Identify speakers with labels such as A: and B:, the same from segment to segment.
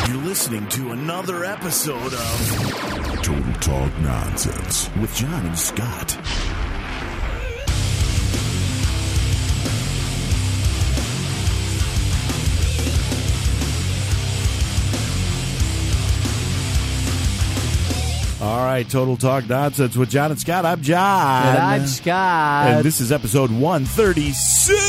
A: You're listening to another episode of Total Talk Nonsense with John and Scott. All right, Total Talk Nonsense with John and Scott. I'm John.
B: And I'm Scott.
A: And this is episode 136.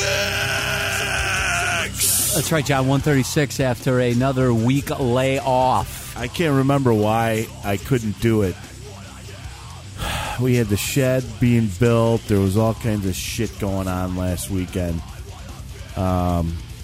B: That's right, John. 136 after another week layoff.
A: I can't remember why I couldn't do it. We had the shed being built. There was all kinds of shit going on last weekend. I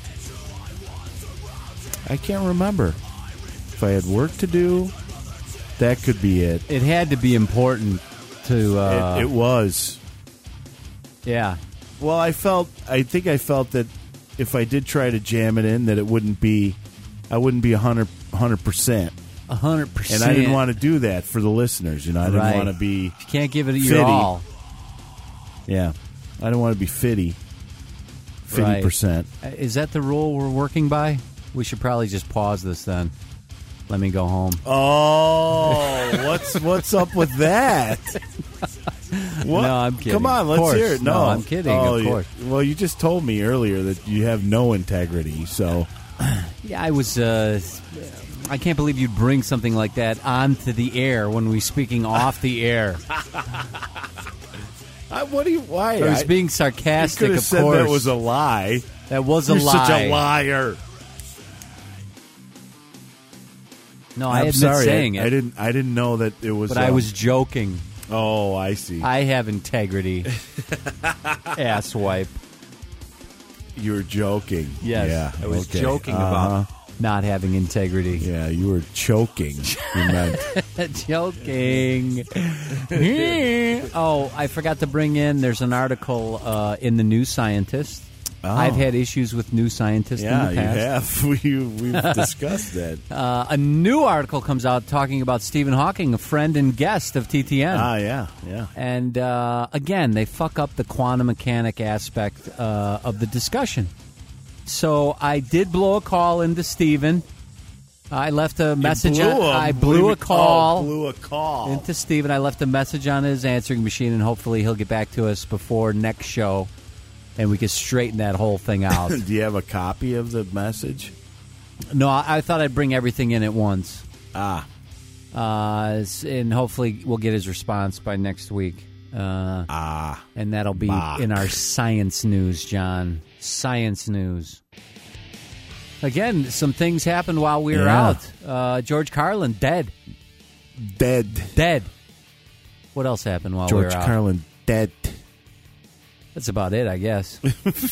A: can't remember if I had work to do. That could be it.
B: It had to be important to...
A: It was.
B: Yeah.
A: Well, I think I felt that if I did try to jam it in, that I wouldn't be 100%.
B: 100%.
A: And I didn't want to do that for the listeners. You know, I didn't want to be...
B: You can't give it your all.
A: Yeah. I didn't want to be 50%.
B: Right. Is that the rule we're working by? We should probably just pause this then. Let me go home.
A: Oh, what's up with that? What?
B: No, I'm kidding.
A: Come on, let's hear it. No,
B: I'm kidding, of course.
A: Well, you just told me earlier that you have no integrity, so...
B: Yeah, I was... I can't believe you'd bring something like that onto the air when we're speaking off the air.
A: Why?
B: I was being sarcastic,
A: you could have
B: of
A: said
B: course.
A: that was a lie.
B: That was a
A: You're
B: lie.
A: such a liar.
B: No, I admit
A: sorry.
B: saying it.
A: I didn't know that it was.
B: But I was joking.
A: Oh, I see.
B: I have integrity. Asswipe.
A: You were joking.
B: Yes,
A: Yeah.
B: I was
A: okay.
B: joking about not having integrity.
A: Yeah, you were choking. You meant.
B: Joking. Oh, I forgot to bring in. There's an article in the New Scientist.
A: Oh.
B: I've had issues with New Scientist in the past.
A: Yeah, you have. We've discussed that.
B: A new article comes out talking about Stephen Hawking, a friend and guest of TTN.
A: Yeah.
B: And again, they fuck up the quantum mechanic aspect of the discussion. So I did blow a call into Stephen. I left a message. I blew a call into Stephen. I left a message on his answering machine, and hopefully he'll get back to us before next show, and we can straighten that whole thing out.
A: Do you have a copy of the message?
B: No, I thought I'd bring everything in at once. And hopefully we'll get his response by next week. And that'll be in our science news, John. Science news. Again, some things happened while we were out. George Carlin, dead.
A: Dead.
B: What else happened while we were out?
A: George Carlin, dead.
B: That's about it, I guess.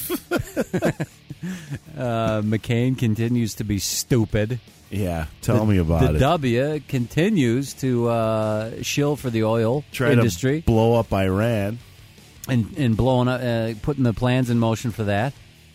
B: McCain continues to be stupid.
A: Yeah, tell me about it.
B: The W continues to shill for the oil industry.
A: To blow up Iran.
B: And blowing up, putting the plans in motion for that.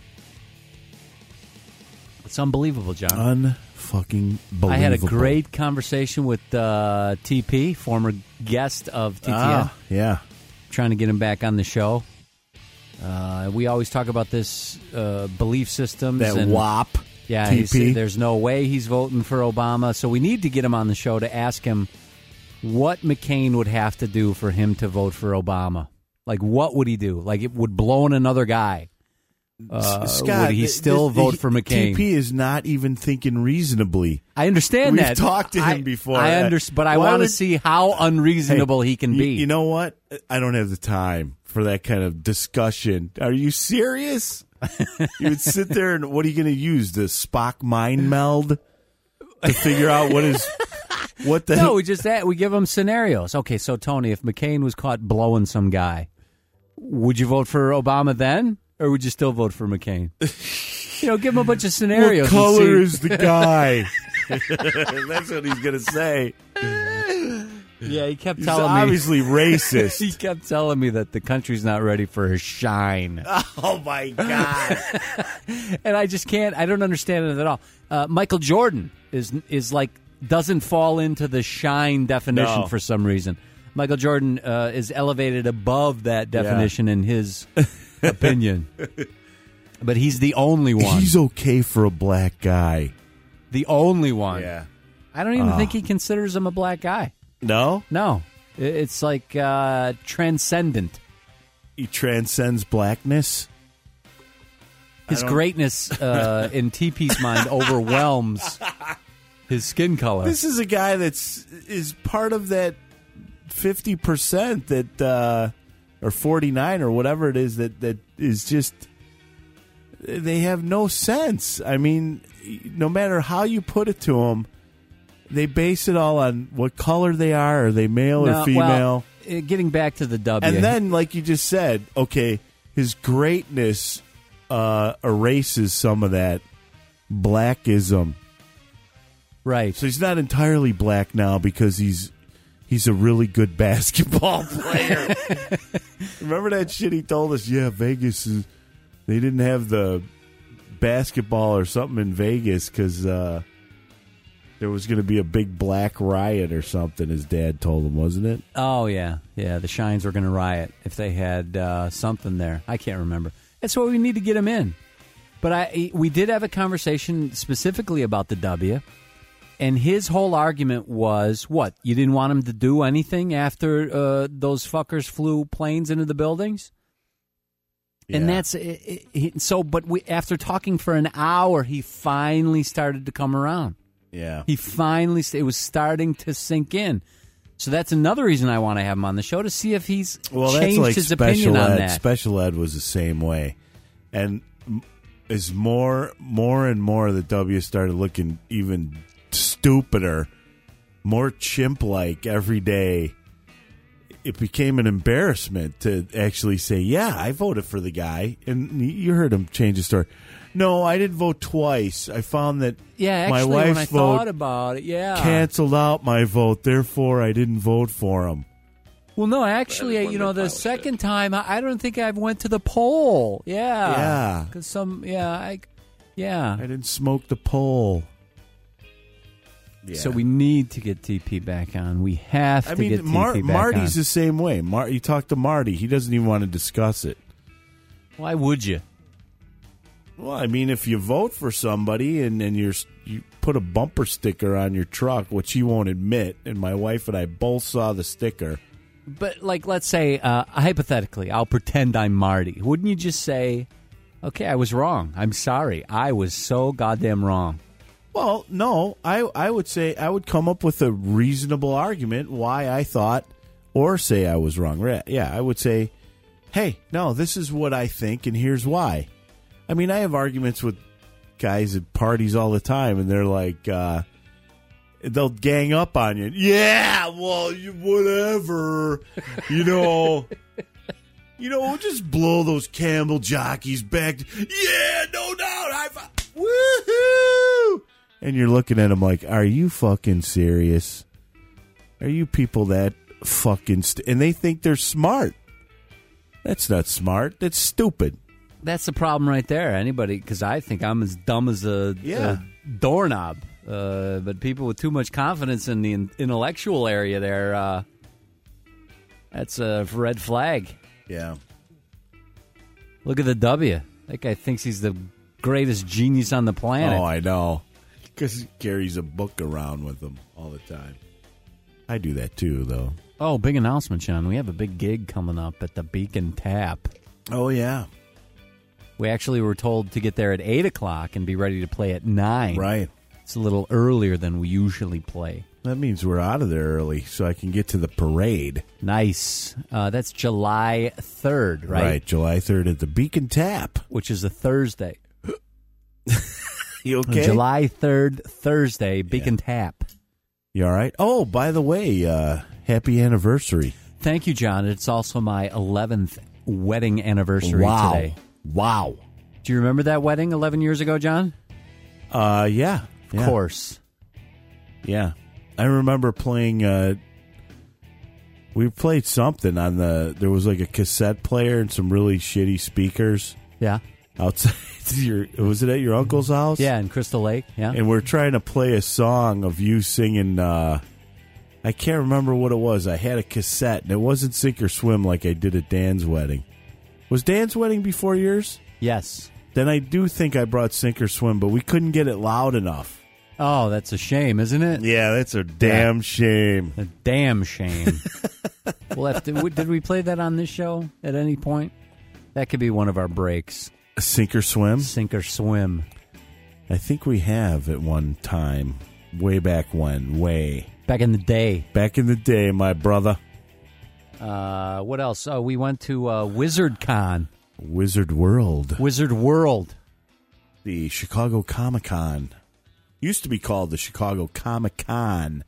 B: It's unbelievable, John.
A: Unfucking believable.
B: I had a great conversation with TP, former guest of TTN.
A: Yeah.
B: Trying to get him back on the show. We always talk about this belief systems.
A: That WAP.
B: Yeah,
A: TP.
B: There's no way he's voting for Obama. So we need to get him on the show to ask him what McCain would have to do for him to vote for Obama. Like, what would he do? Like, it would blow in another guy.
A: Scott,
B: would he still vote for McCain?
A: TP is not even thinking reasonably.
B: I understand that.
A: We've talked to him before.
B: But I want to see how unreasonable he can be.
A: You know what? I don't have the time for that kind of discussion. Are you serious? You would sit there and what are you going to use? The Spock mind meld to figure out what the
B: No, we give him scenarios. Okay, so Tony, if McCain was caught blowing some guy, would you vote for Obama then? Or would you still vote for McCain? Give him a bunch of scenarios.
A: What color is the guy? That's what he's going to say.
B: Yeah, he kept
A: He's
B: telling me.
A: Obviously racist.
B: He kept telling me that the country's not ready for his shine.
A: Oh, my God.
B: And I just can't. I don't understand it at all. Michael Jordan is like, doesn't fall into the shine definition for some reason. Michael Jordan is elevated above that definition in his opinion. But he's the only one.
A: He's okay for a black guy.
B: The only one.
A: Yeah.
B: I don't even think he considers him a black guy.
A: No?
B: No. It's like transcendent.
A: He transcends blackness?
B: His greatness in TP's mind overwhelms his skin color.
A: This is a guy is part of that 50% that, or 49 or whatever it is that is just, they have no sense. I mean, no matter how you put it to them, they base it all on what color they are. Are they male or female?
B: Well, getting back to the W.
A: And then, like you just said, okay, his greatness erases some of that blackism.
B: Right.
A: So he's not entirely black now because he's a really good basketball player. Remember that shit he told us? Yeah, Vegas they didn't have the basketball or something in Vegas because there was going to be a big black riot or something. His dad told him, wasn't it?
B: Oh yeah. The Shines were going to riot if they had something there. I can't remember. That's why we need to get him in. But we did have a conversation specifically about the W. And his whole argument was, what? You didn't want him to do anything after those fuckers flew planes into the buildings? Yeah. And that's so. But after talking for an hour, he finally started to come around.
A: Yeah,
B: it was starting to sink in. So that's another reason I want to have him on the show, to see if he's changed his opinion on that.
A: Special ed was the same way, and as more and more the W started looking even stupider, more chimp-like every day, it became an embarrassment to actually say, yeah, I voted for the guy. And you heard him change his story. No, I didn't vote twice. I found that my wife's vote
B: thought about it,
A: canceled out my vote. Therefore, I didn't vote for him.
B: Well, no, actually, the second time, I don't think I went to the poll. Yeah. Because I
A: didn't smoke the poll. Yeah.
B: So we need to get TP back on. We have to get TP back on.
A: Marty's the same way. You talk to Marty, he doesn't even want to discuss it.
B: Why would you?
A: Well, I mean, if you vote for somebody and you put a bumper sticker on your truck, which he won't admit, and my wife and I both saw the sticker.
B: But, let's say, hypothetically, I'll pretend I'm Marty. Wouldn't you just say, okay, I was wrong. I'm sorry. I was so goddamn wrong.
A: Well, no, I would say I would come up with a reasonable argument why I thought, or say I was wrong. Yeah, I would say, hey, no, this is what I think, and here's why. I mean, I have arguments with guys at parties all the time, and they're like, they'll gang up on you. Yeah, well, whatever, we'll just blow those Campbell jockeys back. Yeah, no doubt. Woohoo! And you're looking at them like, are you fucking serious? Are you people that fucking... and they think they're smart. That's not smart. That's stupid.
B: That's the problem right there. Anybody... because I think I'm as dumb as a doorknob. But people with too much confidence in the intellectual area there, that's a red flag.
A: Yeah.
B: Look at the W. That guy thinks he's the greatest genius on the planet.
A: Oh, I know. Because he carries a book around with him all the time. I do that too, though.
B: Oh, big announcement, Sean. We have a big gig coming up at the Beacon Tap.
A: Oh, yeah.
B: We actually were told to get there at 8 o'clock and be ready to play at 9.
A: Right.
B: It's a little earlier than we usually play.
A: That means we're out of there early so I can get to the parade.
B: Nice. That's July 3rd, right?
A: Right, July 3rd at the Beacon Tap.
B: Which is a Thursday.
A: You okay?
B: July 3rd, Thursday, Beacon Tap.
A: You all right? Oh, by the way, happy anniversary.
B: Thank you, John. It's also my 11th wedding anniversary today.
A: Wow.
B: Do you remember that wedding 11 years ago, John?
A: Yeah.
B: Of course.
A: Yeah. I remember playing... we played something on there was like a cassette player and some really shitty speakers.
B: Yeah.
A: Outside was it at your uncle's house?
B: Yeah, in Crystal Lake. Yeah,
A: and we're trying to play a song of you singing. I can't remember what it was. I had a cassette, and it wasn't Sink or Swim like I did at Dan's wedding. Was Dan's wedding before yours?
B: Yes.
A: Then I do think I brought Sink or Swim, but we couldn't get it loud enough.
B: Oh, that's a shame, isn't it?
A: Yeah, that's a damn shame.
B: A damn shame. We'll have to. Did we play that on this show at any point? That could be one of our breaks.
A: Sink or swim?
B: Sink or swim.
A: I think we have at one time. Way back when.
B: Back in the day.
A: Back in the day, my brother.
B: What else? We went to WizardCon.
A: Wizard World.
B: Wizard World.
A: The Chicago Comic-Con. Used to be called the Chicago Comic-Con.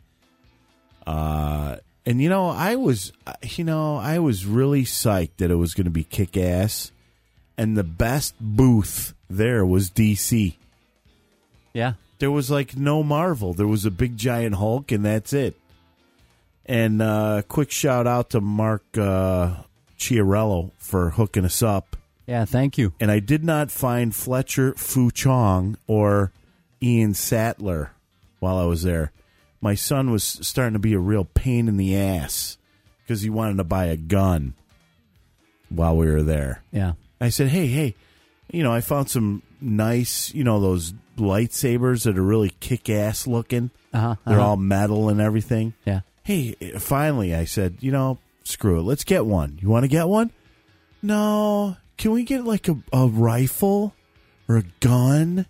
A: And, I was really psyched that it was going to be kick-ass. And the best booth there was DC.
B: Yeah.
A: There was, no Marvel. There was a big, giant Hulk, and that's it. And quick shout-out to Mark Chiarello for hooking us up.
B: Yeah, thank you.
A: And I did not find Fletcher Fuchong or Ian Sattler while I was there. My son was starting to be a real pain in the ass because he wanted to buy a gun while we were there.
B: Yeah.
A: I said, hey, I found some nice, those lightsabers that are really kick-ass looking. They're all metal and everything.
B: Yeah.
A: Hey, finally, I said, screw it. Let's get one. You want to get one? No. Can we get a rifle or a gun?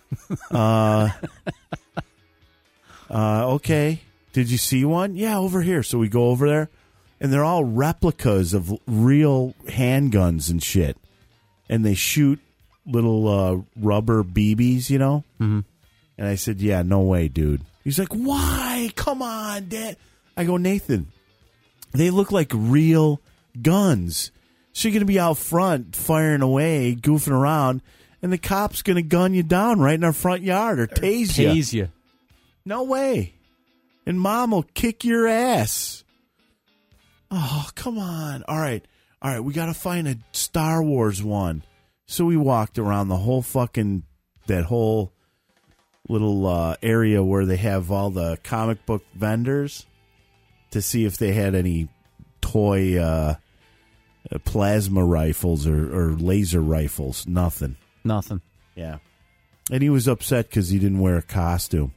A: Okay. Did you see one? Yeah, over here. So we go over there, and they're all replicas of real handguns and shit. And they shoot little rubber BBs, Mm-hmm. And I said, yeah, no way, dude. He's like, why? Come on, Dad. I go, Nathan, they look like real guns. So you're going to be out front firing away, goofing around, and the cop's going to gun you down right in our front yard or tase you.
B: Tase you.
A: No way. And Mom will kick your ass. Oh, come on. All right, we got to find a Star Wars one. So we walked around the whole that whole little area where they have all the comic book vendors to see if they had any toy plasma rifles or laser rifles. Nothing. Yeah. And he was upset because he didn't wear a costume.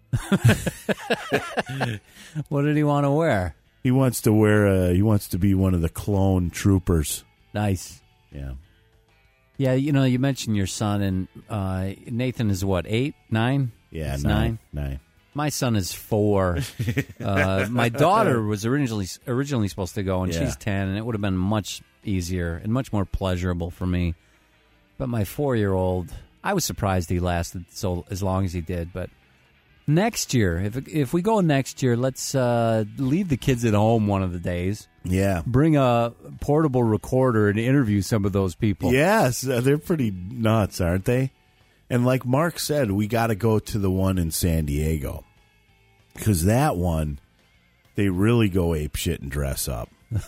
B: What did he want to wear?
A: He wants to wear. He wants to be one of the clone troopers.
B: Nice.
A: Yeah.
B: Yeah, you mentioned your son, and Nathan is what, 8, 9?
A: Yeah,
B: he's
A: 9.
B: My son is 4. My daughter was originally supposed to go, and she's 10, and it would have been much easier and much more pleasurable for me. But my 4-year-old, I was surprised he lasted as long as he did. But next year, if we go next year, let's leave the kids at home one of the days.
A: Yeah.
B: Bring a portable recorder and interview some of those people.
A: Yes, they're pretty nuts, aren't they? And like Mark said, we got to go to the one in San Diego. Because that one, they really go apeshit and dress up.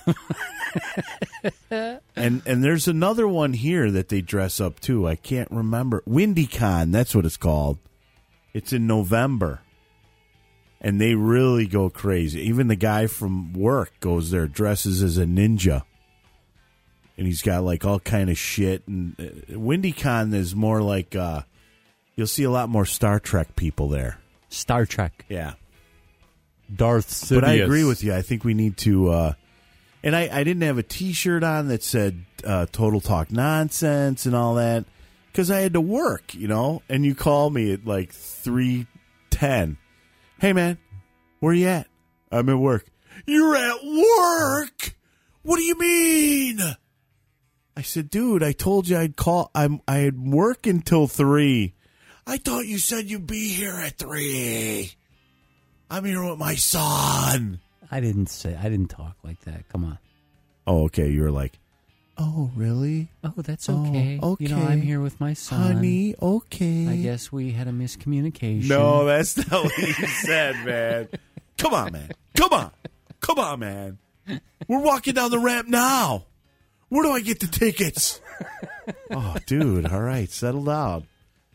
A: and there's another one here that they dress up too. I can't remember. WindyCon, that's what it's called. It's in November. And they really go crazy. Even the guy from work goes there, dresses as a ninja. And he's got all kind of shit. And WindyCon is more like, you'll see a lot more Star Trek people there.
B: Star Trek.
A: Yeah.
B: Darth Sidious.
A: But I agree with you. I think we need to, and I didn't have a T-shirt on that said Total Talk Nonsense and all that. Because I had to work, and you call me at 3:10. Hey, man, where you at? I'm at work. You're at work? What do you mean? I said, dude, I told you I'd call. I'd work until 3. I thought you said you'd be here at 3. I'm here with my son.
B: I didn't talk like that. Come on.
A: Oh, okay. You were like, oh, really?
B: Oh, that's okay.
A: Oh, okay.
B: I'm here with my son.
A: Honey, okay.
B: I guess we had a miscommunication.
A: No, that's not what you said, man. Come on, man. Come on, man. We're walking down the ramp now. Where do I get the tickets? Oh, dude. All right. Settle down.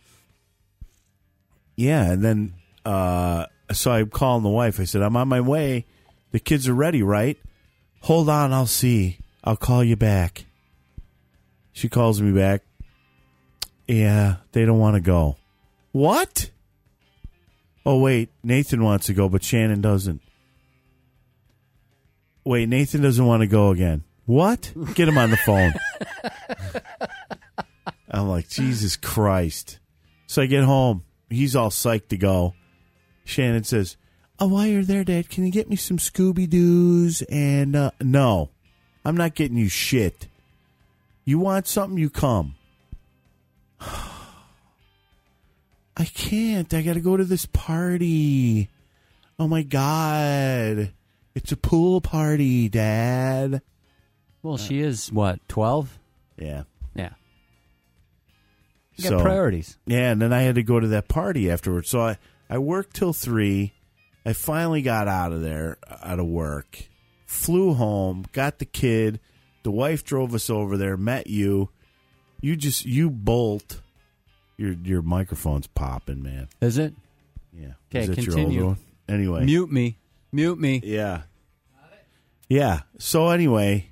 A: Yeah, and then so I'm calling the wife. I said, I'm on my way. The kids are ready, right? Hold on. I'll see. I'll call you back. She calls me back. Yeah, they don't want to go. What? Oh, wait, Nathan wants to go, but Shannon doesn't. Wait, Nathan doesn't want to go again. What? Get him on the phone. I'm like, Jesus Christ. So I get home. He's all psyched to go. Shannon says, oh, while you're there, Dad, can you get me some Scooby-Doos? And, no, I'm not getting you shit. You want something, you come. I can't. I got to go to this party. Oh, my God. It's a pool party, Dad.
B: Well, she is, what, 12?
A: Yeah.
B: Yeah. You got priorities.
A: Yeah, and then I had to go to that party afterwards. So I worked till 3. I finally got out of work. Flew home, got the kid. The wife drove us over there, met you. You bolt. Your microphone's popping, man.
B: Is it?
A: Yeah.
B: Okay,
A: Is that
B: continue.
A: Your old one? Anyway.
B: Mute me.
A: Yeah. Yeah. So anyway,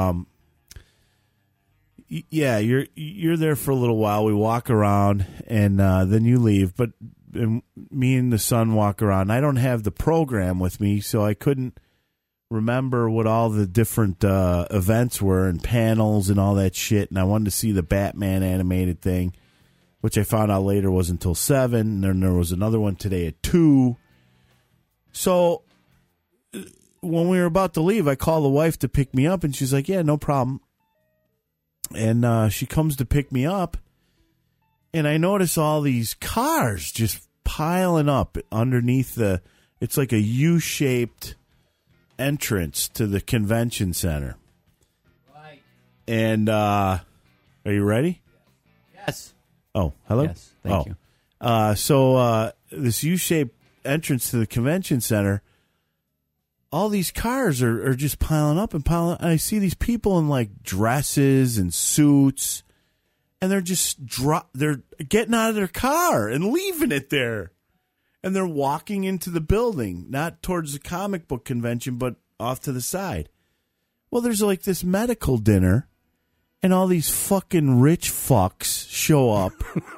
A: yeah, you're there for a little while. We walk around, and then you leave. But me and the son walk around. I don't have the program with me, so I couldn't remember what all the different events were and panels and all that shit. And I wanted to see the Batman animated thing, which I found out later was until 7. And then there was another one today at 2. So when we were about to leave, I called the wife to pick me up, and she's like, yeah, no problem. And she comes to pick me up, and I notice all these cars just piling up underneath it's like a U-shaped entrance to the convention center.
B: Right.
A: And are you ready?
B: Yes.
A: Oh, hello?
B: Yes, thank you.
A: So this U-shaped entrance to the convention center, all these cars are just piling up and piling up. And I see these people in like dresses and suits, and they're just they're getting out of their car and leaving it there. And they're walking into the building, not towards the comic book convention, but off to the side. Well, there's like this medical dinner, and all these fucking rich fucks show up.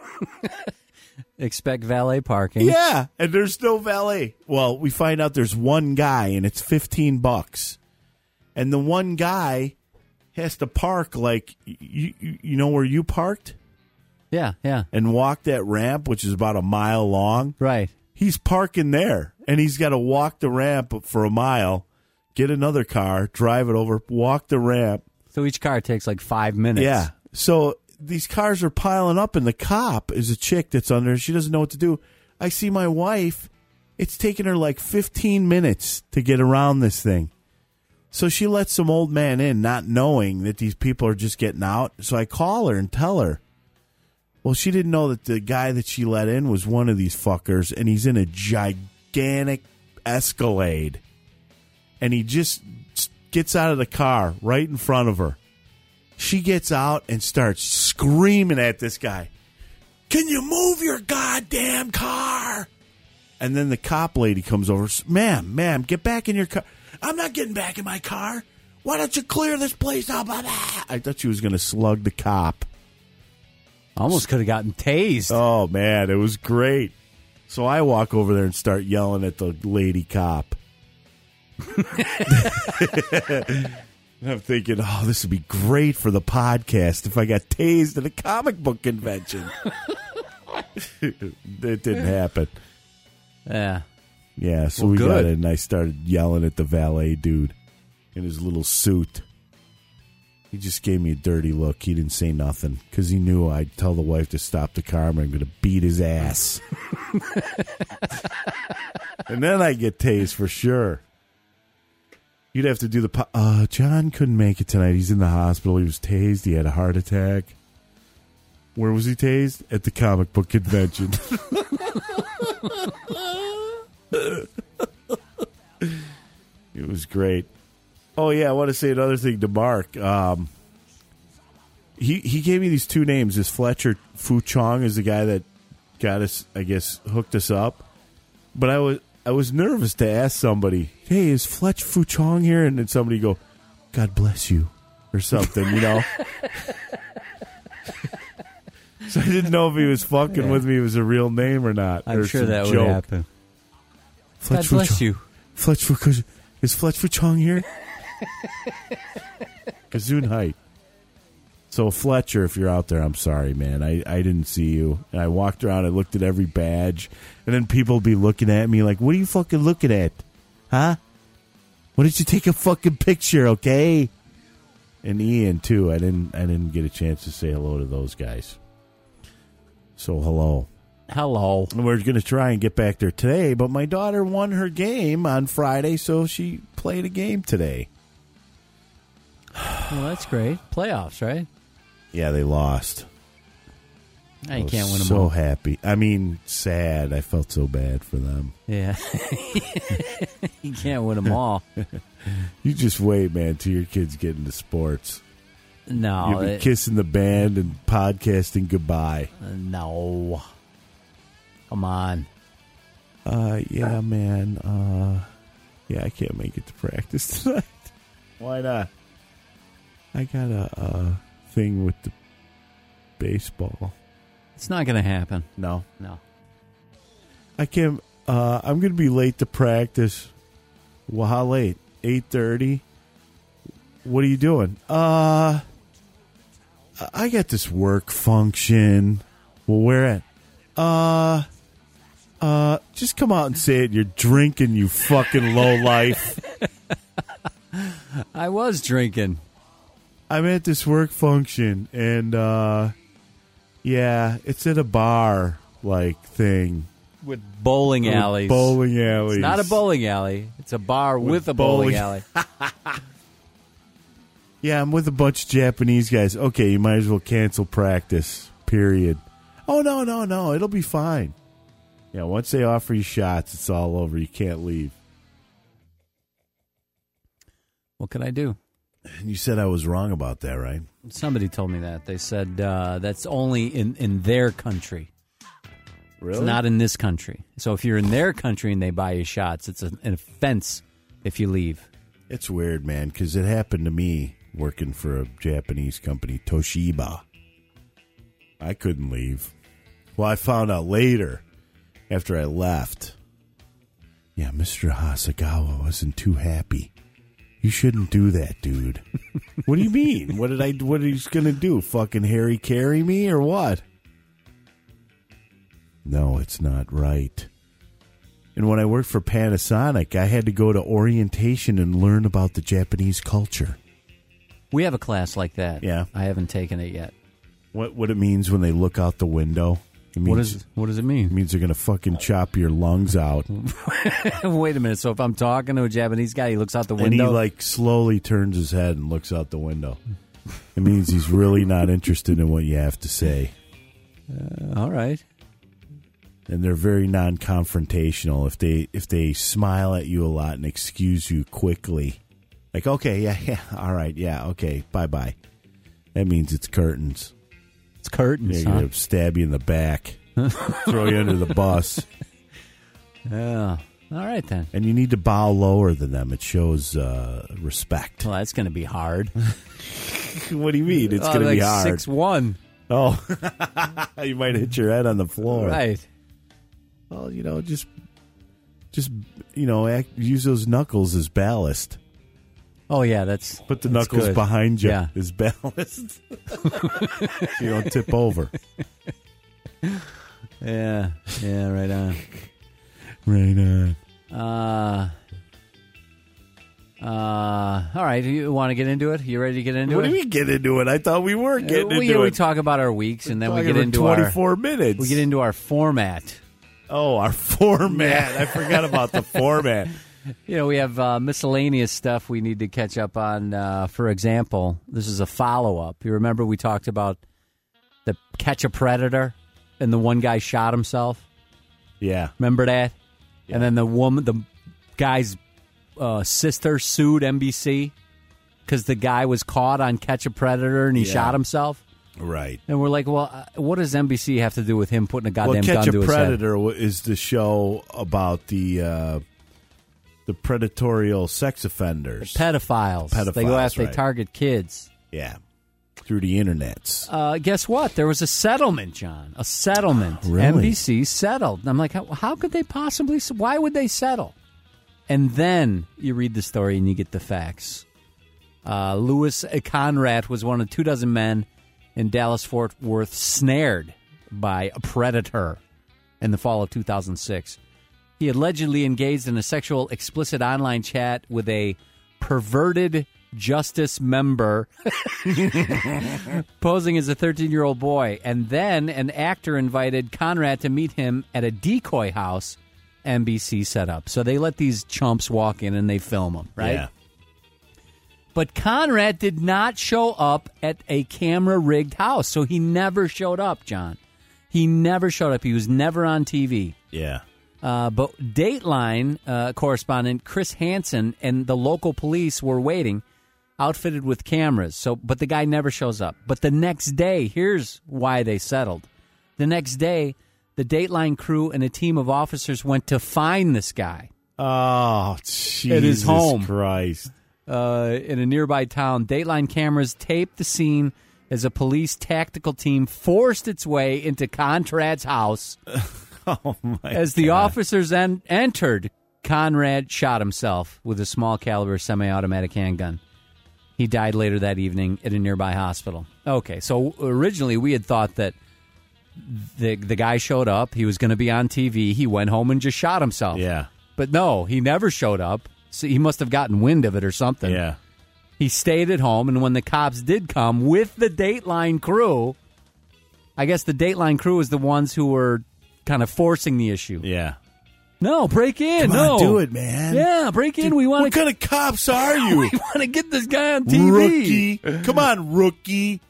B: Expect valet parking.
A: Yeah, and there's no valet. Well, we find out there's one guy, and it's $15. And the one guy has to park like, you know where you parked?
B: Yeah.
A: And walk that ramp, which is about a mile long.
B: Right.
A: He's parking there, and he's got to walk the ramp for a mile, get another car, drive it over, walk the ramp.
B: So each car takes like 5 minutes.
A: Yeah. So these cars are piling up, and the cop is a chick that's under. She doesn't know what to do. I see my wife. It's taking her like 15 minutes to get around this thing. So she lets some old man in, not knowing that these people are just getting out. So I call her and tell her. Well, she didn't know that the guy that she let in was one of these fuckers, and he's in a gigantic Escalade. And he just gets out of the car right in front of her. She gets out and starts screaming at this guy. Can you move your goddamn car? And then the cop lady comes over. Ma'am, get back in your car. I'm not getting back in my car. Why don't you clear this place out? I thought she was going to slug the cop.
B: Almost could have gotten tased.
A: Oh, man, it was great. So I walk over there and start yelling at the lady cop. I'm thinking, oh, this would be great for the podcast if I got tased at a comic book convention. It didn't happen.
B: Yeah.
A: Yeah, so we got in, and I started yelling at the valet dude in his little suit. He just gave me a dirty look. He didn't say nothing because he knew I'd tell the wife to stop the car and I'm going to beat his ass. And then I get tased for sure. You'd have to do the... John couldn't make it tonight. He's in the hospital. He was tased. He had a heart attack. Where was he tased? At the comic book convention. It was great. Oh, yeah, I want to say another thing to Mark. He gave me these two names. This Fletcher Fuchong is the guy that got us, I guess, hooked us up. But I was nervous to ask somebody, hey, is Fletch Fuchong here? And then somebody go, God bless you, or something, you know? So I didn't know if he was fucking with me, it was a real name or not.
B: I'm sure that would happen. God bless you.
A: Is Fletch Fuchong here? Gesundheit. So Fletcher, if you're out there, I'm sorry, man. I didn't see you. And I walked around, I looked at every badge, and then people would be looking at me like, what are you fucking looking at? Huh? Why did you take a fucking picture, okay? And Ian too. I didn't get a chance to say hello to those guys. So hello.
B: Hello.
A: We're going to try and get back there today, but my daughter won her game on Friday, so she played a game today.
B: Well, that's great. Playoffs, right?
A: Yeah, they lost.
B: Now you can't win them
A: so
B: all.
A: Happy. I mean, sad. I felt so bad for them.
B: Yeah. You can't win them all.
A: You just wait, man, till your kids get into sports.
B: No.
A: You'll be kissing the band and podcasting goodbye.
B: No. Come on.
A: Yeah, man. Yeah, I can't make it to practice tonight. Why not? I got a thing with the baseball.
B: It's not going to happen.
A: No.
B: I
A: can't. I'm going to be late to practice. Well, how late? 8:30. What are you doing? I got this work function. Well, where at? Just come out and say it. You're drinking, you fucking lowlife.
B: I was drinking.
A: I'm at this work function, and yeah, it's at a bar like thing
B: with bowling alleys.
A: Bowling alleys.
B: It's not a bowling alley. It's a bar with a bowling alley.
A: Yeah, I'm with a bunch of Japanese guys. Okay, you might as well cancel practice. Period. Oh no, it'll be fine. Yeah, once they offer you shots, it's all over. You can't leave.
B: What can I do?
A: You said I was wrong about that, right?
B: Somebody told me that. They said that's only in their country.
A: Really?
B: It's not in this country. So if you're in their country and they buy you shots, it's an offense if you leave.
A: It's weird, man, because it happened to me working for a Japanese company, Toshiba. I couldn't leave. Well, I found out later, after I left. Yeah, Mr. Hasegawa wasn't too happy. You shouldn't do that, dude. What do you mean? What are you going to do? Fucking Harry carry me or what? No, it's not right. And when I worked for Panasonic, I had to go to orientation and learn about the Japanese culture.
B: We have a class like that.
A: Yeah.
B: I haven't taken it yet.
A: What it means when they look out the window. It means,
B: what does it mean?
A: It means they're going to fucking chop your lungs out.
B: Wait a minute. So if I'm talking to a Japanese guy, he looks out the window?
A: And he like slowly turns his head and looks out the window. It means he's really not interested in what you have to say.
B: All right.
A: And they're very non-confrontational. If they smile at you a lot and excuse you quickly, like, okay, yeah, all right, yeah, okay, bye-bye. That means it's curtains.
B: It's curtains,
A: They're going to stab you in the back, throw you under the bus.
B: Yeah. All right, then.
A: And you need to bow lower than them. It shows respect.
B: Well, that's going to be hard.
A: What do you mean? It's going to be hard.
B: 6'1".
A: Oh, you might hit your head on the floor.
B: Right.
A: Well, just use those knuckles as ballast.
B: Oh, yeah, that's
A: Put the knuckles
B: good.
A: behind you
B: Yeah.
A: as ballast. So you don't tip over.
B: Yeah, right on.
A: Right
B: on. All right, you want to get into it? You ready to get into
A: What
B: it?
A: do we get into it? I thought we were getting into it.
B: We talk about our weeks, and then we get
A: for
B: into
A: 24 minutes.
B: We get into our format.
A: Oh, our format. I forgot about the format.
B: We have miscellaneous stuff we need to catch up on. For example, this is a follow-up. You remember we talked about the Catch a Predator, and the one guy shot himself?
A: Yeah.
B: Remember that?
A: Yeah.
B: And then the guy's sister sued NBC because the guy was caught on Catch a Predator and he shot himself.
A: Right.
B: And we're like, well, what does NBC have to do with him putting a goddamn gun
A: Catch
B: to
A: a
B: his head?
A: Predator is the show about the predatorial sex offenders.
B: Pedophiles. They go after,
A: right.
B: they target kids.
A: Yeah.
B: Through
A: the internets.
B: Guess what? There was a settlement, John. A settlement.
A: Really?
B: NBC settled. And I'm like, how could they possibly? Why would they settle? And then you read the story and you get the facts. Louis Conrad was one of 24 men in Dallas-Fort Worth snared by a predator in the fall of 2006. He allegedly engaged in a sexual explicit online chat with a perverted Justice member posing as a 13-year-old boy. And then an actor invited Conrad to meet him at a decoy house NBC set up. So they let these chumps walk in and they film them, right?
A: Yeah.
B: But Conrad did not show up at a camera-rigged house. So he never showed up, John. He never showed up. He was never on TV.
A: Yeah.
B: But Dateline correspondent Chris Hansen and the local police were waiting, outfitted with cameras. But the guy never shows up. But the next day, here's why they settled. The next day, the Dateline crew and a team of officers went to find this guy.
A: Oh, Jesus
B: at his home.
A: Christ.
B: In a nearby town. Dateline cameras taped the scene as a police tactical team forced its way into Conrad's house.
A: Oh, my
B: As the officers entered, Conrad shot himself with a small caliber semi-automatic handgun. He died later that evening at a nearby hospital. Okay, so originally we had thought that the guy showed up. He was going to be on TV. He went home and just shot himself.
A: Yeah.
B: But no, he never showed up. So he must have gotten wind of it or something.
A: Yeah.
B: He stayed at home, and when the cops did come with the Dateline crew, I guess the Dateline crew was the ones who were kind of forcing the issue.
A: Yeah.
B: No, break in.
A: Come
B: no.
A: on, do it, man.
B: Yeah, break in. We want
A: What kind of cops are you?
B: We want to get this guy on TV.
A: Rookie. Come on, rookie.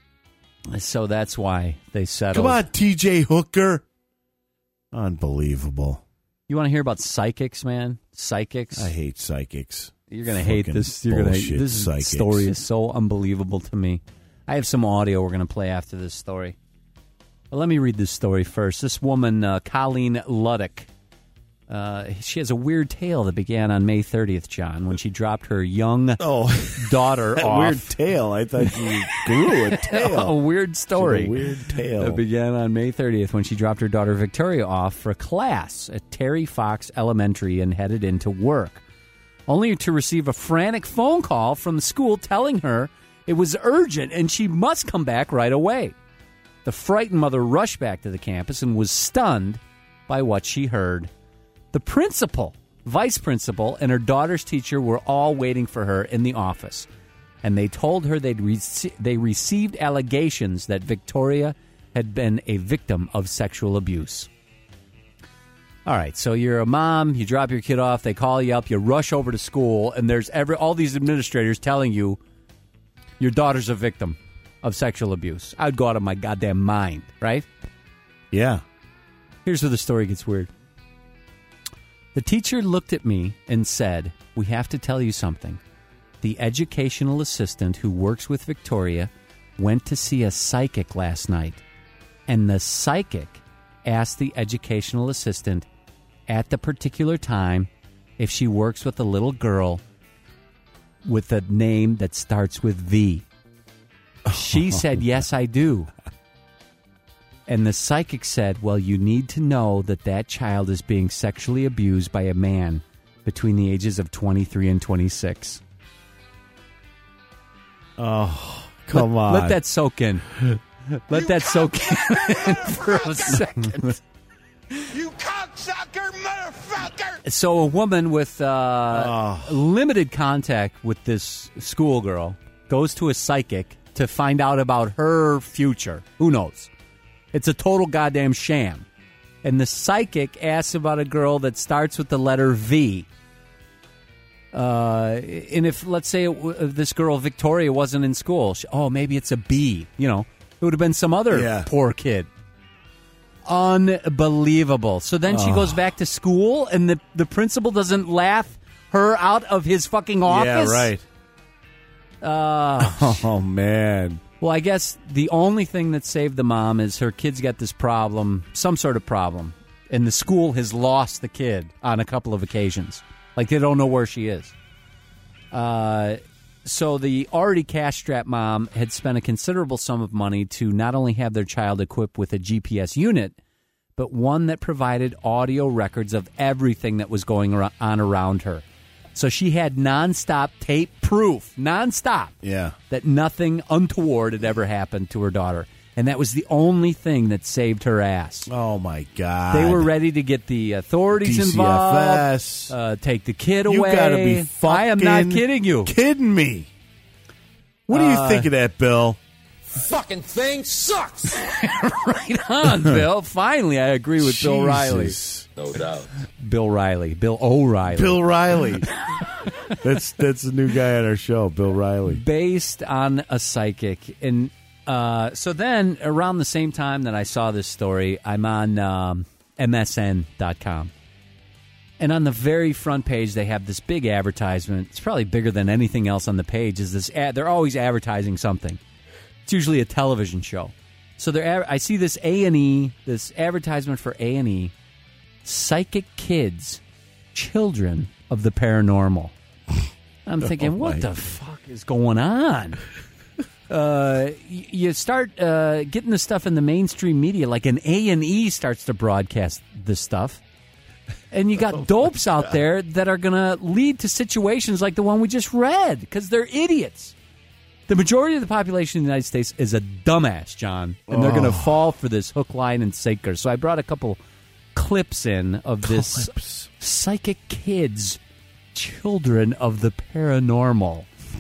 B: So that's why they settled.
A: Come on, TJ Hooker. Unbelievable.
B: You want to hear about psychics, man? Psychics.
A: I hate psychics.
B: You're going to hate this. You're going to hate this.
A: Psychics.
B: Story is so unbelievable to me. I have some audio we're going to play after this story. But let me read this story first. This woman, Colleen Luddick, she has a weird tale that began on May 30th, John, when she dropped her young daughter off.
A: Weird tale. I thought you grew a tail.
B: A weird story.
A: A weird tale.
B: That began on May 30th when she dropped her daughter Victoria off for class at Terry Fox Elementary and headed into work, only to receive a frantic phone call from the school telling her it was urgent and she must come back right away. The frightened mother rushed back to the campus and was stunned by what she heard. The principal, vice principal, and her daughter's teacher were all waiting for her in the office, and they told her they received allegations that Victoria had been a victim of sexual abuse. All right, so you're a mom, you drop your kid off, they call you up, you rush over to school, and there's all these administrators telling you your daughter's a victim of sexual abuse. I'd go out of my goddamn mind, right?
A: Yeah.
B: Here's where the story gets weird. The teacher looked at me and said, "We have to tell you something. The educational assistant who works with Victoria went to see a psychic last night, and the psychic asked the educational assistant at the particular time if she works with a little girl with a name that starts with V. She said, yes, I do. And the psychic said, well, you need to know that child is being sexually abused by a man between the ages of 23 and 26.
A: Oh, come on.
B: Let that soak in. Let that soak in for a second.
C: You cocksucker, motherfucker!
B: So a woman with limited contact with this schoolgirl goes to a psychic to find out about her future. Who knows? It's a total goddamn sham. And the psychic asks about a girl that starts with the letter V. And if, let's say, this girl, Victoria, wasn't in school, maybe it's a B. You know, it would have been some other poor kid. Unbelievable. So then she goes back to school, and the principal doesn't laugh her out of his fucking office?
A: Yeah, right. Oh, man.
B: Well, I guess the only thing that saved the mom is her kid's got this problem, some sort of problem, and the school has lost the kid on a couple of occasions. Like, they don't know where she is. So the already cash-strapped mom had spent a considerable sum of money to not only have their child equipped with a GPS unit, but one that provided audio records of everything that was going on around her. So she had nonstop tape proof, nonstop, that nothing untoward had ever happened to her daughter. And that was the only thing that saved her ass.
A: Oh, my God.
B: They were ready to get the authorities
A: DCFS.
B: involved, take the kid away.
A: You got to be fucking
B: I am not kidding you.
A: Kidding me. What do you think of that, Bill?
C: Fucking thing sucks.
B: Right on, Bill. Finally, I agree with Bill Riley.
C: No doubt.
B: Bill Riley. Bill O'Reilly.
A: Bill Riley. That's the new guy on our show, Bill Riley.
B: Based on a psychic. And so then, around the same time that I saw this story, I'm on MSN.com. And on the very front page, they have this big advertisement. It's probably bigger than anything else on the page. Is this they're always advertising something. It's usually a television show. So I see this A&E, this advertisement for A&E, Psychic Kids, Children of the Paranormal. I'm thinking, what the fuck is going on? You start getting the stuff in the mainstream media, like an A&E starts to broadcast this stuff. And you got dopes out there that are going to lead to situations like the one we just read, because they're idiots. The majority of the population in the United States is a dumbass, John, and they're going to fall for this hook, line, and sinker. So I brought a couple clips in of this Psychic Kids, Children of the Paranormal.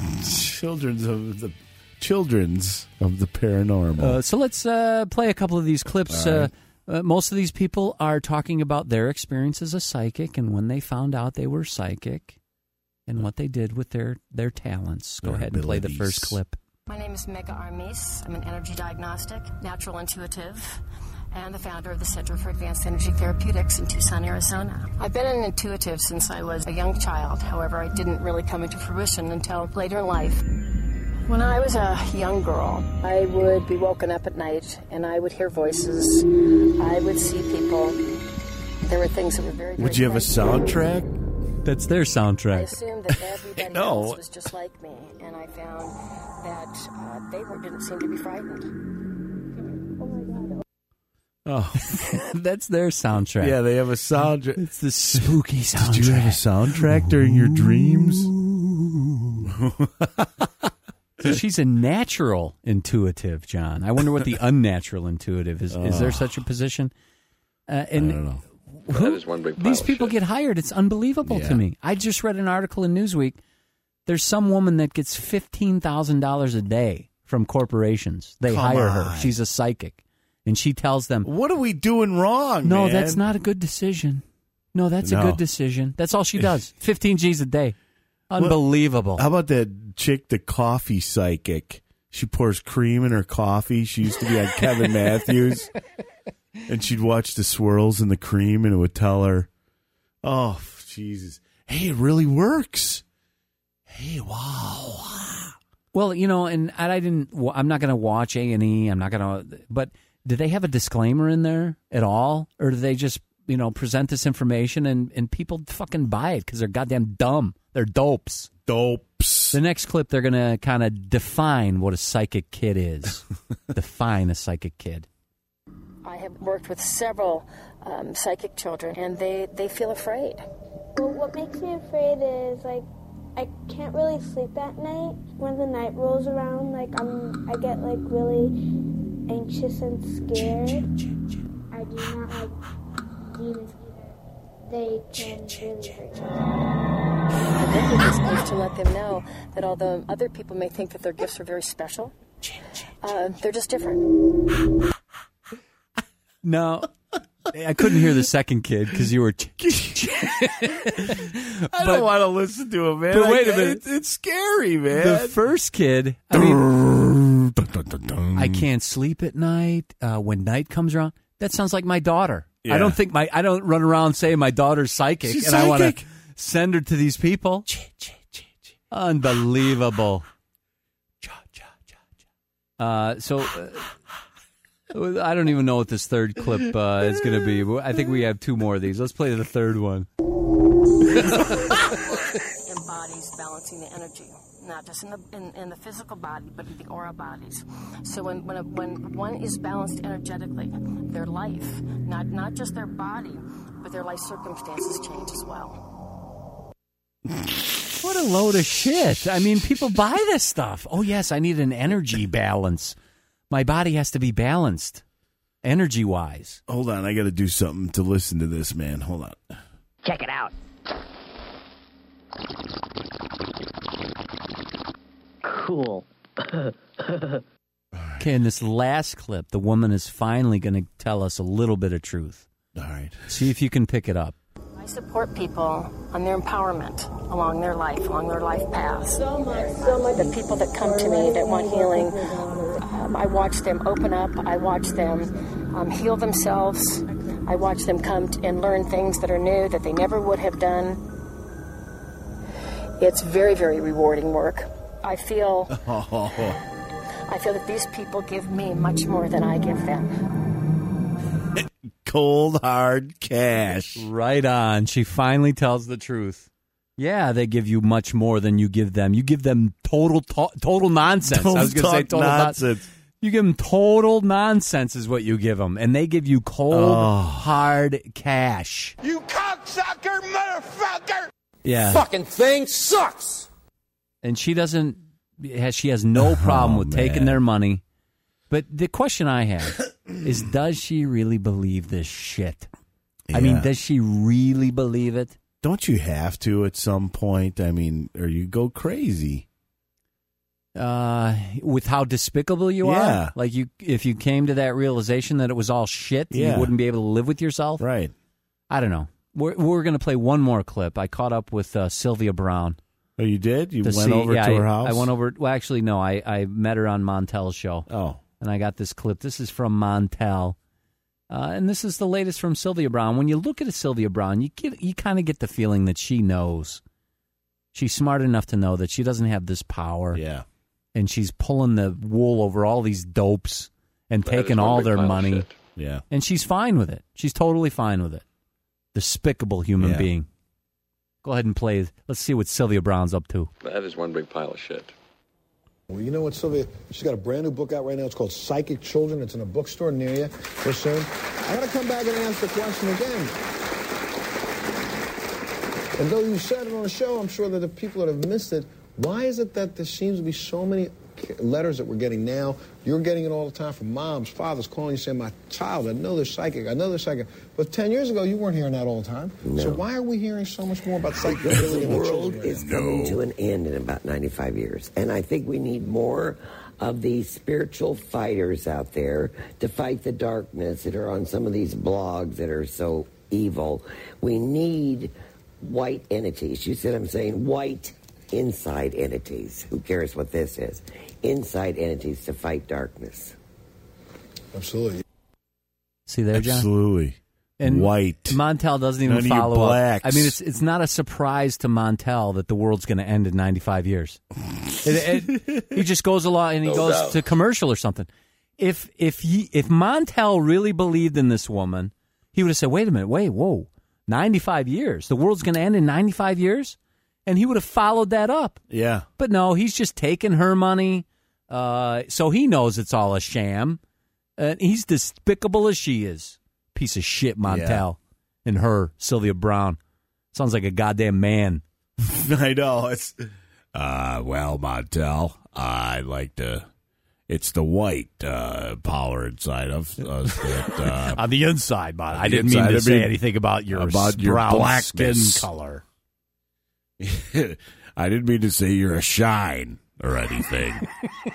A: Children's of the Paranormal.
B: So let's play a couple of these clips. Right. Most of these people are talking about their experience as a psychic and when they found out they were psychic and what they did with their talents. Go ahead and play the first clip.
D: My name is Mega Armis. I'm an energy diagnostic, natural intuitive, and the founder of the Center for Advanced Energy Therapeutics in Tucson, Arizona. I've been an intuitive since I was a young child. However, I didn't really come into fruition until later in life. When I was a young girl, I would be woken up at night and I would hear voices. I would see people. There were things that were very, very
A: Would you have a soundtrack?
B: That's their soundtrack.
D: I assumed that everybody else was just like me, and I found that they didn't seem to be frightened. Oh, my God.
A: Oh,
B: that's their soundtrack.
A: Yeah, they have a soundtrack.
B: It's the spooky soundtrack.
A: Did you have a soundtrack during your dreams?
B: So she's a natural intuitive, John. I wonder what the unnatural intuitive is. Is there such a position?
A: I don't know.
C: That is one big pile
B: these
C: of
B: people
C: shit.
B: get hired. It's unbelievable to me. I just read an article in Newsweek. There's some woman that gets $15,000 a day from corporations. They hire her. She's a psychic. And she tells them,
A: what are we doing wrong,
B: No,
A: man?
B: that's not a good decision. No, that's a good decision. That's all she does. 15 G's a day. Unbelievable.
A: How about that chick, the coffee psychic? She pours cream in her coffee. She used to be on Kevin Matthews. And she'd watch the swirls in the cream, and it would tell her, oh, Jesus. Hey, it really works. Hey, wow.
B: Well, and I'm not going to watch A&E. I'm not going to, but do they have a disclaimer in there at all? Or do they just, present this information and people fucking buy it because they're goddamn dumb? They're dopes. The next clip, they're going to kind of define what a psychic kid is. Define a psychic kid.
D: I have worked with several psychic children, and they feel afraid.
E: Well, what makes me afraid is, I can't really sleep at night. When the night rolls around, I get, really anxious and scared. I do not like demons either. They can really hurt you.
D: I work with these kids to let them know that although other people may think that their gifts are very special, they're just different.
B: No, I couldn't hear the second kid because you were.
A: I don't want to listen to it, man.
B: But wait a minute,
A: it's scary, man.
B: The first kid, I can't sleep at night when night comes around. That sounds like my daughter.
A: Yeah.
B: I don't run around saying my daughter's psychic.
A: She's
B: and
A: psychic.
B: I want to send her to these people. Unbelievable. I don't even know what this third clip is going to be. I think we have two more of these. Let's play the third one.
D: Embodies balancing the energy. not just in the physical body, but in the aura bodies. So when one is balanced energetically, their life, not just their body, but their life circumstances change as well.
B: What a load of shit. I mean, people buy this stuff. Oh, yes, I need an energy balance. My body has to be balanced, energy-wise.
A: Hold on, I got to do something to listen to this, man. Hold on.
F: Check it out. Cool.
B: Okay, in this last clip, the woman is finally going to tell us a little bit of truth.
A: All right.
B: See if you can pick it up.
D: I support people on their empowerment along their life path.
E: So much.
D: The people that come to me that want healing, I watch them open up. I watch them heal themselves. I watch them come and learn things that are new that they never would have done. It's very, very rewarding work. I feel that these people give me much more than I give them.
A: Cold, hard cash.
B: Right on. She finally tells the truth. Yeah, they give you much more than you give them. You give them total nonsense. I was going to say total nonsense. You give them total nonsense is what you give them. And they give you cold, hard cash.
C: You cocksucker motherfucker!
B: Yeah.
C: Fucking thing sucks!
B: And she doesn't, she has no problem with taking their money. But the question I have is, does she really believe this shit?
A: Yeah.
B: I mean, does she really believe it?
A: Don't you have to at some point? I mean, or you go crazy.
B: With how despicable you are? Like, if you came to that realization that it was all shit, you wouldn't be able to live with yourself?
A: Right.
B: I don't know. We're going to play one more clip. I caught up with Sylvia Brown.
A: Oh, you did? You went over to her house?
B: I went over. Well, actually, no. I met her on Montel's show.
A: Oh.
B: And I got this clip. This is from Montel. And this is the latest from Sylvia Brown. When you look at a Sylvia Brown, you kind of get the feeling that she knows. She's smart enough to know that she doesn't have this power.
A: Yeah.
B: And she's pulling the wool over all these dopes and taking all their money.
A: Yeah.
B: And she's fine with it. She's totally fine with it. Despicable human being. Go ahead and play. Let's see what Sylvia Brown's up to.
C: That is one big pile of shit.
G: Well, you know what, Sylvia? She's got a brand new book out right now. It's called Psychic Children. It's in a bookstore near you very soon. I got to come back and answer the question again. And though you said it on the show, I'm sure that the people that have missed it, why is it that there seems to be so many letters that we're getting now? You're getting it all the time from moms, fathers calling you saying, my child, I know they're psychic, I know they're psychic. But 10 years ago, you weren't hearing that all the time. No. So why are we hearing so much more about psychic ability?
H: The world is coming to an end in about 95 years. And I think we need more of these spiritual fighters out there to fight the darkness that are on some of these blogs that are so evil. We need white entities. You see what I'm saying? White inside entities. Who cares what this is? Inside entities to fight darkness.
G: Absolutely.
B: See there, John?
A: Absolutely.
B: And
A: white.
B: Montel doesn't even follow up. I mean, it's not a surprise to Montel that the world's going to end in 95 years. He just goes along and he goes to commercial or something. If Montel really believed in this woman, he would have said, wait a minute, whoa, 95 years? The world's going to end in 95 years? And he would have followed that up.
A: Yeah.
B: But no, he's just taking her money. So he knows it's all a sham. He's despicable as she is. Piece of shit, Montel. Yeah. And her, Sylvia Brown. Sounds like a goddamn man.
A: I know. It's well, Montel, I like to... It's the white power inside of us. That,
B: on the inside, but I didn't mean to say anything about your brown skin color.
A: I didn't mean to say you're a shine or anything.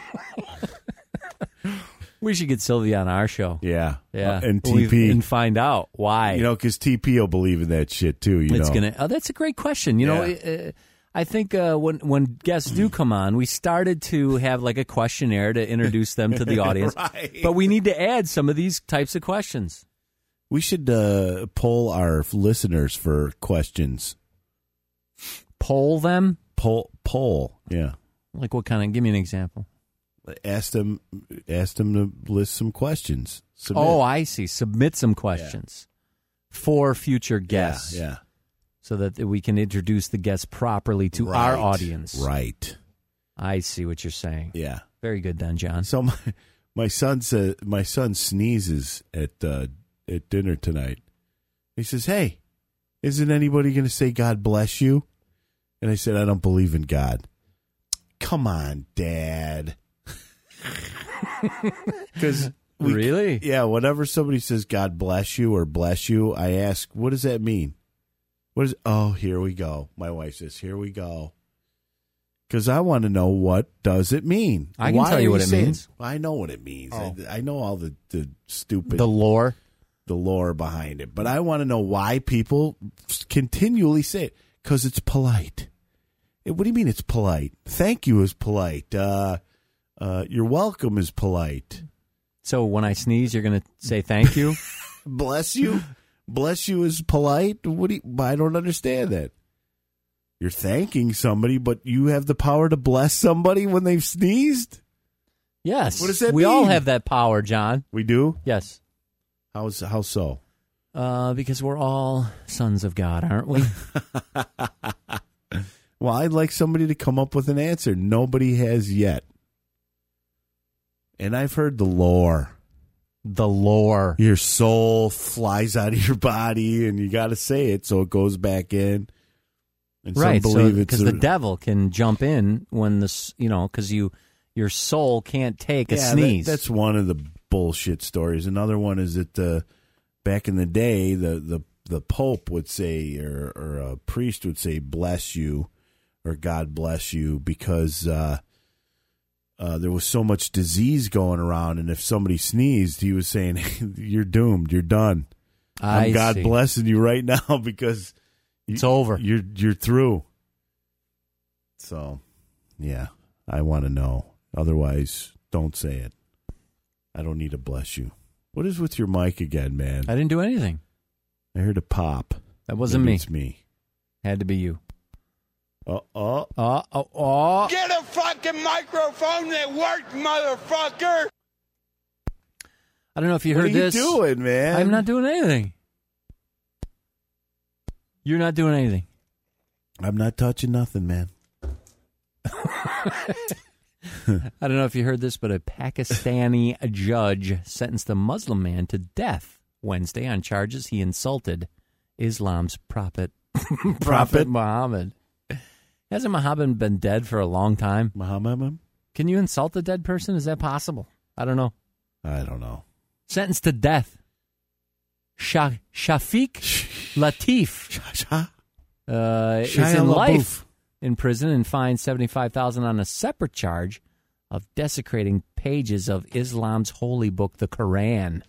B: We should get Sylvia on our show.
A: Yeah.
B: And
A: TP.
B: And find out why.
A: You know, because TP will believe in that shit, too. You know?
B: That's a great question. You know, I think when guests do come on, we started to have like a questionnaire to introduce them to the audience.
A: Right.
B: But we need to add some of these types of questions.
A: We should poll our listeners for questions.
B: Poll them?
A: Poll, yeah.
B: Like what kind of? Give me an example.
A: Ask them to list some questions. Submit.
B: Oh, I see. Submit some questions for future guests.
A: Yeah.
B: So that we can introduce the guests properly to our audience.
A: Right.
B: I see what you're saying.
A: Yeah.
B: Very good then, John.
A: So my son sneezes at dinner tonight. He says, "Hey, isn't anybody going to say God bless you?" And I said, "I don't believe in God." Come on, Dad. Because
B: really?
A: Yeah, whenever somebody says God bless you or bless you, I ask, what does that mean? Oh, here we go. My wife says, here we go. Because I want to know, what does it mean?
B: I can tell you what it means.
A: I know what it means.
B: Oh.
A: I know all the stupid...
B: The lore
A: behind it. But I want to know why people continually say it. Because it's polite. What do you mean it's polite? Thank you is polite. You're welcome is polite.
B: So when I sneeze, you're going to say thank you?
A: Bless you? Bless you is polite? I don't understand that. You're thanking somebody, but you have the power to bless somebody when they've sneezed?
B: Yes.
A: What does that
B: we
A: mean?
B: all have that power, John.
A: We do?
B: Yes.
A: How so?
B: Because we're all sons of God, aren't we?
A: Well, I'd like somebody to come up with an answer. Nobody has yet. And I've heard the lore.
B: The lore.
A: Your soul flies out of your body, and you got to say it so it goes back in. And
B: right,
A: some believe
B: because the devil can jump in when because your soul can't take a sneeze.
A: That's one of the bullshit stories. Another one is that back in the day, the Pope would say, or a priest would say, "Bless you," or "God bless you," because there was so much disease going around, and if somebody sneezed, he was saying, hey, "You're doomed. You're done. I'm God blessing you right now because
B: it's over.
A: You're through." So, yeah, I want to know. Otherwise, don't say it. I don't need to bless you. What is with your mic again, man?
B: I didn't do anything.
A: I heard a pop.
B: That wasn't
A: Maybe
B: me.
A: It's me.
B: Had to be you.
C: Get a fucking microphone that works, motherfucker!
B: I don't know if you heard this.
A: What are you doing, man?
B: I'm not doing anything. You're not doing anything.
A: I'm not touching nothing, man.
B: I don't know if you heard this, but a Pakistani judge sentenced a Muslim man to death Wednesday on charges he insulted Islam's prophet Muhammad. Hasn't Muhammad been dead for a long time?
A: Muhammad?
B: Can you insult a dead person? Is that possible? I don't know.
A: Sentenced
B: to death. Shafiq Latif is in life in prison and fined $75,000 on a separate charge of desecrating pages of Islam's holy book, the Quran.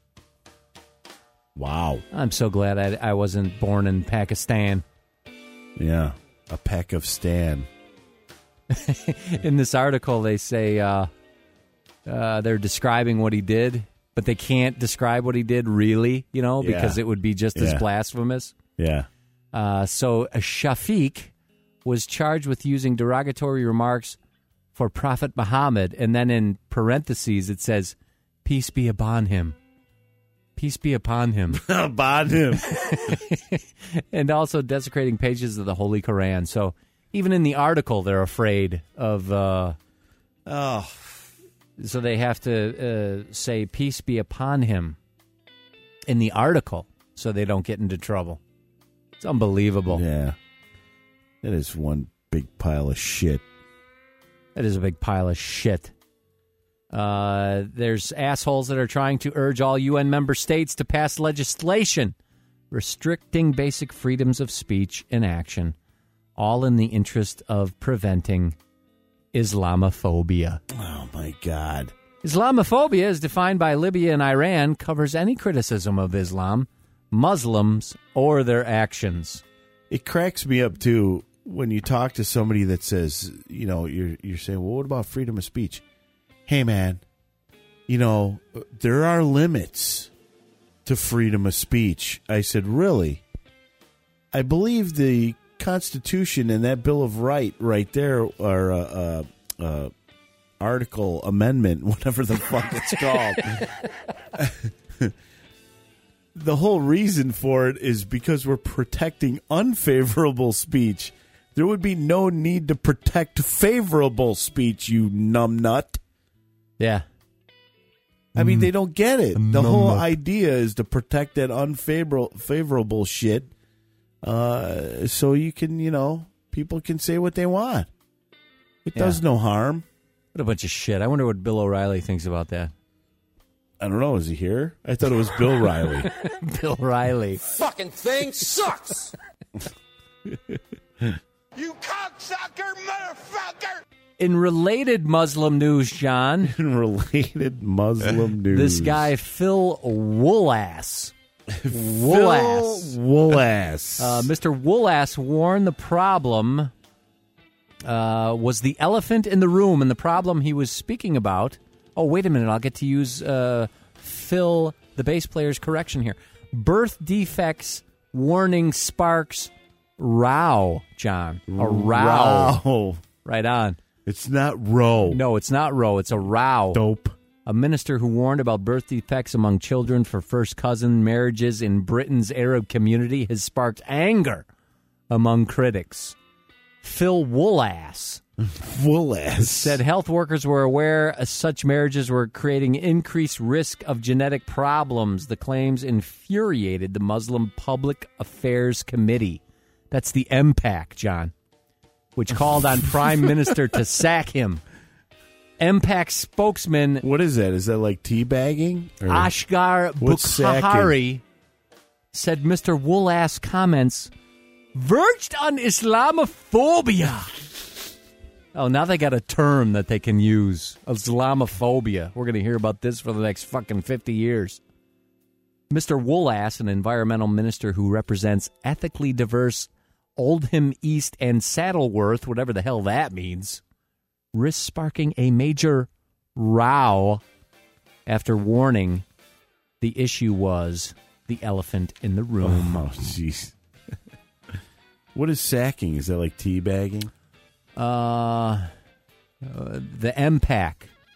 A: Wow.
B: I'm so glad I wasn't born in Pakistan.
A: Yeah, a peck of Stan.
B: In this article, they say they're describing what he did, but they can't describe what he did really, because it would be just as blasphemous.
A: Yeah.
B: So Shafiq was charged with using derogatory remarks for Prophet Muhammad, and then in parentheses it says, "Peace be upon him." Peace be upon him.
A: Upon him.
B: And also desecrating pages of the Holy Quran. So even in the article, they're afraid of... So they have to say, "Peace be upon him," in the article, so they don't get into trouble. It's unbelievable.
A: Yeah. That is one big pile of shit.
B: That is a big pile of shit. There's assholes that are trying to urge all UN member states to pass legislation restricting basic freedoms of speech and action, all in the interest of preventing Islamophobia.
A: Oh, my God.
B: Islamophobia, as defined by Libya and Iran, covers any criticism of Islam, Muslims, or their actions.
A: It cracks me up, too, when you talk to somebody that says, you're saying, well, what about freedom of speech? Hey, man, there are limits to freedom of speech. I said, really? I believe the Constitution and that Bill of Rights right there, or article amendment, whatever the fuck it's called. The whole reason for it is because we're protecting unfavorable speech. There would be no need to protect favorable speech, you numbnut.
B: Yeah.
A: I mean, they don't get it. The whole idea is to protect that unfavorable shit so you can, people can say what they want. It does no harm.
B: What a bunch of shit. I wonder what Bill O'Reilly thinks about that.
A: I don't know. Is he here? I thought it was Bill Riley.
B: Bill Riley.
C: Fucking thing sucks. You cocksucker, motherfucker!
B: In related Muslim news, John.
A: In related Muslim news.
B: This guy, Phil Woolass.
A: Woolass.
B: Mr. Woolass warned the problem was the elephant in the room, and the problem he was speaking about. Oh, wait a minute. I'll get to use Phil, the bass player's correction here. Birth defects warning sparks row, John. A row. Right on.
A: It's not row.
B: No, it's not row. It's a row.
A: Dope.
B: A minister who warned about birth defects among children for first cousin marriages in Britain's Arab community has sparked anger among critics. Phil Woolass. Said health workers were aware such marriages were creating increased risk of genetic problems. The claims infuriated the Muslim Public Affairs Committee. That's the MPAC, John, which called on Prime Minister to sack him. MPAC spokesman...
A: What is that? Is that like teabagging?
B: Ashgar Bukhari said Mr. Woolass' comments verged on Islamophobia. Oh, now they got a term that they can use. Islamophobia. We're going to hear about this for the next fucking 50 years. Mr. Woolass, an environmental minister who represents ethically diverse Oldham East and Saddleworth, whatever the hell that means, risks sparking a major row after warning the issue was the elephant in the room.
A: Oh, jeez. What is sacking? Is that like teabagging?
B: The MPAC.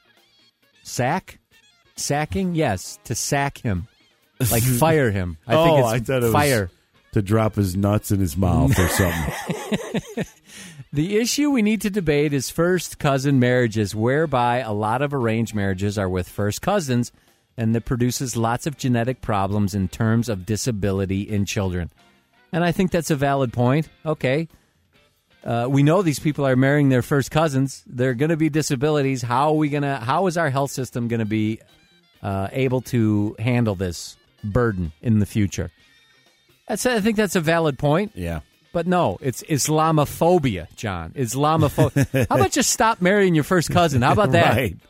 B: Sacking? Yes, to sack him. Like fire him. I thought it fire.
A: Was to drop his nuts in his mouth or something.
B: The issue we need to debate is first cousin marriages, whereby a lot of arranged marriages are with first cousins, and that produces lots of genetic problems in terms of disability in children. And I think that's a valid point. Okay. We know these people are marrying their first cousins. There are going to be disabilities. How is our health system going to be able to handle this burden in the future? I think that's a valid point.
A: Yeah.
B: But no, it's Islamophobia, John. Islamophobia. How about just stop marrying your first cousin? How about that?
A: Right.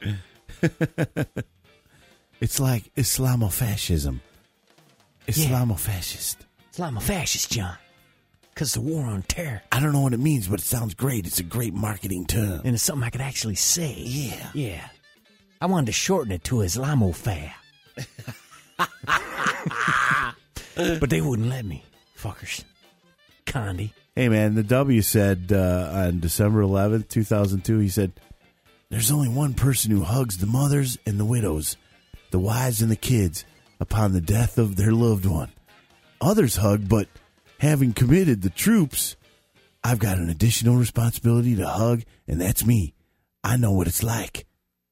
A: It's like Islamofascism. Islamofascist.
B: Islamofascist, John. Because the war on terror.
A: I don't know what it means, but it sounds great. It's a great marketing term.
B: And it's something I could actually say.
A: Yeah.
B: Yeah. I wanted to shorten it to Islamophab. But they wouldn't let me. Fuckers. Condi.
A: Hey, man, the W said on December 11th, 2002, he said, there's only one person who hugs the mothers and the widows, the wives and the kids, upon the death of their loved one. Others hug, but having committed the troops, I've got an additional responsibility to hug, and that's me. I know what it's like.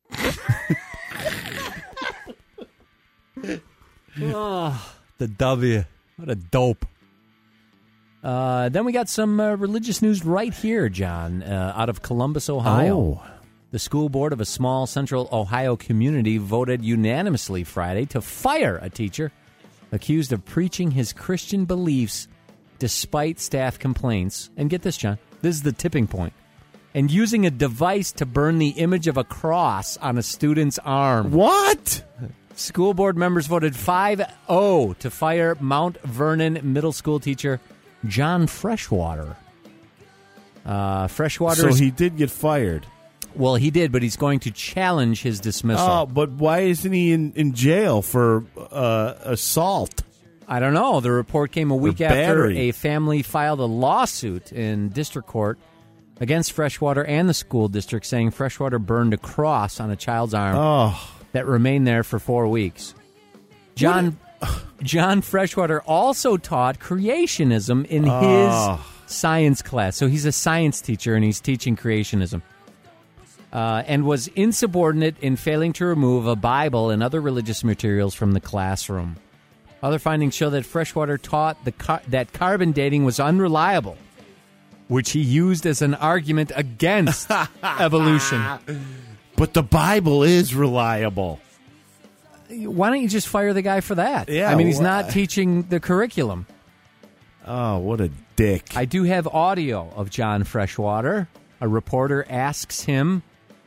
B: Oh, the W. What a dope. Then we got some religious news right here, John, out of Columbus, Ohio.
A: Oh.
B: The school board of a small central Ohio community voted unanimously Friday to fire a teacher accused of preaching his Christian beliefs despite staff complaints. And get this, John, this is the tipping point. And using a device to burn the image of a cross on a student's arm.
A: What?
B: School board members voted 5-0 to fire Mount Vernon middle school teacher John Freshwater.
A: So he did get fired.
B: Well, he did, but he's going to challenge his dismissal.
A: Oh, but why isn't he in jail for assault?
B: I don't know. The report came a week after a family filed a lawsuit in district court against Freshwater and the school district, saying Freshwater burned a cross on a child's arm that remained there for 4 weeks. John Freshwater also taught creationism in science class. So he's a science teacher, and he's teaching creationism. And was insubordinate in failing to remove a Bible and other religious materials from the classroom. Other findings show that Freshwater taught that carbon dating was unreliable, which he used as an argument against evolution.
A: But the Bible is reliable.
B: Why don't you just fire the guy for that?
A: Yeah,
B: I mean, he's not teaching the curriculum.
A: Oh, what a dick.
B: I do have audio of John Freshwater. A reporter asks him.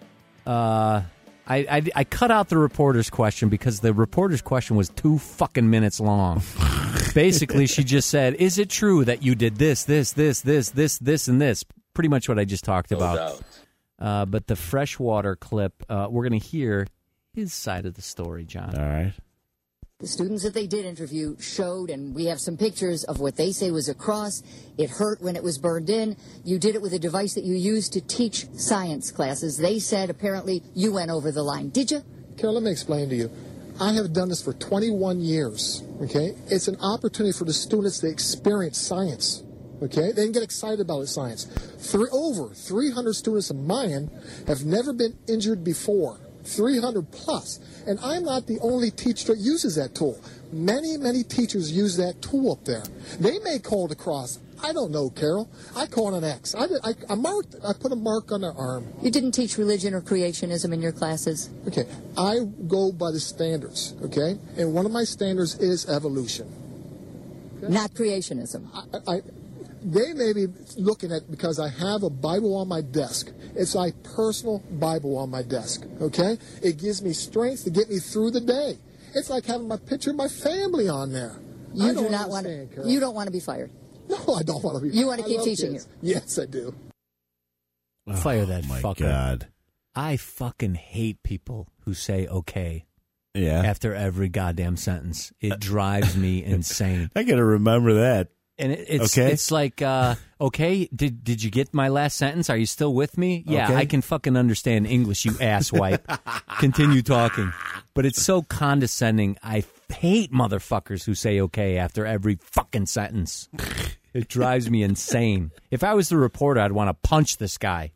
B: I cut out the reporter's question because the reporter's question was 2 fucking minutes long. Basically, she just said, "Is it true that you did this, and this?" Pretty much what I just talked about. But the Freshwater clip, we're going to hear his side of the story, John.
A: All right.
I: The students that they did interview showed, and we have some pictures of what they say was a cross. It hurt when it was burned in. You did it with a device that you used to teach science classes. They said apparently you went over the line. Did you?
J: Carol, let me explain to you. I have done this for 21 years, okay? It's an opportunity for the students to experience science, okay? They can get excited about science. Over 300 students of mine have never been injured before. 300 plus. And I'm not the only teacher that uses that tool. Many, many teachers use that tool up there. They may call it a cross. I don't know, Carol. I call it an X. I marked it. I put a mark on their arm.
I: You didn't teach religion or creationism in your classes?
J: Okay. I go by the standards, okay? And one of my standards is evolution.
I: Okay? Not creationism.
J: They may be looking at, because I have a Bible on my desk. It's my personal Bible on my desk, okay? It gives me strength to get me through the day. It's like having my picture of my family on there.
I: You do not want to. You don't want to be fired.
J: No, I don't want to be fired.
I: You want to keep teaching
J: kids. Yes, I do.
B: Fire that
A: my
B: fucker.
A: God.
B: I fucking hate people who say okay
A: Yeah.
B: after every goddamn sentence. It drives me insane.
A: I got to remember that.
B: And it's like, okay, did you get my last sentence? Are you still with me? Yeah,
A: Okay.
B: I can fucking understand English, you asswipe. Continue talking. But it's so condescending. I hate motherfuckers who say okay after every fucking sentence. It drives me insane. If I was the reporter, I'd want to punch this guy.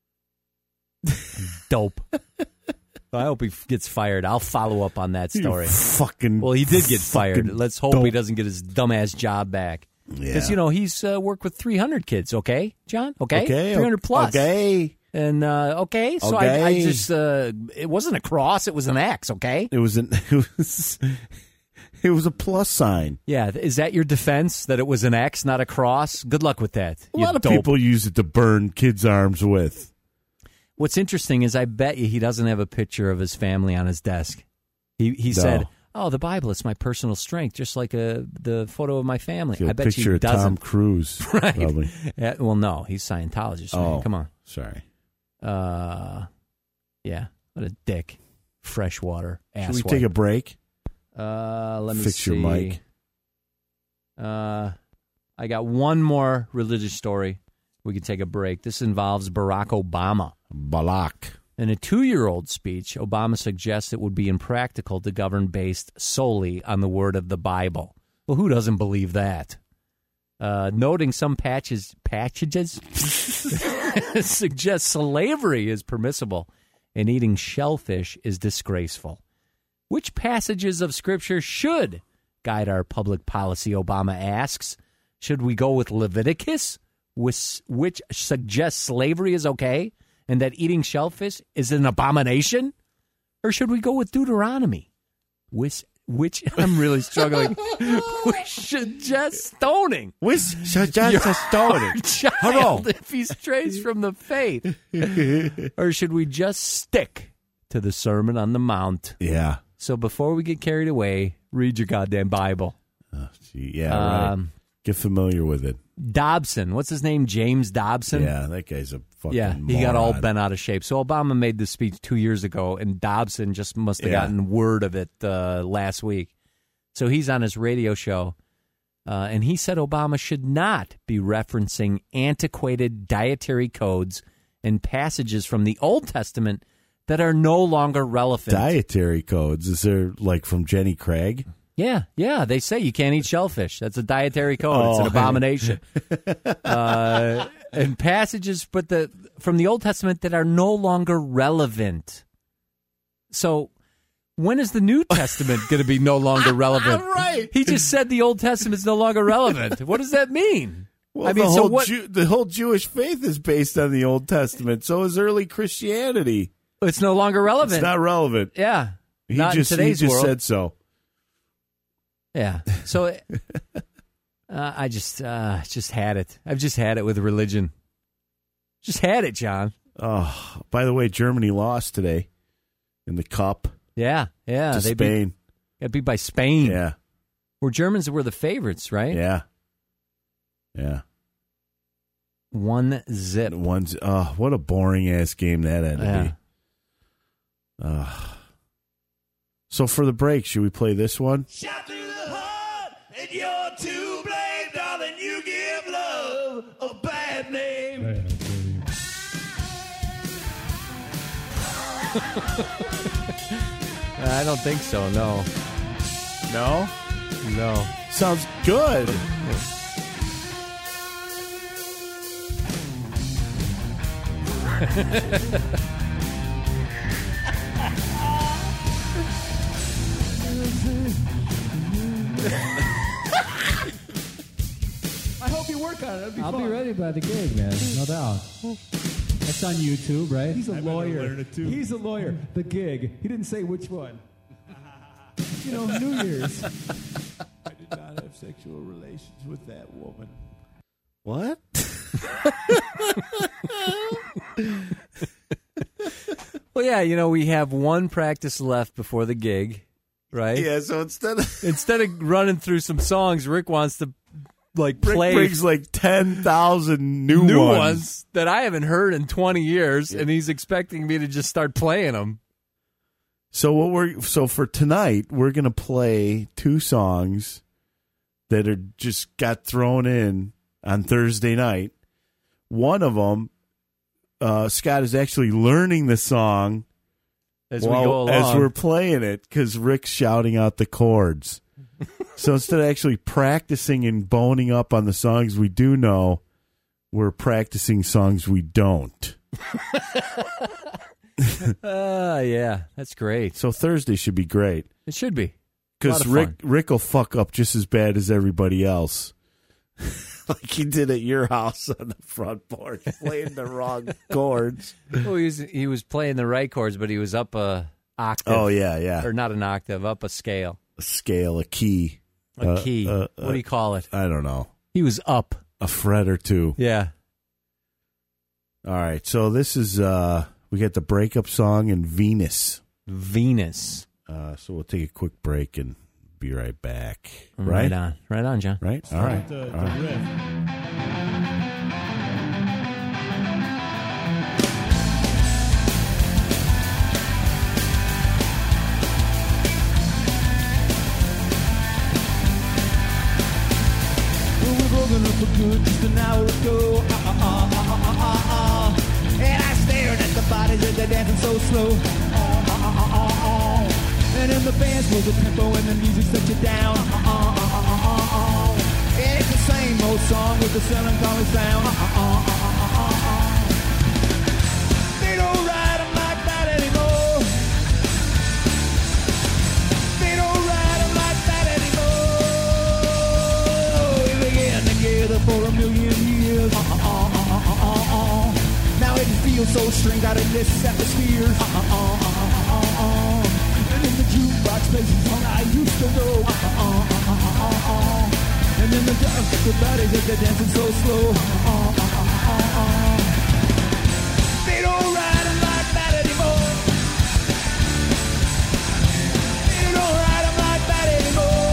B: Dope. I hope he gets fired. I'll follow up on that story.
A: Well,
B: he did get fired. Let's hope he doesn't get his dumbass job back. Because, he's worked with 300 kids, okay, John? Okay? 300 plus.
A: Okay.
B: And, okay, so
A: Okay.
B: I just, it wasn't a cross, it was an X, okay?
A: It was a plus sign.
B: Yeah, is that your defense, that it was an X, not a cross? Good luck with that.
A: A lot of people use it to burn kids' arms with.
B: What's interesting is I bet you he doesn't have a picture of his family on his desk. He said, "Oh, the Bible, it's my personal strength, just like the photo of my fammy." I bet
A: picture
B: you
A: of
B: doesn't.
A: Tom Cruise,
B: right?
A: Probably.
B: Yeah, well, no, he's Scientologist. Man. Come on.
A: Sorry.
B: Yeah, what a dick. Freshwater.
A: Should we take a break?
B: Let me
A: fix
B: see.
A: your mic.
B: I got one more religious story. We can take a break. This involves Barack Obama. In a 2-year-old speech, Obama suggests it would be impractical to govern based solely on the word of the Bible. Well, who doesn't believe that? Noting some passages suggest slavery is permissible and eating shellfish is disgraceful. Which passages of Scripture should guide our public policy, Obama asks? Should we go with Leviticus, which suggests slavery is okay and that eating shellfish is an abomination? Or should we go with Deuteronomy, which I'm really struggling, which suggests stoning?
A: Which suggests stoning?
B: Child, if he strays from the faith. Or should we just stick to the Sermon on the Mount?
A: Yeah.
B: So before we get carried away, read your goddamn Bible.
A: Oh, gee, yeah, right. Get familiar with it.
B: Dobson. What's his name? James Dobson?
A: Yeah, that guy's a fucking
B: moron. He got all bent out of shape. So Obama made this speech 2 years ago, and Dobson just must have gotten word of it last week. So he's on his radio show, and he said Obama should not be referencing antiquated dietary codes and passages from the Old Testament that are no longer relevant.
A: Dietary codes? Is there, like, from Jenny Craig?
B: Yeah, they say you can't eat shellfish. That's a dietary code. It's an abomination. And passages from the Old Testament that are no longer relevant. So when is the New Testament going to be no longer relevant?
A: Right.
B: He just said the Old Testament's no longer relevant. What does that mean?
A: Well, the whole Jewish faith is based on the Old Testament. So is early Christianity.
B: It's no longer relevant.
A: It's not relevant.
B: Yeah.
A: He
B: not
A: just
B: in today's world.
A: said so.
B: Yeah. So I just had it. I've just had it with religion. Just had it, John.
A: Oh, by the way, Germany lost today in the Cup.
B: Yeah.
A: To Spain.
B: Got beat by Spain.
A: Yeah.
B: Germans were the favorites, right?
A: Yeah.
B: 1-0.
A: Oh, what a boring ass game that had to be. So for the break, should we play this one?
C: Shot through the heart, and you're to blame, darling. You give love a bad name.
B: I don't think so. No.
A: No?
B: No.
A: Sounds good.
K: I hope you work on it. It'll be
L: I'll
K: fun.
L: be ready by the gig, man. No doubt. That's on YouTube, right?
K: He's a
L: I
K: lawyer.
L: learn it too.
K: He's a lawyer. The gig. He didn't say which one. New Year's.
C: I did not have sexual relations with that woman.
A: What?
B: Well, yeah, we have one practice left before the gig, right?
A: Yeah, so instead
B: of running through some songs, Rick wants to play.
A: Rick brings 10,000 new
B: ones that I haven't heard in 20 years, and he's expecting me to just start playing them.
A: So for tonight, we're gonna play 2 songs that are just got thrown in on Thursday night. One of them, Scott is actually learning the song
B: as we go along,
A: as we're playing it, because Rick's shouting out the chords. So instead of actually practicing and boning up on the songs we do know, we're practicing songs we don't.
B: Yeah, that's great.
A: So Thursday should be great.
B: It should be.
A: Because Rick will fuck up just as bad as everybody else. Like he did at your house on the front porch, playing the wrong chords.
B: Well, he was playing the right chords, but he was up a octave.
A: Oh, yeah.
B: Or not an octave, up a scale.
A: A scale, a key.
B: A key. What do you call it?
A: I don't know.
B: He was up.
A: A fret or two.
B: Yeah.
A: All right, so this is, we got the breakup song and Venus.
B: Venus.
A: So we'll take a quick break and be right back.
B: Right on. Right on, John.
A: Right? All right.
C: The
A: All right.
C: riff.
K: We were broken up for good just an hour ago. And I stared at the bodies as they're dancing so slow. And in the bands was a tempo and the music set you down. And it's the same old song with the melancholy sound. They don't ride 'em like that anymore. They don't ride 'em like that anymore. We began together for a million years. Now it feels so strange out in this atmosphere. And in the jukebox places I used to know. And in the dark, the bodies that they're dancing so slow. They don't ride 'em like that anymore. They don't ride 'em like that anymore.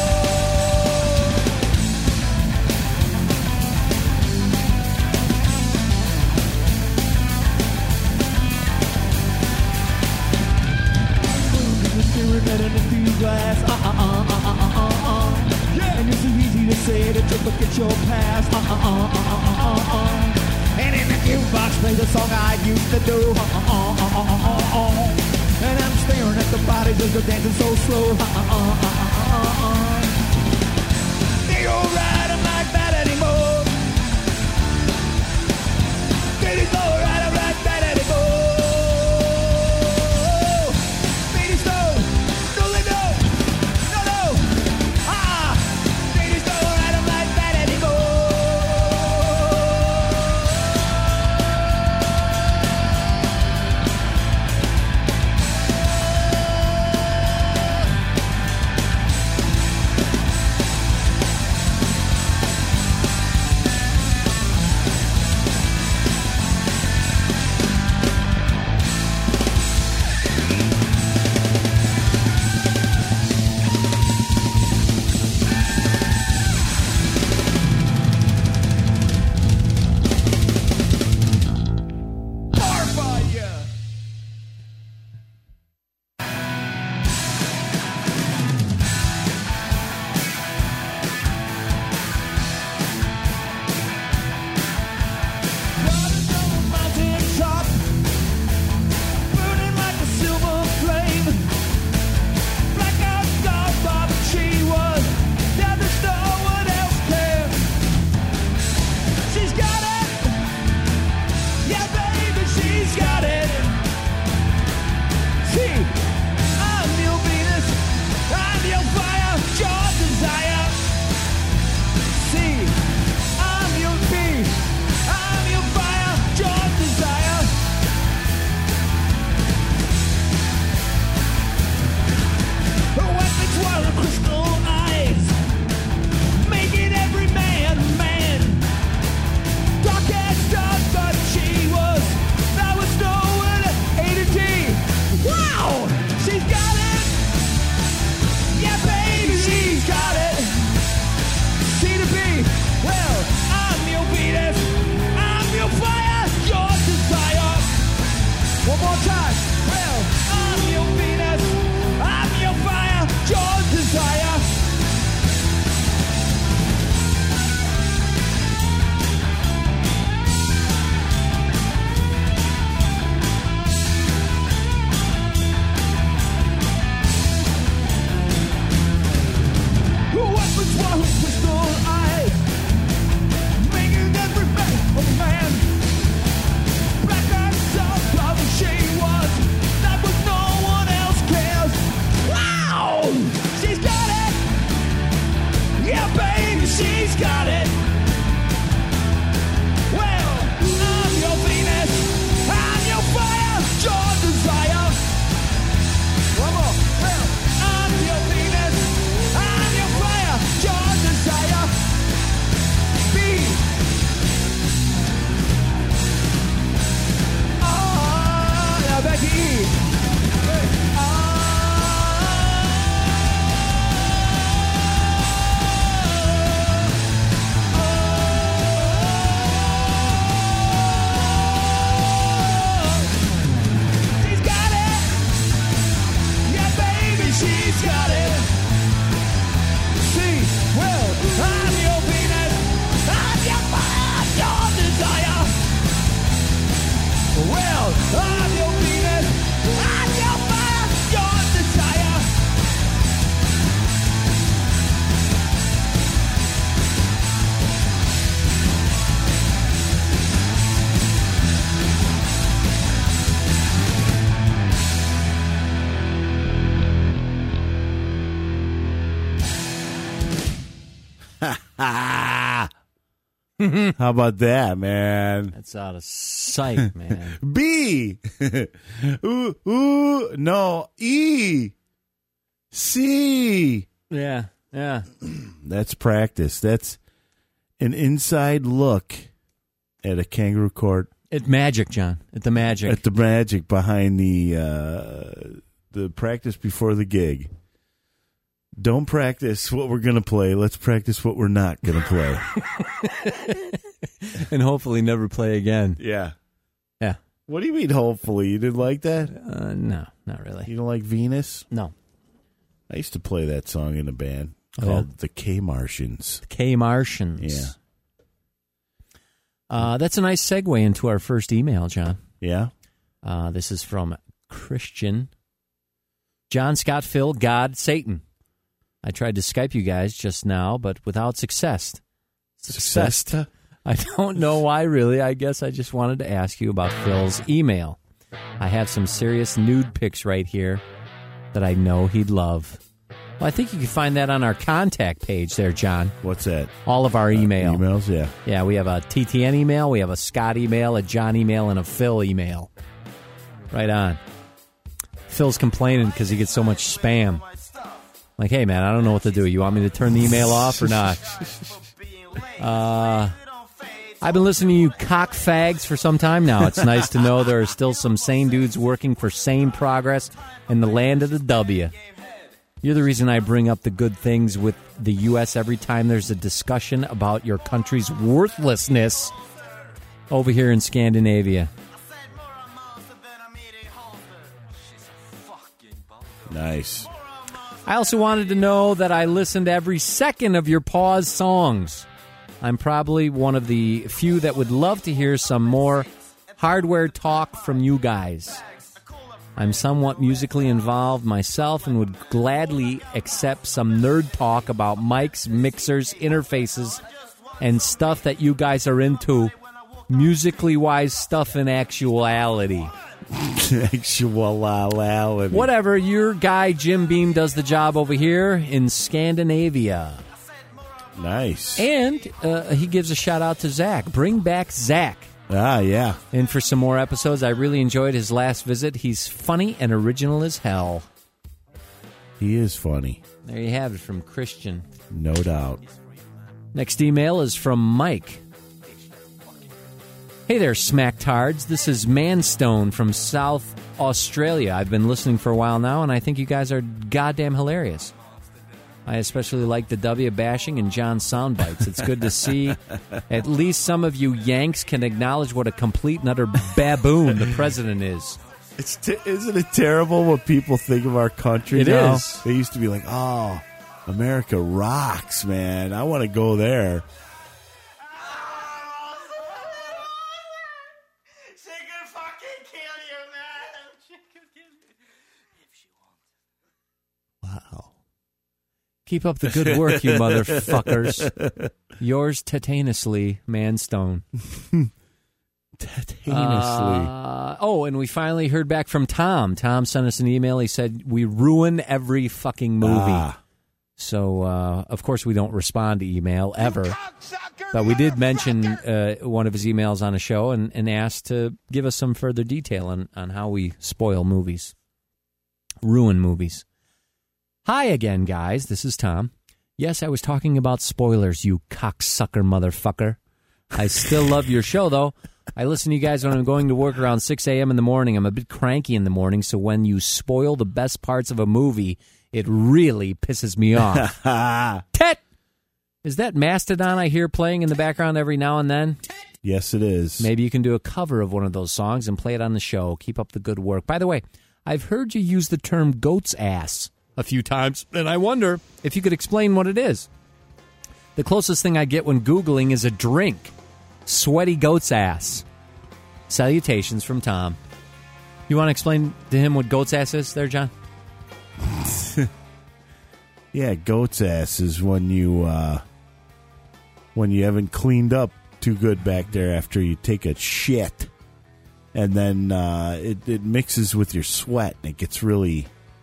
K: Staring at an empty glass. And it's so easy to say that you forget your past. And in the jukebox plays a song I used to do. And I'm staring at the bodies as they're dancing so slow.
C: They don't ride 'em like that anymore. They just don't ride 'em like that anymore. They just don't. No, they don't. No, no. They just don't ride 'em like that anymore. One more time. Well, I'm your Venus, I'm your fire, your desire. What was one crystal eye, making every man a man. Black eyes of love, she was that was no one else cares. Wow, she's got it. Yeah, baby, she's got it. Well, I'm your Venus, I'm your fire, your desire. One more. Well, I'm your Venus, I'm your fire, your desire. Be. Yeah, Becky E. Hey. She's got it. Yeah, baby, she's got it. See, well, I'm your Venus, I'm your fire, your desire. Well, I'm your Venus, I'm your fire, your desire.
A: How about that, man?
B: That's out of sight, man.
A: B. Ooh, ooh, no. E. C.
B: Yeah, yeah.
A: That's practice. That's an inside look at a kangaroo court.
B: At Magic, John. At the Magic.
A: At the Magic behind the practice before the gig. Don't practice what we're going to play. Let's practice what we're not going to play.
B: And hopefully never play again.
A: Yeah.
B: Yeah.
A: What do you mean, hopefully? You didn't like that?
B: No, not really.
A: You don't like Venus?
B: No.
A: I used to play that song in a band called the K-Martians.
B: K-Martians.
A: Yeah.
B: That's a nice segue into our first email, John.
A: Yeah?
B: This is from Christian. John, Scott, Phil, God, Satan. I tried to Skype you guys just now, but without success.
A: Success?
B: I don't know why, really. I guess I just wanted to ask you about Phil's email. I have some serious nude pics right here that I know he'd love. Well, I think you can find that on our contact page there, John.
A: What's that?
B: All of our email.
A: Emails, yeah.
B: Yeah, we have a TTN email, we have a Scott email, a John email, and a Phil email. Right on. Phil's complaining because he gets so much spam. Like, hey, man, I don't know what to do. You want me to turn the email off or not? I've been listening to you cock fags for some time now. It's nice to know there are still some sane dudes working for sane progress in the land of the W. You're the reason I bring up the good things with the U.S. every time there's a discussion about your country's worthlessness over here in Scandinavia.
A: Nice.
B: I also wanted to know that I listened to every second of your Pause songs. I'm probably one of the few that would love to hear some more hardware talk from you guys. I'm somewhat musically involved myself and would gladly accept some nerd talk about mics, mixers, interfaces, and stuff that you guys are into, musically wise stuff in actuality.
A: Actuality.
B: Whatever, your guy Jim Beam does the job over here in Scandinavia.
A: Nice.
B: And he gives a shout out to Zach. Bring back Zach.
A: Ah, yeah.
B: And for some more episodes, I really enjoyed his last visit. He's funny and original as hell.
A: He is funny.
B: There you have it from Christian.
A: No doubt.
B: Next email is from Mike. Hey there, smacktards. This is Manstone from South Australia. I've been listening for a while now, and I think you guys are goddamn hilarious. I especially like the W bashing and John's sound bites. It's good to see at least some of you Yanks can acknowledge what a complete and utter baboon the president is.
A: Isn't it terrible what people think of our country
B: It
A: now?
B: is.
A: They used to be like, oh, America rocks, man. I want to go there.
B: Wow. Keep up the good work, you motherfuckers. Yours tetanously, Manstone.
A: Tetanously.
B: And we finally heard back from Tom. Tom sent us an email. He said, we ruin every fucking movie. So, of course, we don't respond to email ever. But we did mention one of his emails on a show and asked to give us some further detail on how we spoil movies. Ruin movies. Hi again, guys. This is Tom. Yes, I was talking about spoilers, you cocksucker motherfucker. I still love your show, though. I listen to you guys when I'm going to work around 6 a.m. in the morning. I'm a bit cranky in the morning, so when you spoil the best parts of a movie, it really pisses me off. Tet! Is that Mastodon I hear playing in the background every now and then?
A: Yes, it is.
B: Maybe you can do a cover of one of those songs and play it on the show. Keep up the good work. By the way, I've heard you use the term goat's ass a few times, and I wonder if you could explain what it is. The closest thing I get when Googling is a drink. Sweaty goat's ass. Salutations from Tom. You want to explain to him what goat's ass is there, John?
A: Yeah, goat's ass is when you haven't cleaned up too good back there after you take a shit. And then it mixes with your sweat, and it gets really...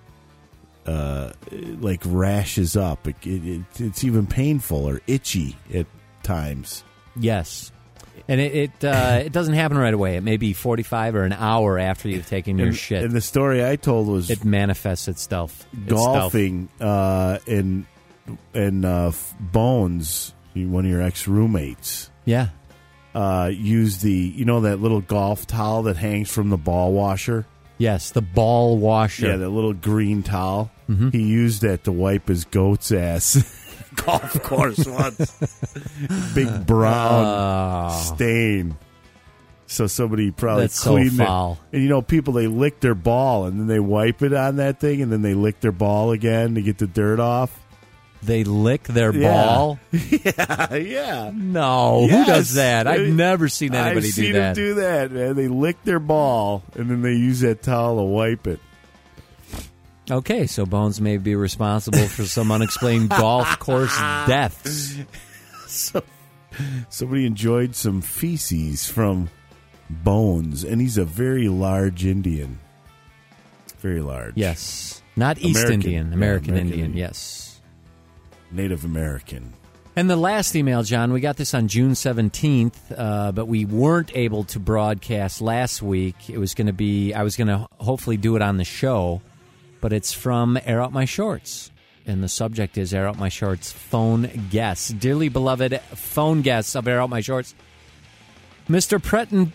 A: like rashes up. It's even painful or itchy at times.
B: Yes. And it doesn't happen right away. It may be 45 or an hour after you've taken your shit.
A: And the story I told was...
B: It manifests itself.
A: Golfing in Bones, one of your ex-roommates.
B: Yeah.
A: Used that little golf towel that hangs from the ball washer?
B: Yes, the ball washer.
A: Yeah, that little green towel.
B: Mm-hmm.
A: He used that to wipe his goat's ass. Golf course once. Big brown stain. So somebody probably
B: That's so
A: cleaned
B: foul.
A: it. And people, they lick their ball and then they wipe it on that thing and then they lick their ball again to get the dirt off.
B: They lick their ball?
A: Yeah.
B: No,
A: Yes.
B: who does that? I've never seen anybody
A: I've
B: do
A: seen
B: that.
A: them do that, man. They lick their ball and then they use that towel to wipe it.
B: Okay, so Bones may be responsible for some unexplained golf course deaths.
A: So, somebody enjoyed some feces from Bones, and he's a very large Indian. Very large.
B: Yes. Not East
A: American.
B: Indian.
A: Yeah,
B: American Indian, yes.
A: Native American.
B: And the last email, John, we got this on June 17th, but we weren't able to broadcast last week. It was going to be, I was going to hopefully do it on the show, but it's from Air Out My Shorts. And the subject is Air Out My Shorts phone guests. Dearly beloved phone guests of Air Out My Shorts, Mr. Preston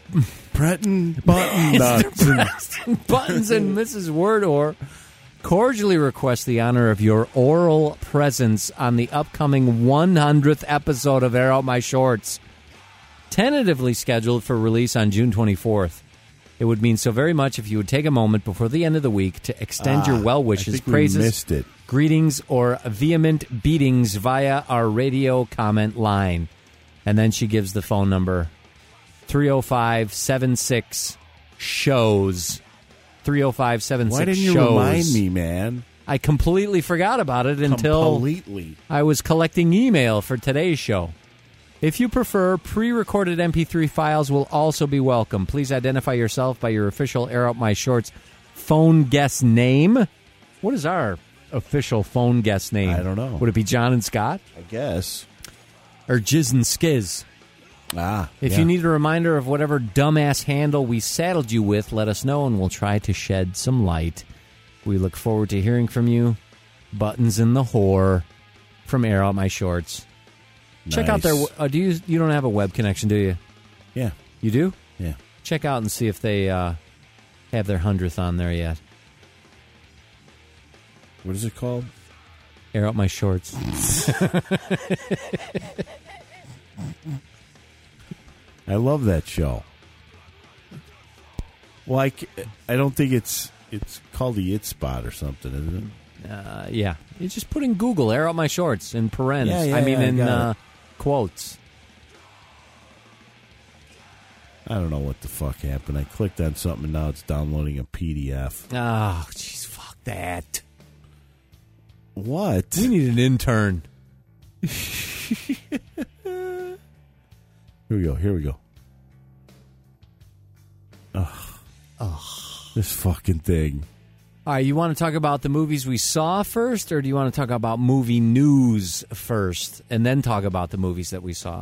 B: Buttons and Mrs. Wordor cordially request the honor of your oral presence on the upcoming 100th episode of Air Out My Shorts, tentatively scheduled for release on June 24th. It would mean so very much if you would take a moment before the end of the week to extend your well wishes, praises, greetings, or vehement beatings via our radio comment line. And then she gives the phone number, 305-76-SHOWS. 305-76-SHOWS.
A: Why didn't you remind me, man?
B: I completely forgot about it until I was collecting email for today's show. If you prefer, pre-recorded MP3 files will also be welcome. Please identify yourself by your official Air Out My Shorts phone guest name. What is our official phone guest name?
A: I don't know.
B: Would it be John and Scott?
A: I guess.
B: Or Jizz and Skiz? If you need a reminder of whatever dumbass handle we saddled you with, let us know and we'll try to shed some light. We look forward to hearing from you. Buttons in the whore from Air Out My Shorts.
A: Nice.
B: Check out their. You don't have a web connection, do you?
A: Yeah.
B: You do?
A: Yeah.
B: Check out and see if they have their 100th on there yet.
A: What is it called?
B: Air Out My Shorts.
A: I love that show. Well, I don't think it's called the It Spot or something, isn't it?
B: Yeah. You just put in Google, Air Out My Shorts, in parens.
A: Yeah,
B: Quotes.
A: I don't know what the fuck happened. I clicked on something and now it's downloading a PDF.
B: Oh, jeez, fuck that.
A: What?
B: We need an intern.
A: Here we go. This fucking thing.
B: All right, you want to talk about the movies we saw first, or do you want to talk about movie news first, and then talk about the movies that we saw?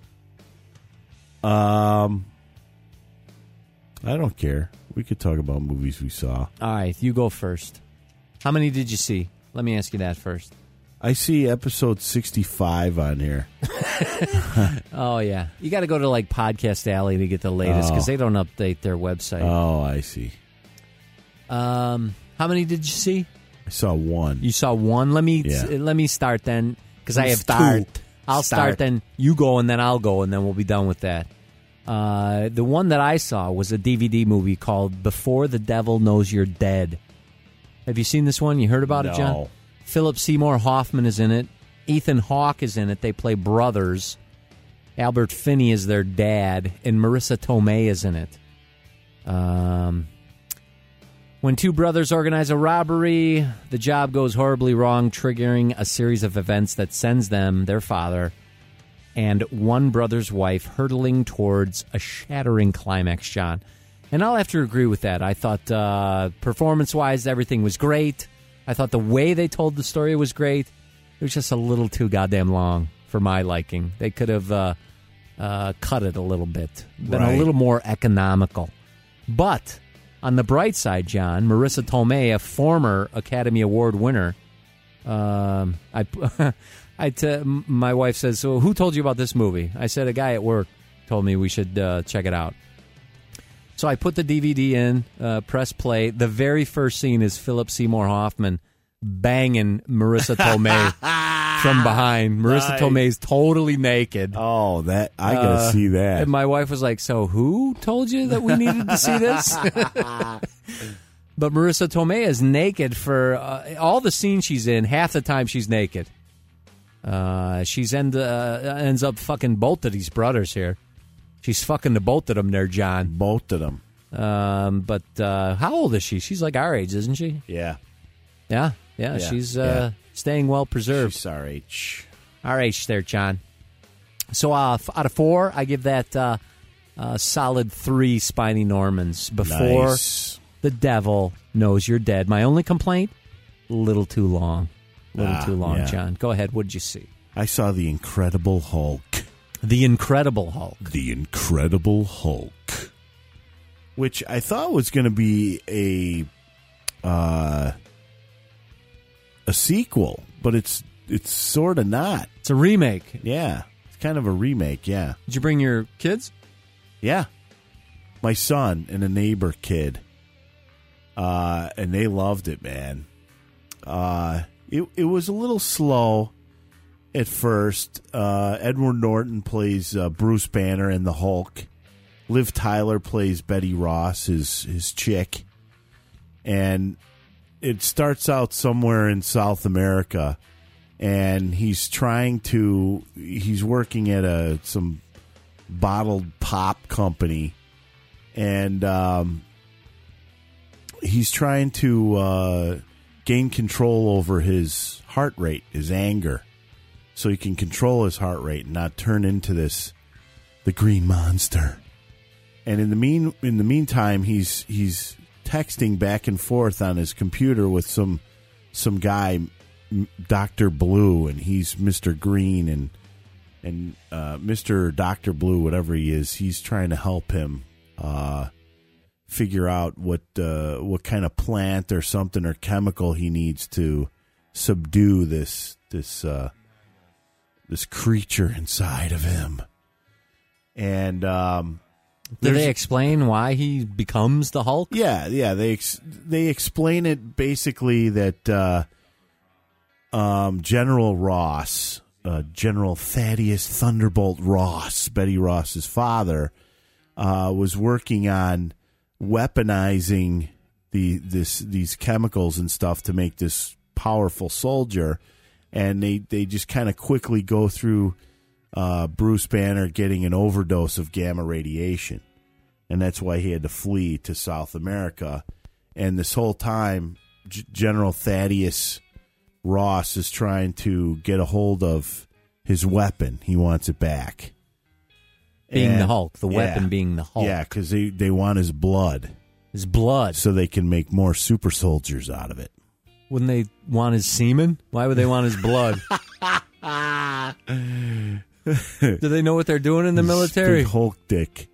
A: I don't care. We could talk about movies we saw.
B: All right, you go first. How many did you see? Let me ask you that first.
A: I see episode 65 on here.
B: Oh, yeah. You got to go to, like, Podcast Alley to get the latest, because they don't update their website.
A: Oh, I see.
B: How many did you see?
A: I saw one.
B: You saw one? Let me start then, because I have two. I'll start, then you go, and then I'll go, and then we'll be done with that. The one that I saw was a DVD movie called Before the Devil Knows You're Dead. Have you seen this one? You heard about it, John?
A: No.
B: Philip Seymour Hoffman is in it. Ethan Hawke is in it. They play brothers. Albert Finney is their dad, and Marissa Tomei is in it. When two brothers organize a robbery, the job goes horribly wrong, triggering a series of events that sends them, their father, and one brother's wife hurtling towards a shattering climax, John. And I'll have to agree with that. I thought performance-wise, everything was great. I thought the way they told the story was great. It was just a little too goddamn long for my liking. They could have cut it a little bit, been a little more economical. But on the bright side, John, Marissa Tomei, a former Academy Award winner, my wife says, "So who told you about this movie?" I said, "A guy at work told me we should check it out." So I put the DVD in, press play. The very first scene is Philip Seymour Hoffman banging Marissa Tomei from behind. Marissa Tomei's totally naked.
A: Oh, that I gotta see that.
B: And my wife was like, "So who told you that we needed to see this?" But Marissa Tomei is naked for all the scenes she's in. Half the time she's naked. She's ends up fucking both of these brothers here. She's fucking the both of them there, John.
A: Both of them.
B: But how old is she? She's like our age, isn't she?
A: Yeah.
B: Yeah. She's staying well preserved.
A: She's RH.
B: RH there, John. So out of 4, I give that solid 3 Spiny Normans before the devil knows you're dead. My only complaint, a little too long. John. Go ahead. What did you see?
A: I saw The Incredible Hulk.
B: The Incredible Hulk.
A: The Incredible Hulk. Which I thought was going to be a sequel, but it's sort of not.
B: It's a remake.
A: Yeah. It's kind of a remake, yeah.
B: Did you bring your kids?
A: Yeah. My son and a neighbor kid. And they loved it, man. It was a little slow at first. Edward Norton plays Bruce Banner in the Hulk. Liv Tyler plays Betty Ross, his chick. And it starts out somewhere in South America, and he's working at some bottled pop company, and he's trying to gain control over his heart rate, his anger, so he can control his heart rate and not turn into the green monster. And in the meantime, he's texting back and forth on his computer with some guy, Dr. Blue, and he's Mr. Green, and Mr. Dr. Blue, whatever he is, he's trying to help him figure out what kind of plant or something or chemical he needs to subdue this creature inside of him. And
B: did they explain why he becomes the Hulk?
A: Yeah. They explain it basically that General Ross, General Thaddeus Thunderbolt Ross, Betty Ross's father, was working on weaponizing these chemicals and stuff to make this powerful soldier, and they just kind of quickly go through Bruce Banner getting an overdose of gamma radiation, and that's why he had to flee to South America. And this whole time, General Thaddeus Ross is trying to get a hold of his weapon. He wants it back.
B: The Hulk, the weapon being the Hulk.
A: Yeah, because they want his blood.
B: His blood.
A: So they can make more super soldiers out of it.
B: Wouldn't they want his semen? Why would they want his blood? Do they know what they're doing in the military?
A: Big Hulk dick.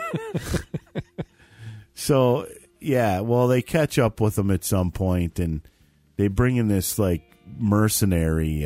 A: So, yeah, well, they catch up with him at some point, and they bring in this, like, mercenary,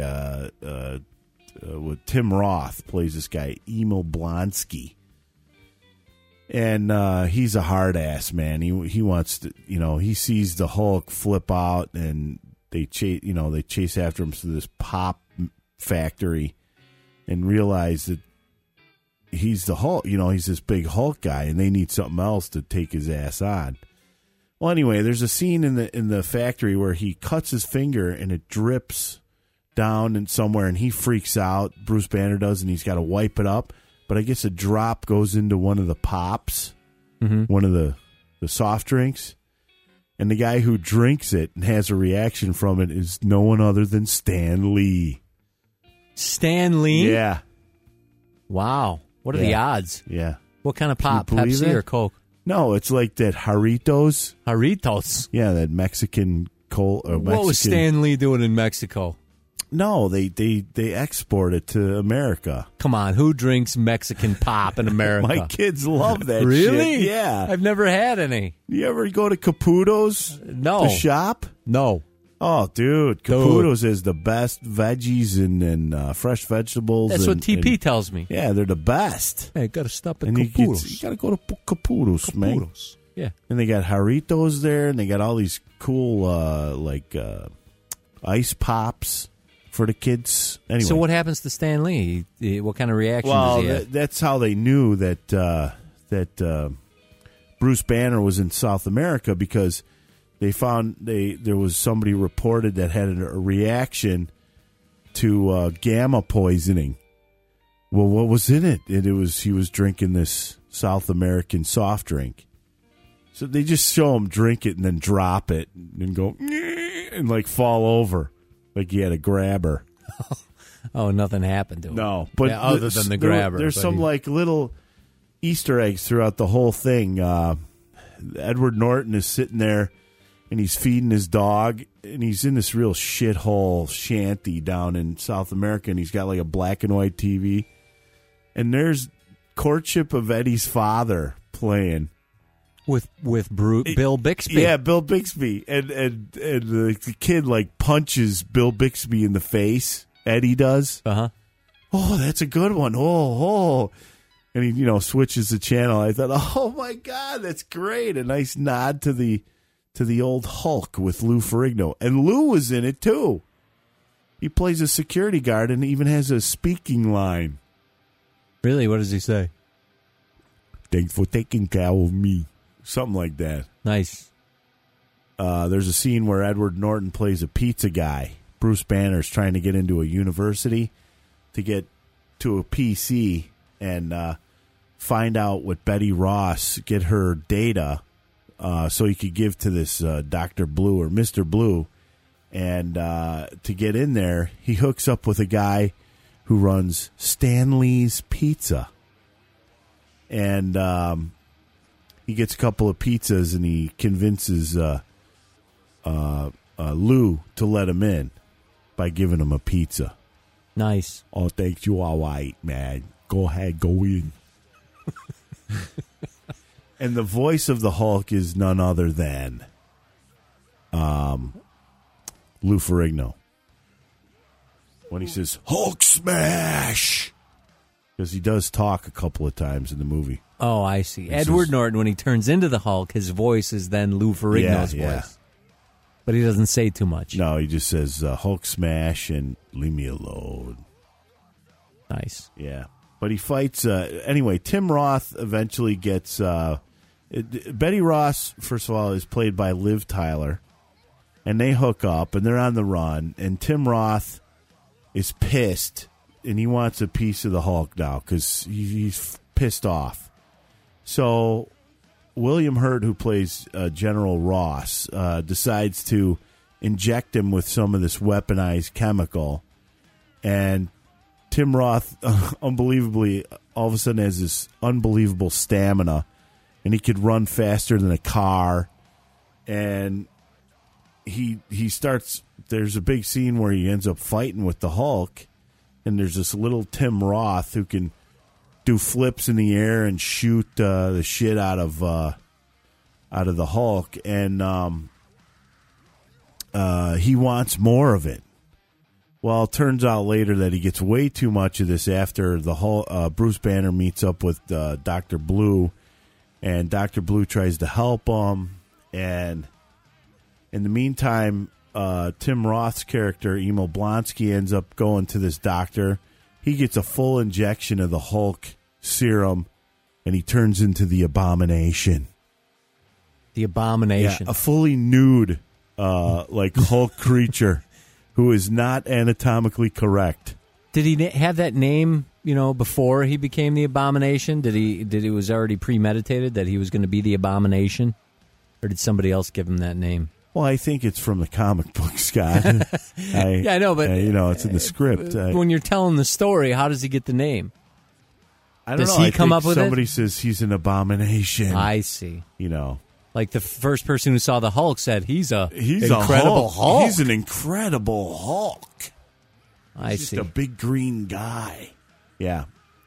A: with Tim Roth plays this guy, Emil Blonsky. And he's a hard ass, man. He wants to, he sees the Hulk flip out, and they chase after him to this pop factory, and realize that he's the Hulk. He's this big Hulk guy, and they need something else to take his ass on. Well, anyway, there's a scene in the factory where he cuts his finger and it drips down and somewhere, and he freaks out. Bruce Banner does, and he's got to wipe it up. But I guess a drop goes into one of the pops, one of the soft drinks, and the guy who drinks it and has a reaction from it is no one other than Stan Lee.
B: Stan Lee?
A: Yeah.
B: Wow. What are the odds?
A: Yeah.
B: What kind of pop? Pepsi or Coke?
A: No, it's like that Jarritos.
B: Jarritos?
A: Yeah, that Mexican coal.
B: What was Stan Lee doing in Mexico?
A: No, they export it to America.
B: Come on, who drinks Mexican pop in America?
A: My kids love that
B: really?
A: shit. Yeah.
B: I've never had any.
A: You ever go to Caputo's?
B: No.
A: To shop?
B: No.
A: Oh, dude, Caputo's is the best veggies and fresh vegetables.
B: That's what TP tells me.
A: Yeah, they're the best.
B: Hey, got to stop at Caputo's.
A: You got to go to Caputo's, man.
B: Yeah.
A: And they got Jarritos there, and they got all these cool, ice pops for the kids. Anyway.
B: So what happens to Stan Lee? What kind of reaction does he have?
A: That's how they knew that Bruce Banner was in South America, because they found there was somebody reported that had a reaction to gamma poisoning. Well, what was in it? He was drinking this South American soft drink. So they just show him drink it and then drop it and go, and like fall over, like he had to grab her.
B: Oh, nothing happened to him.
A: No, but
B: Yeah, other than the grabber.
A: There's
B: but
A: some like little Easter eggs throughout the whole thing. Edward Norton is sitting there, and he's feeding his dog, and he's in this real shithole shanty down in South America, and he's got like a black and white TV, and there's Courtship of Eddie's Father playing.
B: With Bill Bixby.
A: Yeah, Bill Bixby. And the kid like punches Bill Bixby in the face. Eddie does.
B: Uh-huh.
A: Oh, that's a good one. Oh. And he, switches the channel. I thought, oh my God, that's great. A nice nod to the old Hulk with Lou Ferrigno. And Lou was in it too. He plays a security guard and even has a speaking line.
B: Really? What does he say?
A: Thanks for taking care of me. Something like that.
B: Nice.
A: There's a scene where Edward Norton plays a pizza guy. Bruce Banner's trying to get into a university to get to a PC and find out what Betty Ross, get her data so he could give to this Dr. Blue or Mr. Blue. And to get in there, he hooks up with a guy who runs Stanley's Pizza. And he gets a couple of pizzas and he convinces Lou to let him in by giving him a pizza.
B: Nice.
A: Oh, thanks. You all right, man. Go ahead. Go in. And the voice of the Hulk is none other than Lou Ferrigno. When he says, Hulk smash! Because he does talk a couple of times in the movie.
B: Oh, I see. Edward Norton, when he turns into the Hulk, his voice is then Lou Ferrigno's voice. But he doesn't say too much.
A: No, he just says, Hulk smash and leave me alone.
B: Nice.
A: Yeah. But he fights... anyway, Tim Roth eventually gets... Betty Ross, first of all, is played by Liv Tyler. And they hook up, and they're on the run. And Tim Roth is pissed, and he wants a piece of the Hulk now because he's pissed off. So William Hurt, who plays General Ross, decides to inject him with some of this weaponized chemical. And Tim Roth, unbelievably, all of a sudden has this unbelievable stamina, and he could run faster than a car. And he starts, there's a big scene where he ends up fighting with the Hulk, and there's this little Tim Roth who can do flips in the air and shoot the shit out of the Hulk, and he wants more of it. Well, it turns out later that he gets way too much of this after the Hulk, Bruce Banner meets up with Dr. Blue, and Dr. Blue tries to help him, and in the meantime, Tim Roth's character, Emil Blonsky, ends up going to this doctor. He gets a full injection of the Hulk serum, and he turns into the Abomination.
B: The Abomination.
A: Yeah, a fully nude, like Hulk creature who is not anatomically correct.
B: Did he have that name, before he became the Abomination? Did it was already premeditated that he was going to be the Abomination? Or did somebody else give him that name?
A: Well, I think it's from the comic book, Scott.
B: I know, but
A: it's in the script.
B: When you're telling the story, how does he get the name?
A: I don't know.
B: Does he come up with
A: somebody
B: it?
A: says he's an abomination.
B: I see.
A: Like
B: the first person who saw the Hulk said he's
A: incredible
B: a Hulk.
A: He's an incredible Hulk.
B: I
A: see.
B: see.
A: Just a big green guy. Yeah.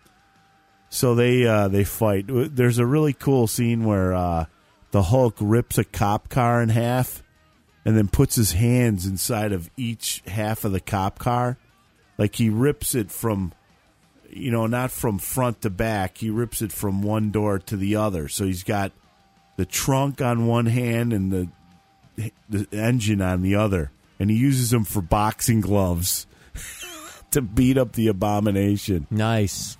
A: So they fight. There's a really cool scene where the Hulk rips a cop car in half and then puts his hands inside of each half of the cop car. Like he rips it from, not from front to back. He rips it from one door to the other. So he's got the trunk on one hand and the engine on the other. And he uses them for boxing gloves to beat up the Abomination.
B: Nice.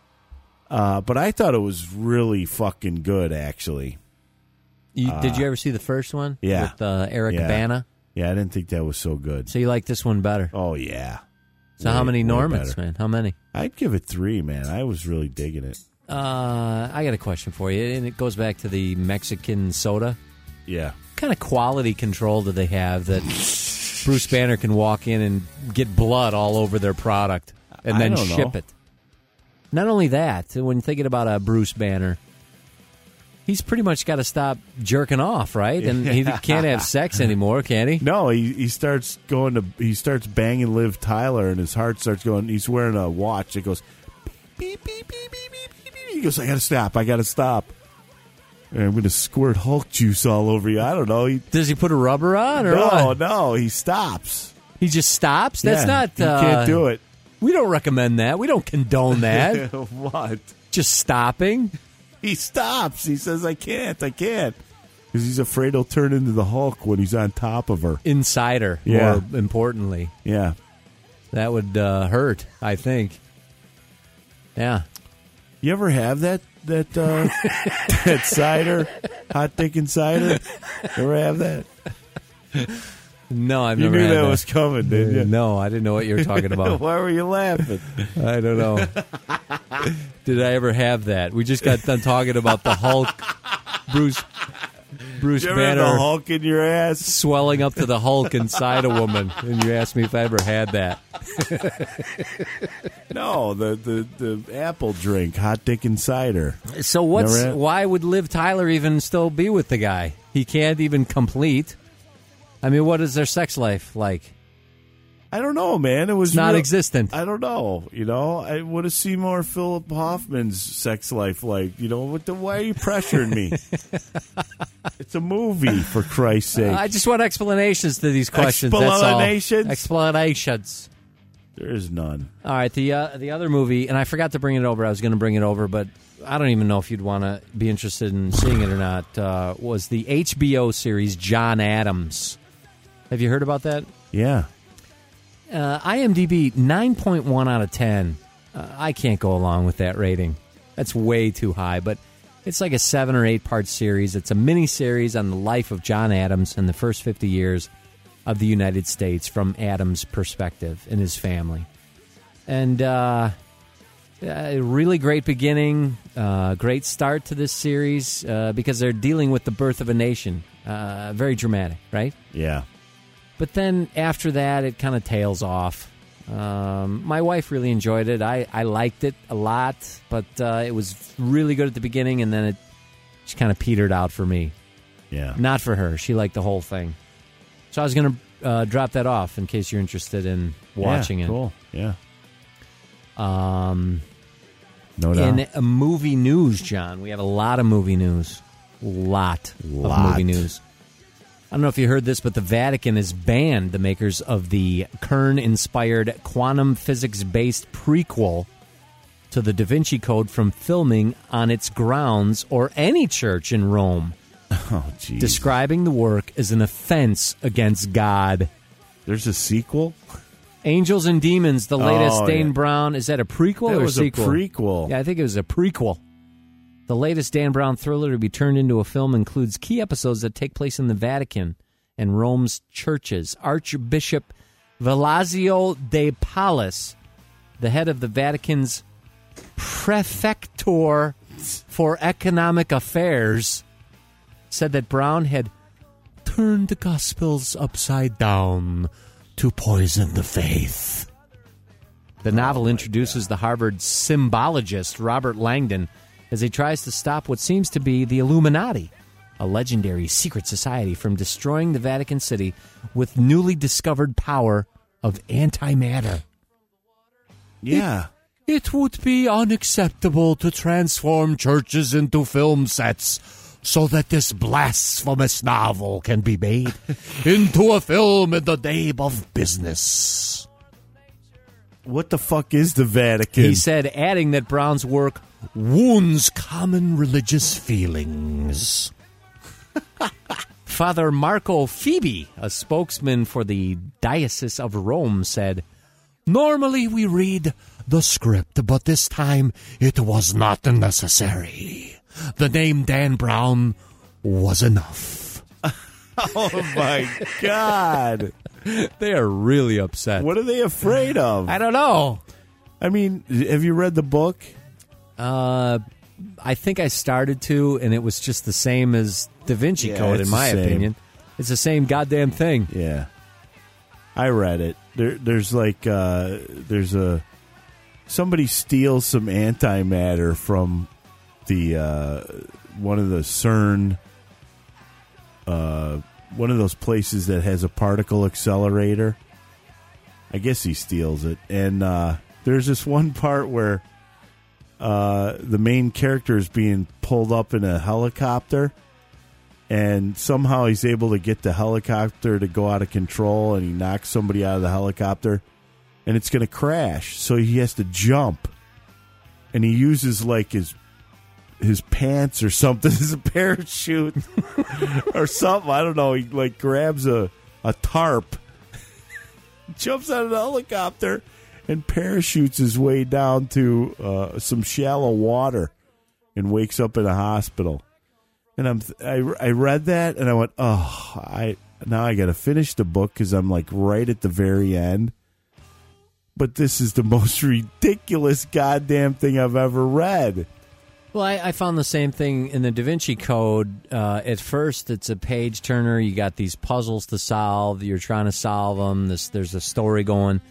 A: But I thought it was really fucking good, actually.
B: Did you ever see the first one?
A: Yeah.
B: With Eric Bana?
A: Yeah, I didn't think that was so good.
B: So you like this one better?
A: Oh, yeah.
B: So how many Normans, man? How many?
A: I'd give it 3, man. I was really digging it.
B: I got a question for you, and it goes back to the Mexican soda.
A: Yeah.
B: What kind of quality control do they have that Bruce Banner can walk in and get blood all over their product and then ship it. Not only that, when you're thinking about a Bruce Banner, he's pretty much got to stop jerking off, right? And he can't have sex anymore, can he?
A: No, he starts banging Liv Tyler, and his heart starts going. He's wearing a watch. It goes beep, beep, beep, beep, beep, beep, beep. He goes, I got to stop. And I'm going to squirt Hulk juice all over you. I don't know.
B: Does he put a rubber on or what?
A: No, he stops.
B: He just stops? That's not...
A: You can't do it.
B: We don't recommend that. We don't condone that.
A: What?
B: Just stopping?
A: He stops. He says, I can't. Because he's afraid he'll turn into the Hulk when he's on top of her.
B: Inside her, more importantly.
A: Yeah.
B: That would hurt, I think. Yeah.
A: You ever have that that cider, hot dickin' cider? You ever have that?
B: No, I've never
A: had that. You
B: knew that
A: was coming, didn't you?
B: No, I didn't know what you were talking about.
A: Why were you laughing?
B: I don't know. Did I ever have that? We just got done talking about the Hulk, Bruce
A: you ever
B: Banner,
A: have the Hulk in your ass,
B: swelling up to the Hulk inside a woman, and you asked me if I ever had that.
A: No, the apple drink, hot dickin' cider.
B: So why would Liv Tyler even still be with the guy? He can't even complete. I mean, what is their sex life like?
A: I don't know, man. It was
B: non-existent.
A: I don't know. I want to see more Philip Hoffman's sex life like. Why are you pressuring me? It's a movie, for Christ's sake.
B: I just want explanations to these questions.
A: Explanations?
B: That's all. Explanations.
A: There is none.
B: All right, the other movie, and I forgot to bring it over. I was going to bring it over, but I don't even know if you'd want to be interested in seeing it or not, was the HBO series John Adams. Have you heard about that?
A: Yeah.
B: IMDb, 9.1 out of 10. I can't go along with that rating. That's way too high, but it's like a 7 or 8 part series. It's a mini-series on the life of John Adams and the first 50 years of the United States from Adams' perspective and his family. And a really great beginning, great start to this series because they're dealing with the birth of a nation. Very dramatic, right?
A: Yeah.
B: But then after that, it kind of tails off. My wife really enjoyed it. I liked it a lot, but it was really good at the beginning, and then it just kind of petered out for me.
A: Yeah.
B: Not for her. She liked the whole thing. So I was going to drop that off in case you're interested in watching it.
A: Cool. Yeah.
B: No
A: doubt.
B: In movie news, John, we have a lot of movie news. Lot of movie news. I don't know if you heard this, but the Vatican has banned the makers of the Kern-inspired quantum physics-based prequel to the Da Vinci Code from filming on its grounds or any church in Rome.
A: Oh, geez.
B: Describing the work as an offense against God.
A: There's a sequel?
B: Angels and Demons, the latest Dan Brown. Is that a prequel or sequel?
A: It was a prequel.
B: Yeah, I think it was a prequel. The latest Dan Brown thriller to be turned into a film includes key episodes that take place in the Vatican and Rome's churches. Archbishop Velazio de Pallas, the head of the Vatican's Prefecture for Economic Affairs, said that Brown had turned the Gospels upside down to poison the faith. The novel introduces the Harvard symbologist Robert Langdon as he tries to stop what seems to be the Illuminati, a legendary secret society, from destroying the Vatican City with newly discovered power of antimatter.
A: Yeah.
B: It would be unacceptable to transform churches into film sets so that this blasphemous novel can be made into a film in the name of business.
A: What the fuck is the Vatican?
B: He said, adding that Brown's work wounds common religious feelings. Father Marco Phoebe, a spokesman for the Diocese of Rome, said, "Normally we read the script, but this time it was not necessary. The name Dan Brown was enough."
A: Oh, my God.
B: They are really upset.
A: What are they afraid of?
B: I don't know.
A: I mean, have you read the book?
B: I think I started to, and it was just the same as Da Vinci Code, in my opinion. It's the same goddamn thing.
A: Yeah. I read it. There's like somebody steals some antimatter from the one of the CERN, one of those places that has a particle accelerator. I guess he steals it, and there's this one part where the main character is being pulled up in a helicopter, and somehow he's able to get the helicopter to go out of control, and he knocks somebody out of the helicopter, and it's going to crash. So he has to jump, and he uses like his pants or something as a parachute or something. I don't know. He like grabs a tarp, jumps out of the helicopter, and parachutes his way down to some shallow water and wakes up in a hospital. And I read that and I went, now I got to finish the book because I'm like right at the very end. But this is the most ridiculous goddamn thing I've ever read.
B: Well, I found the same thing in the Da Vinci Code. At first, it's a page turner. You got these puzzles to solve. You're trying to solve them. There's a story going.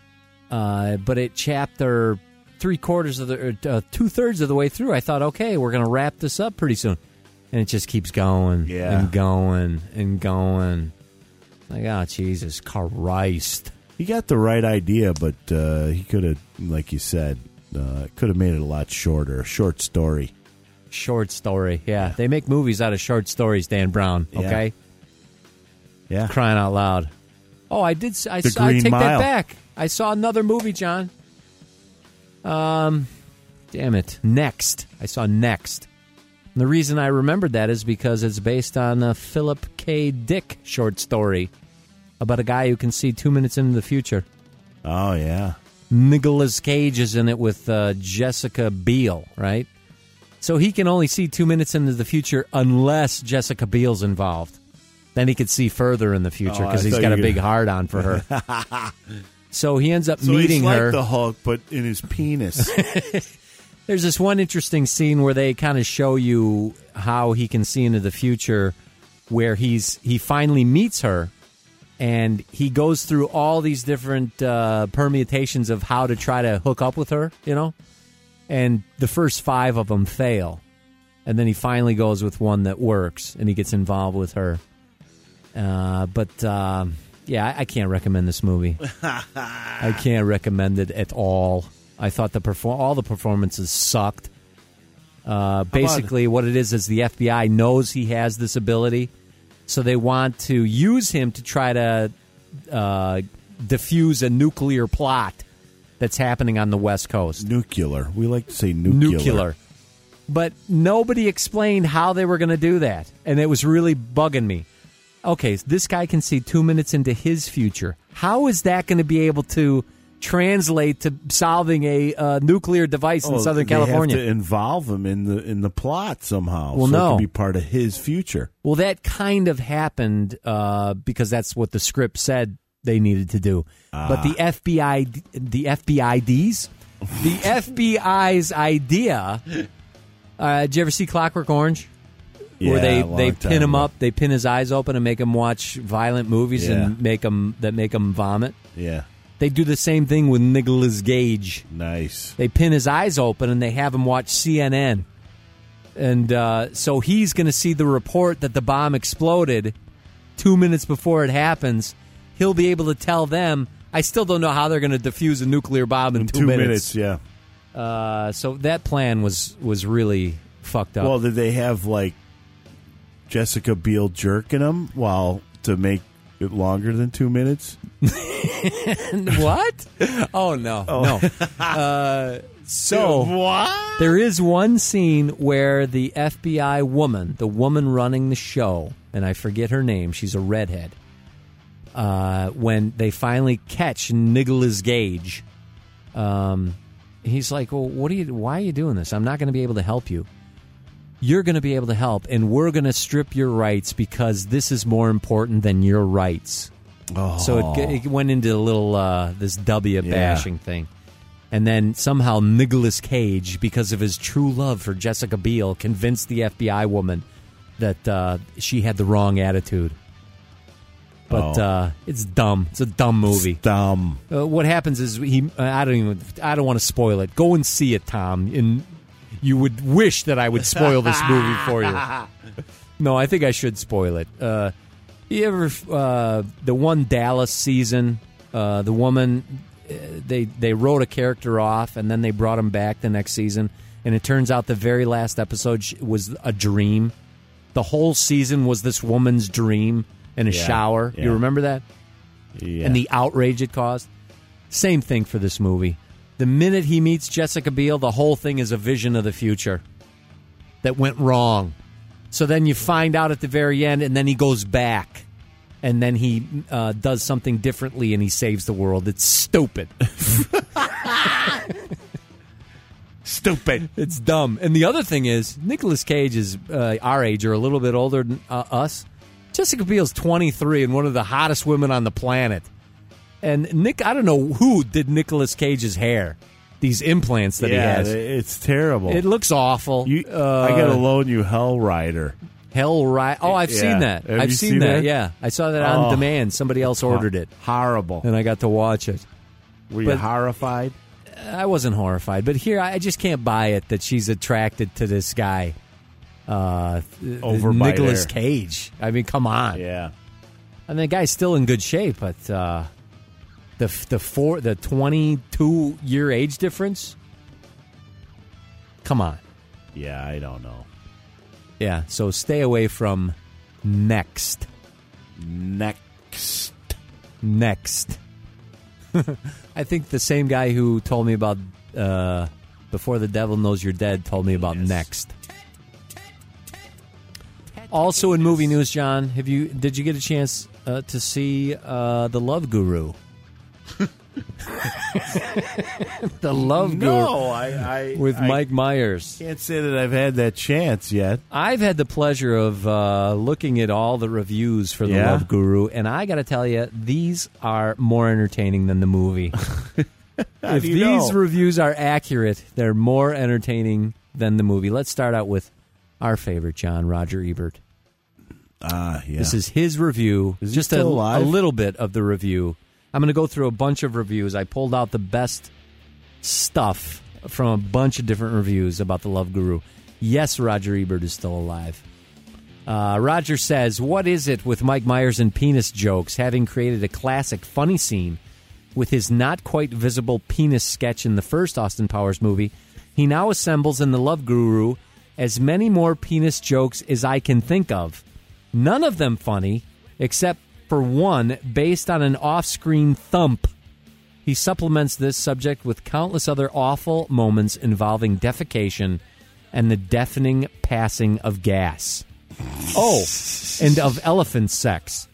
B: But at chapter 2/3 of the way through, I thought, okay, we're going to wrap this up pretty soon. And it just keeps going and going and going. Like, oh, Jesus Christ.
A: He got the right idea, but he could have, like you said, could have made it a lot shorter. A short story.
B: Short story, yeah. They make movies out of short stories, Dan Brown, okay?
A: Yeah.
B: Crying out loud. Oh, I take
A: Green Mile.
B: that back. I saw another movie, John. Damn it. Next. I saw Next. And the reason I remembered that is because it's based on a Philip K. Dick short story about a guy who can see 2 minutes into the future.
A: Oh, yeah.
B: Nicolas Cage is in it with Jessica Biel, right? So he can only see 2 minutes into the future unless Jessica Biel's involved. Then he could see further in the future because he's got a big hard-on for her. So he ends up meeting
A: he's
B: her.
A: like the Hulk, but in his penis.
B: There's this one interesting scene where they kind of show you how he can see into the future, where he finally meets her, and he goes through all these different permutations of how to try to hook up with her, you know? And the first 5 of them fail. And then he finally goes with one that works, and he gets involved with her. Yeah, I can't recommend this movie. I can't recommend it at all. I thought all the performances sucked. Basically, what it is the FBI knows he has this ability, so they want to use him to try to diffuse a nuclear plot that's happening on the West Coast.
A: Nuclear. We like to say nuclear.
B: But nobody explained how they were going to do that, and it was really bugging me. Okay, so this guy can see 2 minutes into his future. How is that going to be able to translate to solving a nuclear device in Southern California?
A: They have to involve him in the plot somehow.
B: Well,
A: so
B: no.
A: it can be part of his future.
B: Well, that kind of happened because that's what the script said they needed to do. But the FBI's idea. Did you ever see Clockwork Orange?
A: Yeah,
B: where they pin him up, they pin his eyes open and make him watch violent movies and make him vomit.
A: Yeah.
B: They do the same thing with Nicolas Cage.
A: Nice.
B: They pin his eyes open and they have him watch CNN. And so he's going to see the report that the bomb exploded 2 minutes before it happens. He'll be able to tell them, I still don't know how they're going to defuse a nuclear bomb in 2 minutes.
A: Yeah.
B: So that plan was really fucked up.
A: Well, did they have, like, Jessica Biel jerking him to make it longer than 2 minutes?
B: What? Oh, no. No. So
A: what?
B: There is one scene where the FBI woman, the woman running the show, and I forget her name, she's a redhead, when they finally catch Nicolas Cage, he's like, well, why are you doing this? I'm not going to be able to help you. You're going to be able to help, and we're going to strip your rights because this is more important than your rights.
A: Oh.
B: So it went into a little this W bashing thing. And then somehow Nicolas Cage, because of his true love for Jessica Biel, convinced the FBI woman that she had the wrong attitude. But it's dumb. It's a dumb movie.
A: It's dumb.
B: What happens is I don't want to spoil it. Go and see it, Tom. And you would wish that I would spoil this movie for you. No, I think I should spoil it. You ever the one Dallas season? The woman they wrote a character off and then they brought him back the next season, and it turns out the very last episode was a dream. The whole season was this woman's dream in a shower.
A: Yeah.
B: You remember that?
A: Yeah.
B: And the outrage it caused? Same thing for this movie. The minute he meets Jessica Biel, the whole thing is a vision of the future that went wrong. So then you find out at the very end, and then he goes back, and then he does something differently, and he saves the world. It's stupid. Stupid. It's dumb. And the other thing is, Nicolas Cage is our age or a little bit older than us. Jessica Biel's 23 and one of the hottest women on the planet. And I don't know who did Nicolas Cage's hair. These implants that he has.
A: It's terrible.
B: It looks awful.
A: I got to loan you Hell Rider.
B: Hell Rider. Oh, I've seen that.
A: Have you seen that?
B: Yeah. I saw that on demand. Somebody else ordered it.
A: Horrible.
B: And I got to watch it.
A: Were you horrified?
B: I wasn't horrified, but here I just can't buy it that she's attracted to this guy, Nicolas Cage. I mean, come on.
A: Yeah,
B: I mean, the guy's still in good shape, but the 22-year age difference. Come on.
A: Yeah, I don't know.
B: Yeah, so stay away from Next. I think the same guy who told me about Before the Devil Knows You're Dead told me about Next. Also in movie news, John, did you get a chance to see The Love Guru? The Love Guru.
A: No, I
B: with Mike Myers.
A: Can't say that I've had that chance yet.
B: I've had the pleasure of looking at all the reviews for The Love Guru, and I got to tell you, these are more entertaining than the movie. If these reviews are accurate, they're more entertaining than the movie. Let's start out with our favorite, John, Roger Ebert.
A: Yeah.
B: This is his review.
A: Is he
B: just
A: still
B: a
A: alive?
B: little bit of the review. I'm going to go through a bunch of reviews. I pulled out the best stuff from a bunch of different reviews about The Love Guru. Yes, Roger Ebert is still alive. Roger says, what is it with Mike Myers and penis jokes, having created a classic funny scene with his not quite visible penis sketch in the first Austin Powers movie? He now assembles in The Love Guru as many more penis jokes as I can think of. None of them funny, except for one based on an off-screen thump. He supplements this subject with countless other awful moments involving defecation and the deafening passing of gas. Oh, and of elephant sex.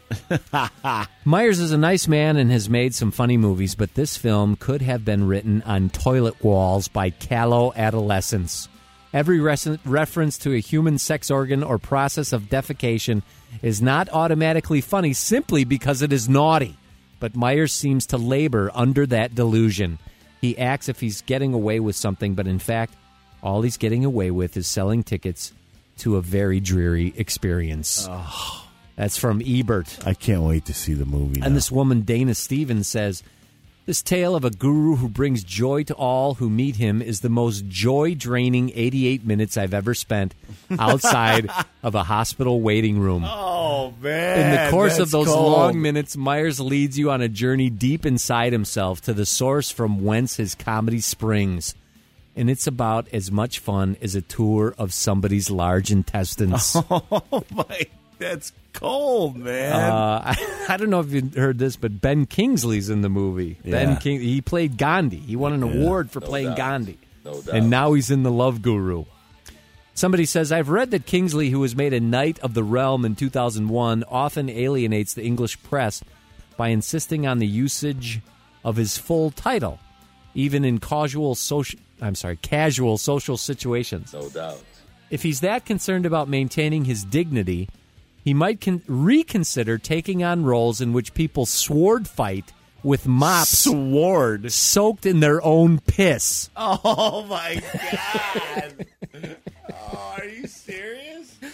B: Myers is a nice man and has made some funny movies, but this film could have been written on toilet walls by callow adolescents. Every reference to a human sex organ or process of defecation is not automatically funny simply because it is naughty. But Myers seems to labor under that delusion. He acts if he's getting away with something, but in fact, all he's getting away with is selling tickets to a very dreary experience.
A: Oh.
B: That's from Ebert.
A: I can't wait to see the movie now.
B: And this woman, Dana Stevens, says, this tale of a guru who brings joy to all who meet him is the most joy-draining 88 minutes I've ever spent outside of a hospital waiting room.
A: Oh, man.
B: In the course of those
A: cold.
B: long minutes, Myers leads you on a journey deep inside himself to the source from whence his comedy springs. And it's about as much fun as a tour of somebody's large intestines.
A: Oh, my. That's cold, man.
B: I don't know if you heard this, but Ben Kingsley's in the movie.
A: Yeah.
B: He played Gandhi. He won an award for playing Gandhi.
M: No doubt.
B: And now he's in The Love Guru. Somebody says, I've read that Kingsley, who was made a Knight of the Realm in 2001, often alienates the English press by insisting on the usage of his full title, even in casual social situations.
M: No doubt.
B: If he's that concerned about maintaining his dignity, he might reconsider taking on roles in which people sword fight with mops soaked in their own piss.
A: Oh, my God. Oh, are you serious?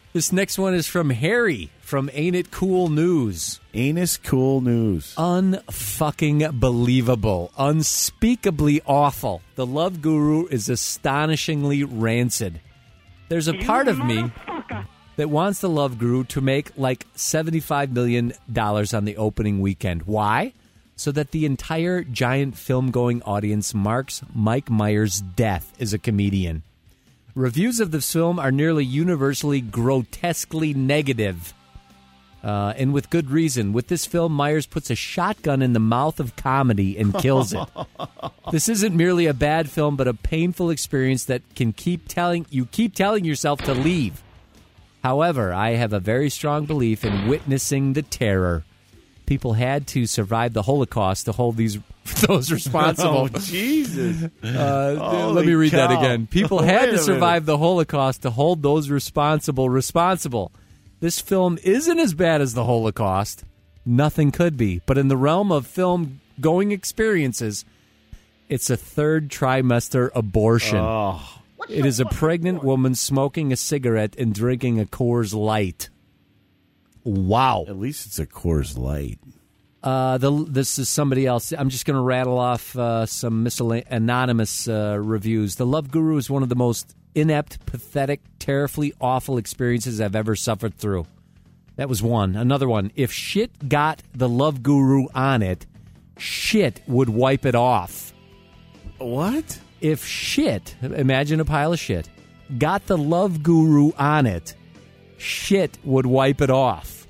B: This next one is from Harry from Ain't It Cool News.
A: Ain't It Cool News.
B: Unfucking believable. Unspeakably awful. The Love Guru is astonishingly rancid. There's a part of me that wants the Love Guru to make like $75 million on the opening weekend. Why? So that the entire giant film-going audience marks Mike Myers' death as a comedian. Reviews of this film are nearly universally grotesquely negative. And with good reason. With this film, Myers puts a shotgun in the mouth of comedy and kills it. This isn't merely a bad film, but a painful experience that can keep telling yourself to leave. However, I have a very strong belief in witnessing the terror. People had to survive the Holocaust to hold those responsible.
A: Oh, Jesus.
B: Let me read that again. People had to survive the Holocaust to hold those responsible. This film isn't as bad as the Holocaust. Nothing could be. But in the realm of film-going experiences, it's a third trimester abortion.
A: Oh.
B: It is a pregnant woman smoking a cigarette and drinking a Coors Light. Wow.
A: At least it's a Coors Light.
B: This is somebody else. I'm just going to rattle off some anonymous reviews. The Love Guru is one of the most inept, pathetic, terribly awful experiences I've ever suffered through. That was one. Another one. If shit got the Love Guru on it, shit would wipe it off.
A: What?
B: If shit, imagine a pile of shit, got the Love Guru on it, shit would wipe it off.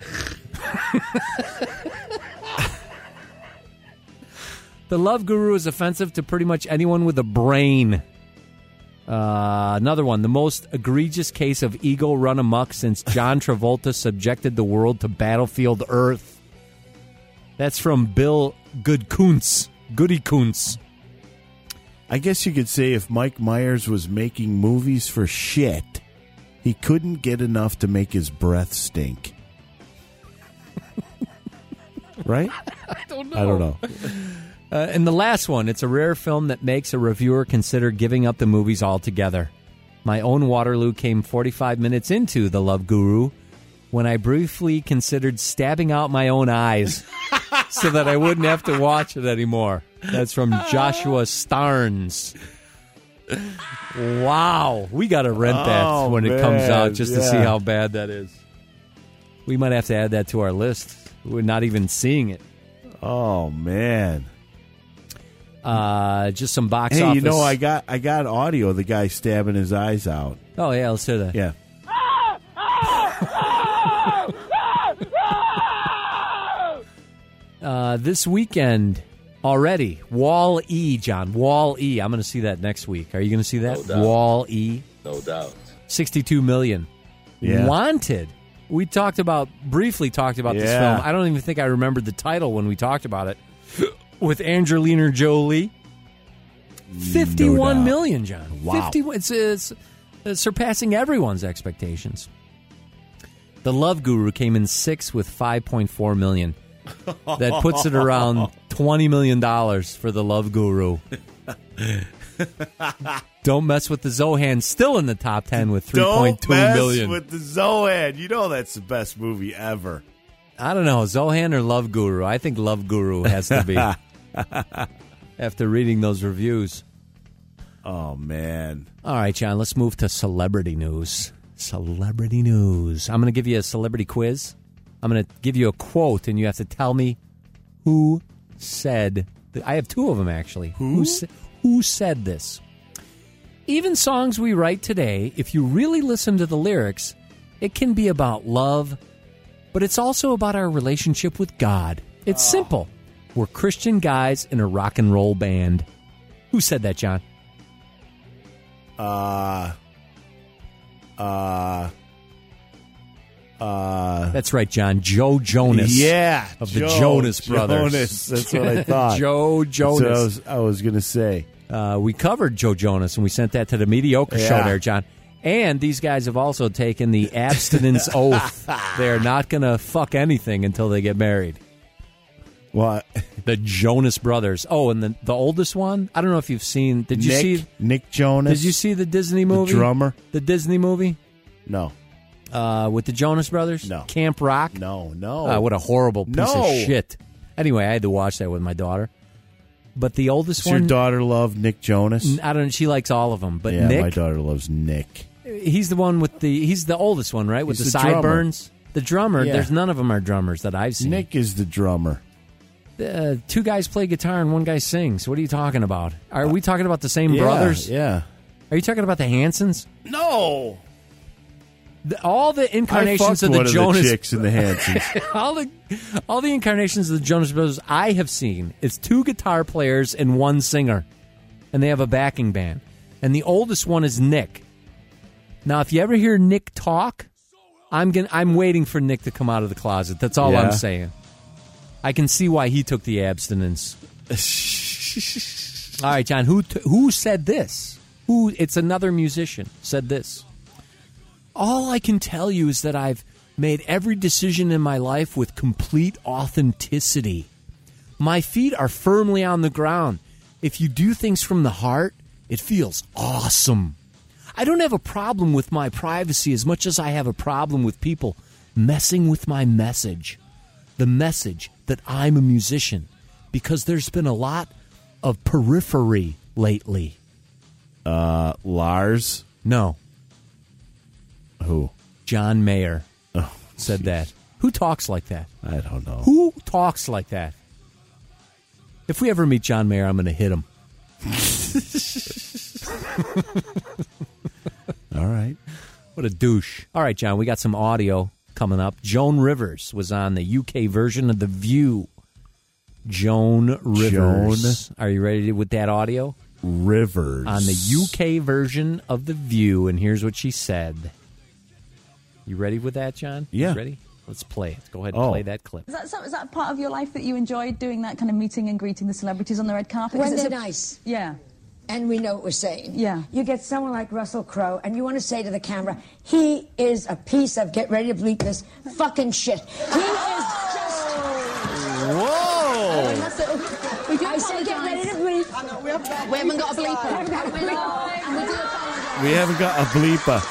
B: The Love Guru is offensive to pretty much anyone with a brain. Another one, the most egregious case of ego run amok since John Travolta subjected the world to Battlefield Earth. That's from Bill Goody Kuntz.
A: I guess you could say if Mike Myers was making movies for shit, he couldn't get enough to make his breath stink. Right?
B: I don't
A: know.
B: And the last one, it's a rare film that makes a reviewer consider giving up the movies altogether. My own Waterloo came 45 minutes into The Love Guru when I briefly considered stabbing out my own eyes so that I wouldn't have to watch it anymore. That's from Joshua Starnes. Wow. We got to rent that when it comes out just to see how bad that is. We might have to add that to our list. We're not even seeing it.
A: Oh, man.
B: Just some box office.
A: Hey, you know, I got audio of the guy stabbing his eyes out.
B: Oh, yeah, let's hear that.
A: Yeah.
B: This weekend already, Wall-E, John. Wall-E. I'm going to see that next week. Are you going to see that?
M: No doubt.
B: Wall-E.
M: No doubt.
B: $62 million.
A: Yeah.
B: Wanted. We briefly talked about this film. I don't even think I remembered the title when we talked about it. With Angelina Jolie. $51 million, John.
A: Wow.
B: It's surpassing everyone's expectations. The Love Guru came in sixth with $5.4 million. That puts it around $20 million for The Love Guru. Don't mess with the Zohan, still in the top 10 with $3.2 million.
A: Don't mess with the Zohan. You know that's the best movie ever.
B: I don't know, Zohan or Love Guru? I think Love Guru has to be. After reading those reviews.
A: Oh, man.
B: All right, John, let's move to celebrity news. Celebrity news. I'm going to give you a celebrity quiz. I'm going to give you a quote, and you have to tell me who said. I have two of them, actually. Who said this? Even songs we write today, if you really listen to the lyrics, it can be about love, but it's also about our relationship with God. It's simple. We're Christian guys in a rock and roll band. Who said that, John? That's right, John. Joe Jonas.
A: Yeah.
B: Of the Jonas Brothers.
A: Jonas. That's what I thought.
B: Joe Jonas.
A: That's what I was going to say.
B: We covered Joe Jonas, and we sent that to the Mediocre Show there, John. And these guys have also taken the abstinence oath. They're not going to fuck anything until they get married.
A: What?
B: The Jonas Brothers. Oh, and the oldest one? I don't know if you've seen. Did you see
A: Nick Jonas?
B: Did you see the Disney movie?
A: The drummer?
B: The Disney movie?
A: No.
B: With the Jonas Brothers?
A: No.
B: Camp Rock?
A: No.
B: What a horrible piece of shit. Anyway, I had to watch that with my daughter. But the oldest
A: Does
B: one...
A: your daughter love Nick Jonas?
B: I don't know. She likes all of them. But
A: yeah,
B: Nick...
A: my daughter loves Nick.
B: He's the one with the... He's the oldest one, right? With
A: He's
B: the
A: the drummer.
B: sideburns? The drummer.
A: Yeah.
B: There's none of them are drummers that I've seen.
A: Nick is the drummer.
B: Two guys play guitar and one guy sings. What are you talking about? Are we talking about the same brothers?
A: Yeah.
B: Are you talking about the Hansons?
A: No.
B: All the incarnations of
A: one
B: the Jonas
A: the chicks in the Hansons.
B: all the incarnations of the Jonas Brothers I have seen, it's 2 guitar players and 1 singer, and they have a backing band. And the oldest one is Nick. Now, if you ever hear Nick talk, I'm waiting for Nick to come out of the closet. That's all I'm saying. I can see why he took the abstinence. All right, John. Who said this? It's another musician said this. All I can tell you is that I've made every decision in my life with complete authenticity. My feet are firmly on the ground. If you do things from the heart, it feels awesome. I don't have a problem with my privacy as much as I have a problem with people messing with my message. The message that I'm a musician. Because there's been a lot of periphery lately.
A: Lars?
B: No.
A: Who?
B: John Mayer said that. Who talks like that?
A: I don't know.
B: Who talks like that? If we ever meet John Mayer, I'm going to hit him.
A: All right.
B: What a douche. All right, John, we got some audio coming up. Joan Rivers was on the UK version of The View. Joan Rivers. Are you ready with that audio?
A: Rivers.
B: On the UK version of The View, and here's what she said. You ready with that, John?
A: Yeah.
B: You ready? Let's play it. Go ahead and play that clip.
M: Is that part of your life that you enjoyed, doing that kind of meeting and greeting the celebrities on the red carpet?
N: When they're nice.
M: Yeah.
N: And we know what we're saying.
M: Yeah.
N: You get someone like Russell Crowe, and you want to say to the camera, he is a piece of, get ready to bleep this, fucking shit. He is just...
A: Whoa!
M: We do
N: I say get ready to bleep.
M: We haven't got a bleeper.
A: We haven't got a bleeper.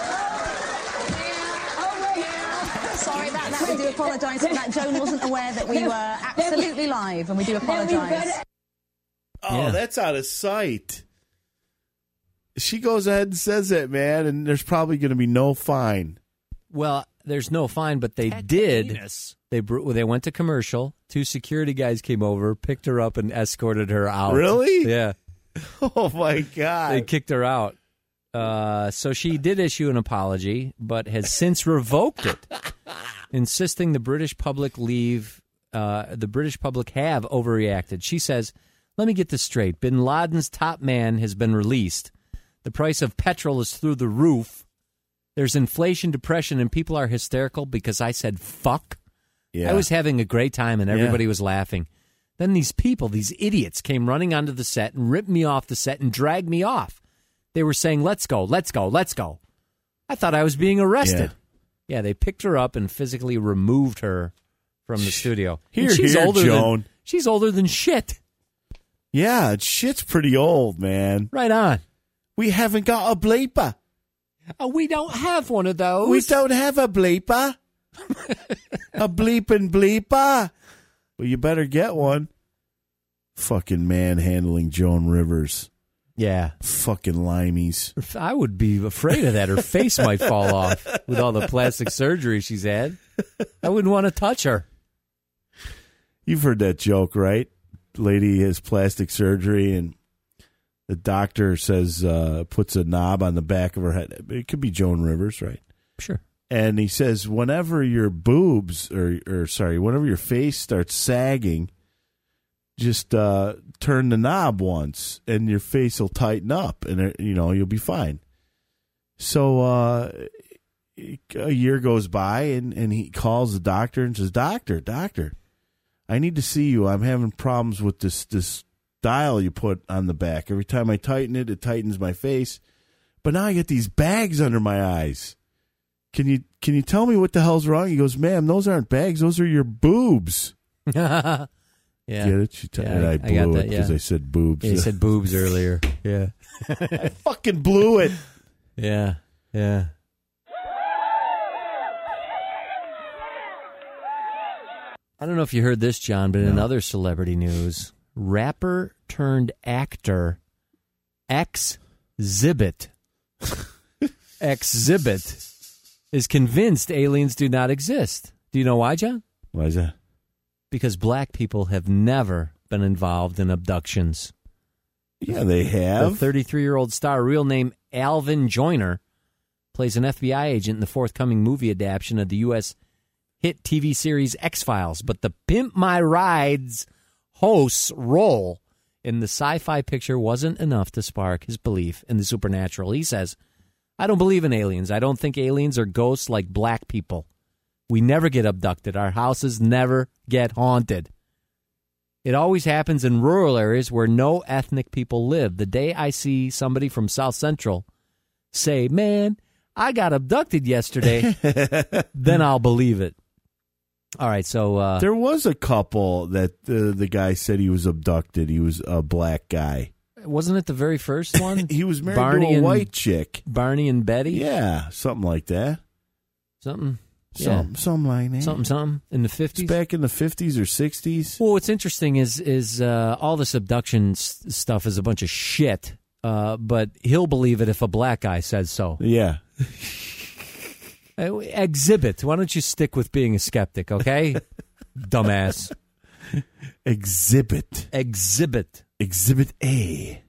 M: Sorry about that. We do apologise for that. Joan wasn't aware that we were absolutely live, and we do apologise.
A: Oh, that's out of sight. She goes ahead and says it, man, and there's probably going to be no fine.
B: Well, there's no fine, but they did. They went to commercial. 2 security guys came over, picked her up, and escorted her out.
A: Really?
B: Yeah.
A: Oh, my God.
B: They kicked her out. So she did issue an apology, but has since revoked it, insisting the British public have overreacted. She says, let me get this straight. Bin Laden's top man has been released. The price of petrol is through the roof. There's inflation, depression, and people are hysterical because I said fuck.
A: Yeah.
B: I was having a great time, and everybody was laughing. Then these people, these idiots, came running onto the set and ripped me off the set and dragged me off. They were saying, let's go, let's go, let's go. I thought I was being arrested. Yeah, they picked her up and physically removed her from the studio.
A: She's older, Joan.
B: She's older than shit.
A: Yeah, shit's pretty old, man.
B: Right on.
A: We haven't got a bleeper.
B: We don't have one of those.
A: We don't have a bleeper. A bleeping bleeper. Well, you better get one. Fucking manhandling Joan Rivers.
B: Yeah.
A: Fucking limeys.
B: I would be afraid of that. Her face might fall off with all the plastic surgery she's had. I wouldn't want to touch her.
A: You've heard that joke, right? Lady has plastic surgery and the doctor says, puts a knob on the back of her head. It could be Joan Rivers, right?
B: Sure.
A: And he says, whenever your boobs, whenever your face starts sagging, just turn the knob once and your face will tighten up and, you'll be fine. So a year goes by and he calls the doctor and says, Doctor, I need to see you. I'm having problems with this dial you put on the back. Every time I tighten it, it tightens my face. But now I get these bags under my eyes. Can you tell me what the hell's wrong? He goes, ma'am, those aren't bags. Those are your boobs.
B: Yeah.
A: Get it? I blew it because I said boobs.
B: Yeah, you said boobs earlier. Yeah.
A: I fucking blew it.
B: Yeah. I don't know if you heard this, John, but in other celebrity news, rapper turned actor Xzibit is convinced aliens do not exist. Do you know why, John?
A: Why is that?
B: Because black people have never been involved in abductions.
A: Yeah, they have.
B: The 33-year-old star, real name Alvin Joyner, plays an FBI agent in the forthcoming movie adaptation of the U.S. hit TV series X-Files. But the Pimp My Ride's host's role in the sci-fi picture wasn't enough to spark his belief in the supernatural. He says, I don't believe in aliens. I don't think aliens are ghosts like black people. We never get abducted. Our houses never get haunted. It always happens in rural areas where no ethnic people live. The day I see somebody from South Central say, man, I got abducted yesterday, then I'll believe it. All right, so...
A: there was a couple that the guy said he was abducted. He was a black guy.
B: Wasn't it the very first one?
A: He was married to a white chick.
B: Barney and Betty?
A: Yeah, something like that.
B: Something
A: like that.
B: Something in the 50s?
A: It's back in the 50s or 60s.
B: Well, what's interesting is all this abduction stuff is a bunch of shit, but he'll believe it if a black guy says so.
A: Yeah.
B: Exhibit. Why don't you stick with being a skeptic, okay? Dumbass.
A: Exhibit. Exhibit A.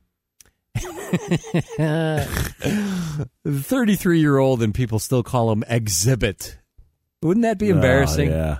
B: 33-year-old and people still call him Exhibit. Wouldn't that be embarrassing?
A: Yeah.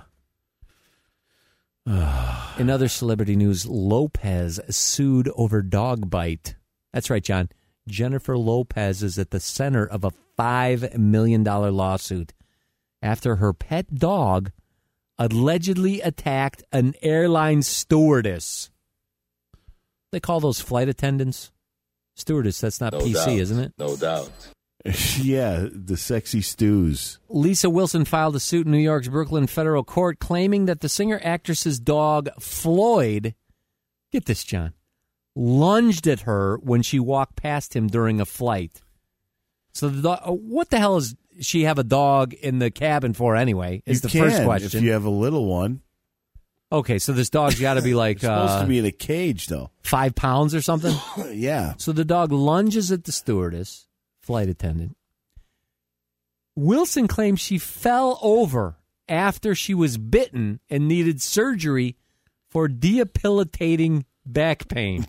B: In other celebrity news, Lopez sued over dog bite. That's right, John. Jennifer Lopez is at the center of a $5 million lawsuit after her pet dog allegedly attacked an airline stewardess. They call those flight attendants stewardess. That's not PC,
O: doubt.
B: Isn't it?
O: No doubt.
A: Yeah, the sexy stews.
B: Lisa Wilson filed a suit in New York's Brooklyn federal court claiming that the singer-actress's dog, Floyd, get this, John, lunged at her when she walked past him during a flight. So the dog, what the hell is she have a dog in the cabin for anyway, is the first question.
A: If you have a little one.
B: Okay, so this dog's got to be like...
A: It's supposed to be in a cage, though.
B: 5 pounds or something?
A: Yeah.
B: So the dog lunges at the stewardess, flight attendant. Wilson claims she fell over after she was bitten and needed surgery for debilitating back pain.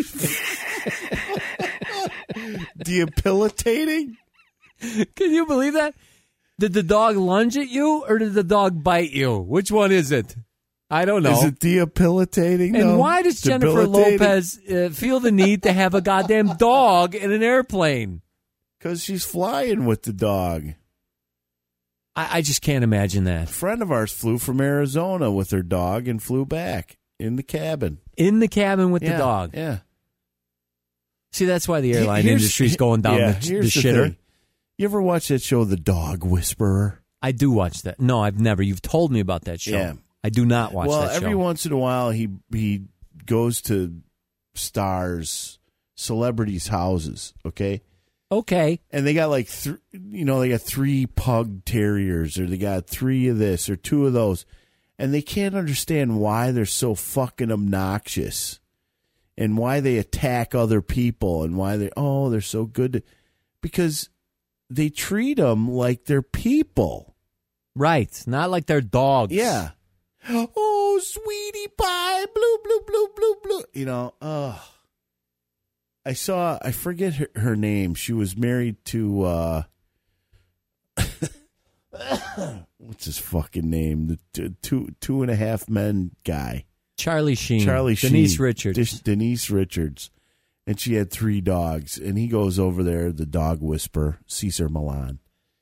A: Debilitating?
B: Can you believe that? Did the dog lunge at you or did the dog bite you? Which one is it? I don't know.
A: Is it debilitating?
B: And
A: no.
B: why does Jennifer Lopez feel the need to have a goddamn dog in an airplane?
A: Because she's flying with the dog.
B: I just can't imagine that.
A: A friend of ours flew from Arizona with her dog and flew back in the cabin.
B: In the cabin with the dog?
A: Yeah.
B: See, that's why the airline industry's going down the shitter.
A: Thing. You ever watch that show, The Dog Whisperer?
B: I do watch that. No, I've never. You've told me about that show.
A: Yeah.
B: I do not watch that show.
A: Well, every once in a while, he goes to celebrities' houses, okay?
B: Okay.
A: And they got like, they got 3 pug terriers, or they got 3 of this or 2 of those. And they can't understand why they're so fucking obnoxious and why they attack other people and why they're so good. Because they treat them like they're people.
B: Right. Not like they're dogs.
A: Yeah. Oh, sweetie pie, blue, blue, blue, blue, blue. I forget her name. She was married to, what's his fucking name? The two and a half men guy.
B: Charlie Sheen.
A: Denise
B: Richards.
A: Denise Richards. And she had 3 dogs. And he goes over there, the dog whisperer, Cesar Millan.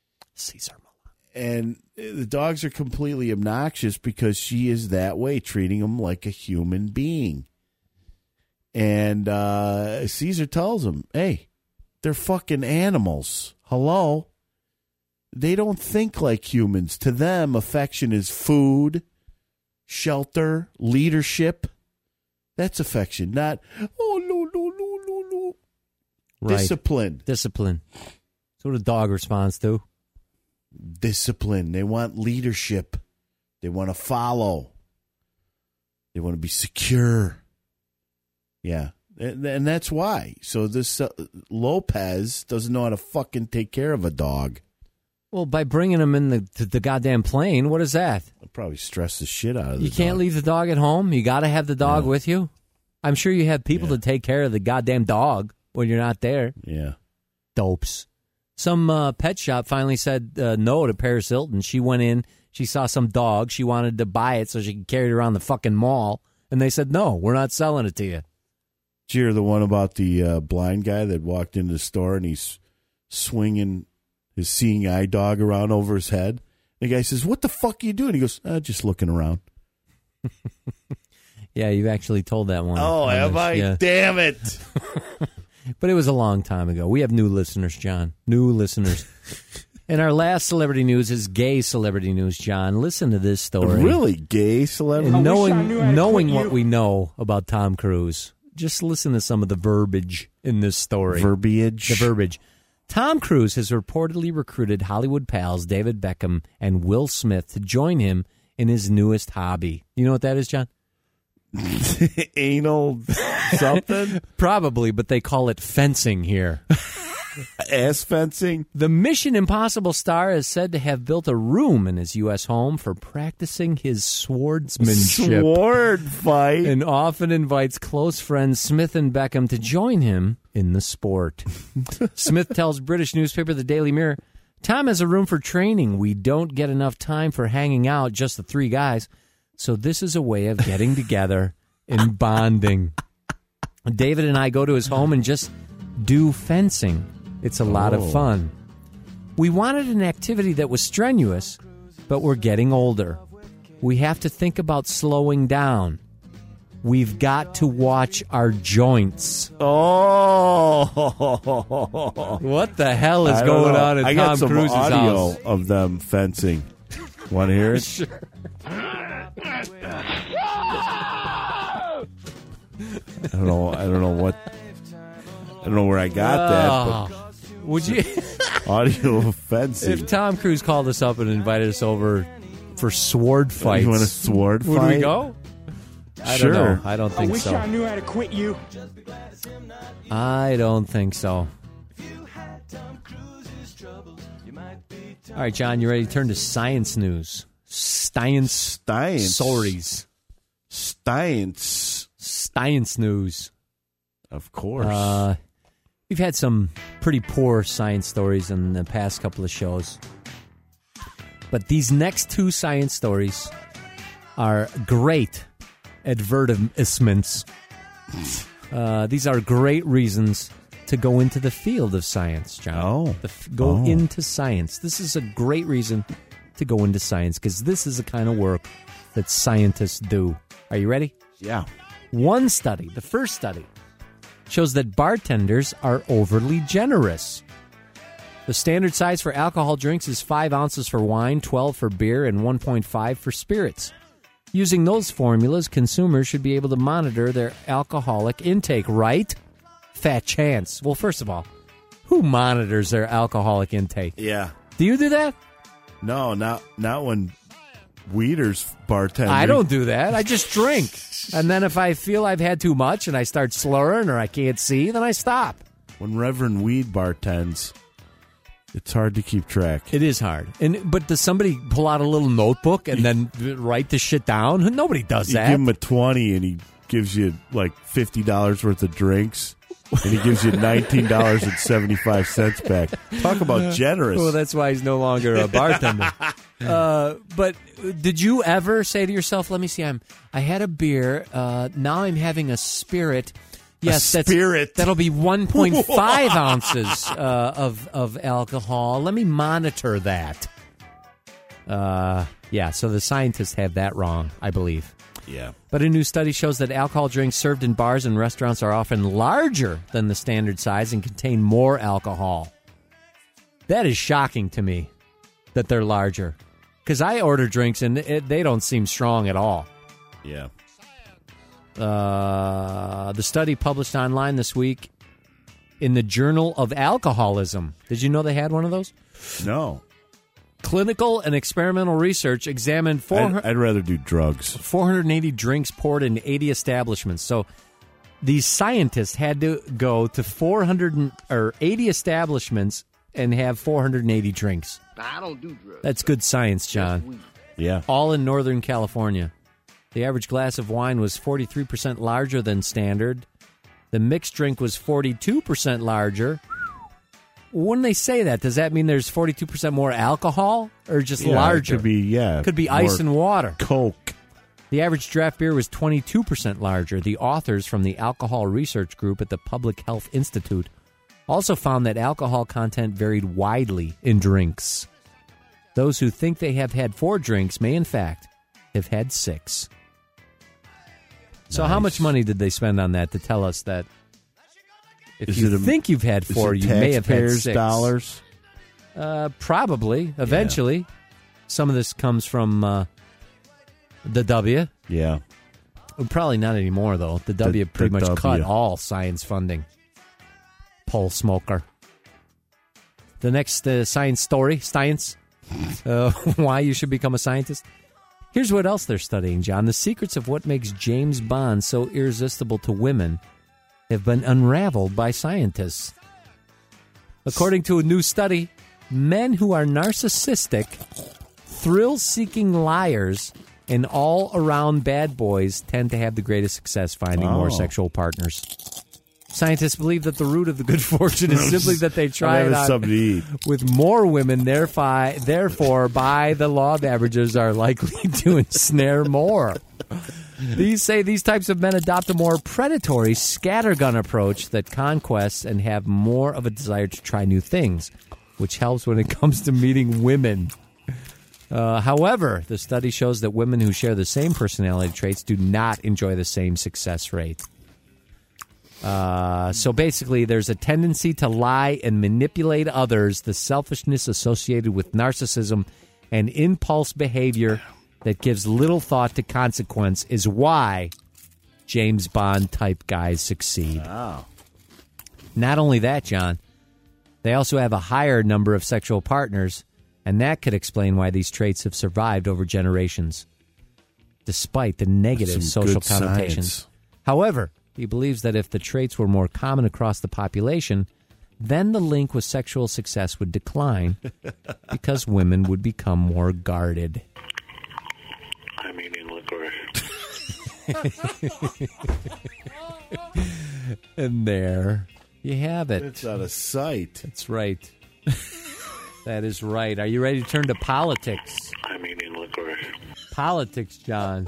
A: And the dogs are completely obnoxious because she is that way, treating them like a human being. And Caesar tells him, hey, they're fucking animals. Hello? They don't think like humans. To them, affection is food, shelter, leadership. That's affection, not, oh, no.
B: Right.
A: Discipline.
B: That's what a dog responds to.
A: Discipline. They want leadership. They want to follow. They want to be secure. Yeah. And that's why. So this Lopez doesn't know how to fucking take care of a dog.
B: Well, by bringing him in the goddamn plane, what is that?
A: It'll probably stress the shit out of the
B: You can't leave the dog at home? You got to have the dog with you? I'm sure you have people to take care of the goddamn dog when you're not there.
A: Yeah.
B: Dopes. Some pet shop finally said no to Paris Hilton. She went in. She saw some dog. She wanted to buy it so she could carry it around the fucking mall. And they said, no, we're not selling it to you.
A: Did you hear the one about the blind guy that walked into the store and he's swinging his seeing eye dog around over his head? The guy says, what the fuck are you doing? He goes, just looking around.
B: Yeah, you've actually told that one.
A: Oh, have I?
B: Yeah.
A: Damn it.
B: But it was a long time ago. We have new listeners, John. New listeners. And our last celebrity news is gay celebrity news, John. Listen to this story.
A: Really? Gay celebrity?
B: And knowing what we know about Tom Cruise, just listen to some of the verbiage in this story.
A: Verbiage?
B: The verbiage. Tom Cruise has reportedly recruited Hollywood pals David Beckham and Will Smith to join him in his newest hobby. You know what that is, John?
A: Anal something?
B: Probably, but they call it fencing here.
A: Ass fencing?
B: The Mission Impossible star is said to have built a room in his U.S. home for practicing his swordsmanship.
A: Sword fight?
B: And often invites close friends Smith and Beckham to join him in the sport. Smith tells British newspaper The Daily Mirror, Tom has a room for training. We don't get enough time for hanging out, just the three guys. So this is a way of getting together and bonding. David and I go to his home and just do fencing. It's a lot of fun. We wanted an activity that was strenuous, but we're getting older. We have to think about slowing down. We've got to watch our joints.
A: Oh.
B: What the hell is going on in Tom Cruise's house?
A: I got some audio of them fencing. Want to hear it?
B: Sure.
A: I don't know where I got that. But
B: would you?
A: Audio fencing.
B: If Tom Cruise called us up and invited us over for sword fights,
A: you want a sword fight?
B: Would we go? I don't know. I don't think so.
C: I knew how to quit you.
B: I don't think so. All right, John, you ready to turn to science news? Science stories. Science news.
A: Of course.
B: We've had some pretty poor science stories in the past couple of shows. But these next two science stories are great advertisements. These are great reasons to go into the field of science, John. Go into science. This is a great reason to go into science because this is the kind of work that scientists do. Are you ready?
A: Yeah.
B: One study, the first study, shows that bartenders are overly generous. The standard size for alcohol drinks is 5 ounces for wine, 12 for beer, and 1.5 for spirits. Using those formulas, consumers should be able to monitor their alcoholic intake, right? Fat chance. Well, first of all, who monitors their alcoholic intake?
A: Yeah.
B: Do you do that?
A: No, not when Weeder's bartending.
B: I don't do that. I just drink. And then if I feel I've had too much and I start slurring or I can't see, then I stop.
A: When Reverend Weed bartends, it's hard to keep track.
B: It is hard. But does somebody pull out a little notebook and then write the shit down? Nobody does that.
A: You give him a 20 and he gives you like $50 worth of drinks. And he gives you $19.75 back. Talk about generous.
B: Well, that's why he's no longer a bartender. But did you ever say to yourself, let me see, I had a beer, now I'm having a spirit. Yes, that'll be 1.5 ounces of alcohol. Let me monitor that. Yeah, so the scientists have that wrong, I believe.
A: Yeah.
B: But a new study shows that alcohol drinks served in bars and restaurants are often larger than the standard size and contain more alcohol. That is shocking to me that they're larger. Because I order drinks and they don't seem strong at all.
A: Yeah.
B: The study published online this week in the Journal of Alcoholism. Did you know they had one of those?
A: No.
B: Clinical and experimental research examined
A: I'd rather do drugs.
B: 480 drinks poured in 80 establishments. So these scientists had to go to 480 establishments and have 480 drinks.
O: I don't do drugs.
B: That's good science, John.
A: Yeah.
B: All in Northern California. The average glass of wine was 43% larger than standard. The mixed drink was 42% larger. When they say that, does that mean there's 42% more alcohol or just larger?
A: Could be
B: ice and water.
A: Coke.
B: The average draft beer was 22% larger. The authors from the Alcohol Research Group at the Public Health Institute also found that alcohol content varied widely in drinks. Those who think they have had 4 drinks may, in fact, have had 6. So how much money did they spend on that to tell us that if you think you've had 4, you may have had 6?
A: Dollars?
B: Probably. Eventually. Yeah. Some of this comes from the W.
A: Yeah.
B: Probably not anymore, though. The W pretty much cut all science funding. Pole smoker. The next science story, science, why you should become a scientist. Here's what else they're studying, John. The secrets of what makes James Bond so irresistible to women have been unraveled by scientists. According to a new study, men who are narcissistic, thrill-seeking liars, and all-around bad boys tend to have the greatest success finding more sexual partners. Scientists believe that the root of the good fortune is simply that they try it on with more women. Therefore, by the law of averages, are likely to ensnare more. These types of men adopt a more predatory, scattergun approach that conquests and have more of a desire to try new things, which helps when it comes to meeting women. However, the study shows that women who share the same personality traits do not enjoy the same success rate. So basically, there's a tendency to lie and manipulate others, the selfishness associated with narcissism and impulse behavior that gives little thought to consequence is why James Bond-type guys succeed.
A: Wow.
B: Not only that, John, they also have a higher number of sexual partners, and that could explain why these traits have survived over generations, despite the negative social connotations.
A: Science.
B: However, he believes that if the traits were more common across the population, then the link with sexual success would decline because women would become more guarded.
P: I'm eating liquor.
B: And there you have it.
A: It's out of sight.
B: That's right. That is right. Are you ready to turn to politics?
P: I'm eating liquor.
B: Politics, John.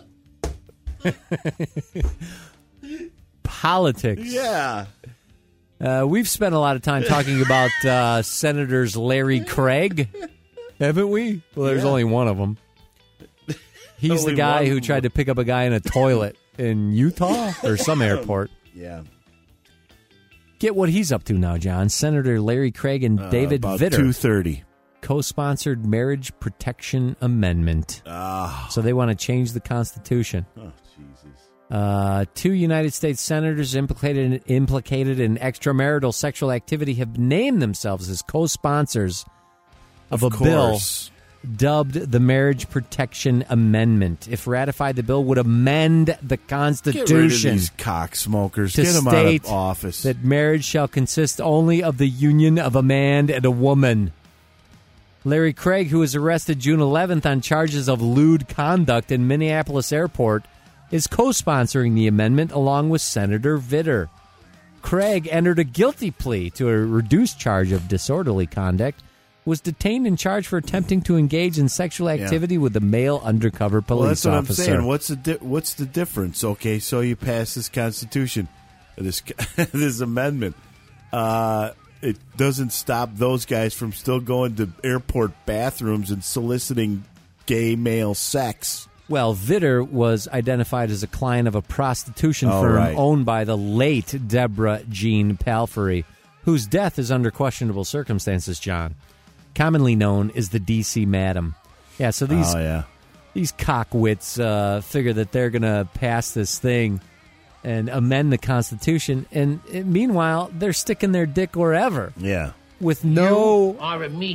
B: Politics.
A: Yeah.
B: We've spent a lot of time talking about Senators Larry Craig, haven't we? Well, there's only one of them. He's the guy who tried to pick up a guy in a toilet in Utah or some airport.
A: Yeah.
B: Get what he's up to now, John. Senator Larry Craig and David
A: about
B: Vitter
A: 2:30
B: co-sponsored Marriage Protection Amendment. So they want to change the Constitution.
A: Oh, Jesus.
B: 2 United States senators implicated in extramarital sexual activity have named themselves as co-sponsors of a bill dubbed the Marriage Protection Amendment. If ratified, the bill would amend the Constitution.
A: Get rid of these cocksmokers.
B: To
A: Get them
B: state
A: out of office.
B: that marriage shall consist only of the union of a man and a woman. Larry Craig, who was arrested June 11th on charges of lewd conduct in Minneapolis airport, is co-sponsoring the amendment along with Senator Vitter. Craig entered a guilty plea to a reduced charge of disorderly conduct, was detained and charged for attempting to engage in sexual activity with a male undercover police
A: well, that's
B: officer.
A: what I'm saying. What's the difference? Okay, so you pass this Constitution, this amendment. It doesn't stop those guys from still going to airport bathrooms and soliciting gay male sex.
B: Well, Vitter was identified as a client of a prostitution firm owned by the late Deborah Jean Palfrey, whose death is under questionable circumstances, John. Commonly known as the D.C. Madam. Yeah, so these cockwits figure that they're going to pass this thing and amend the Constitution, and meanwhile, they're sticking their dick wherever.
A: Yeah.
B: With no...
O: You are a meathead.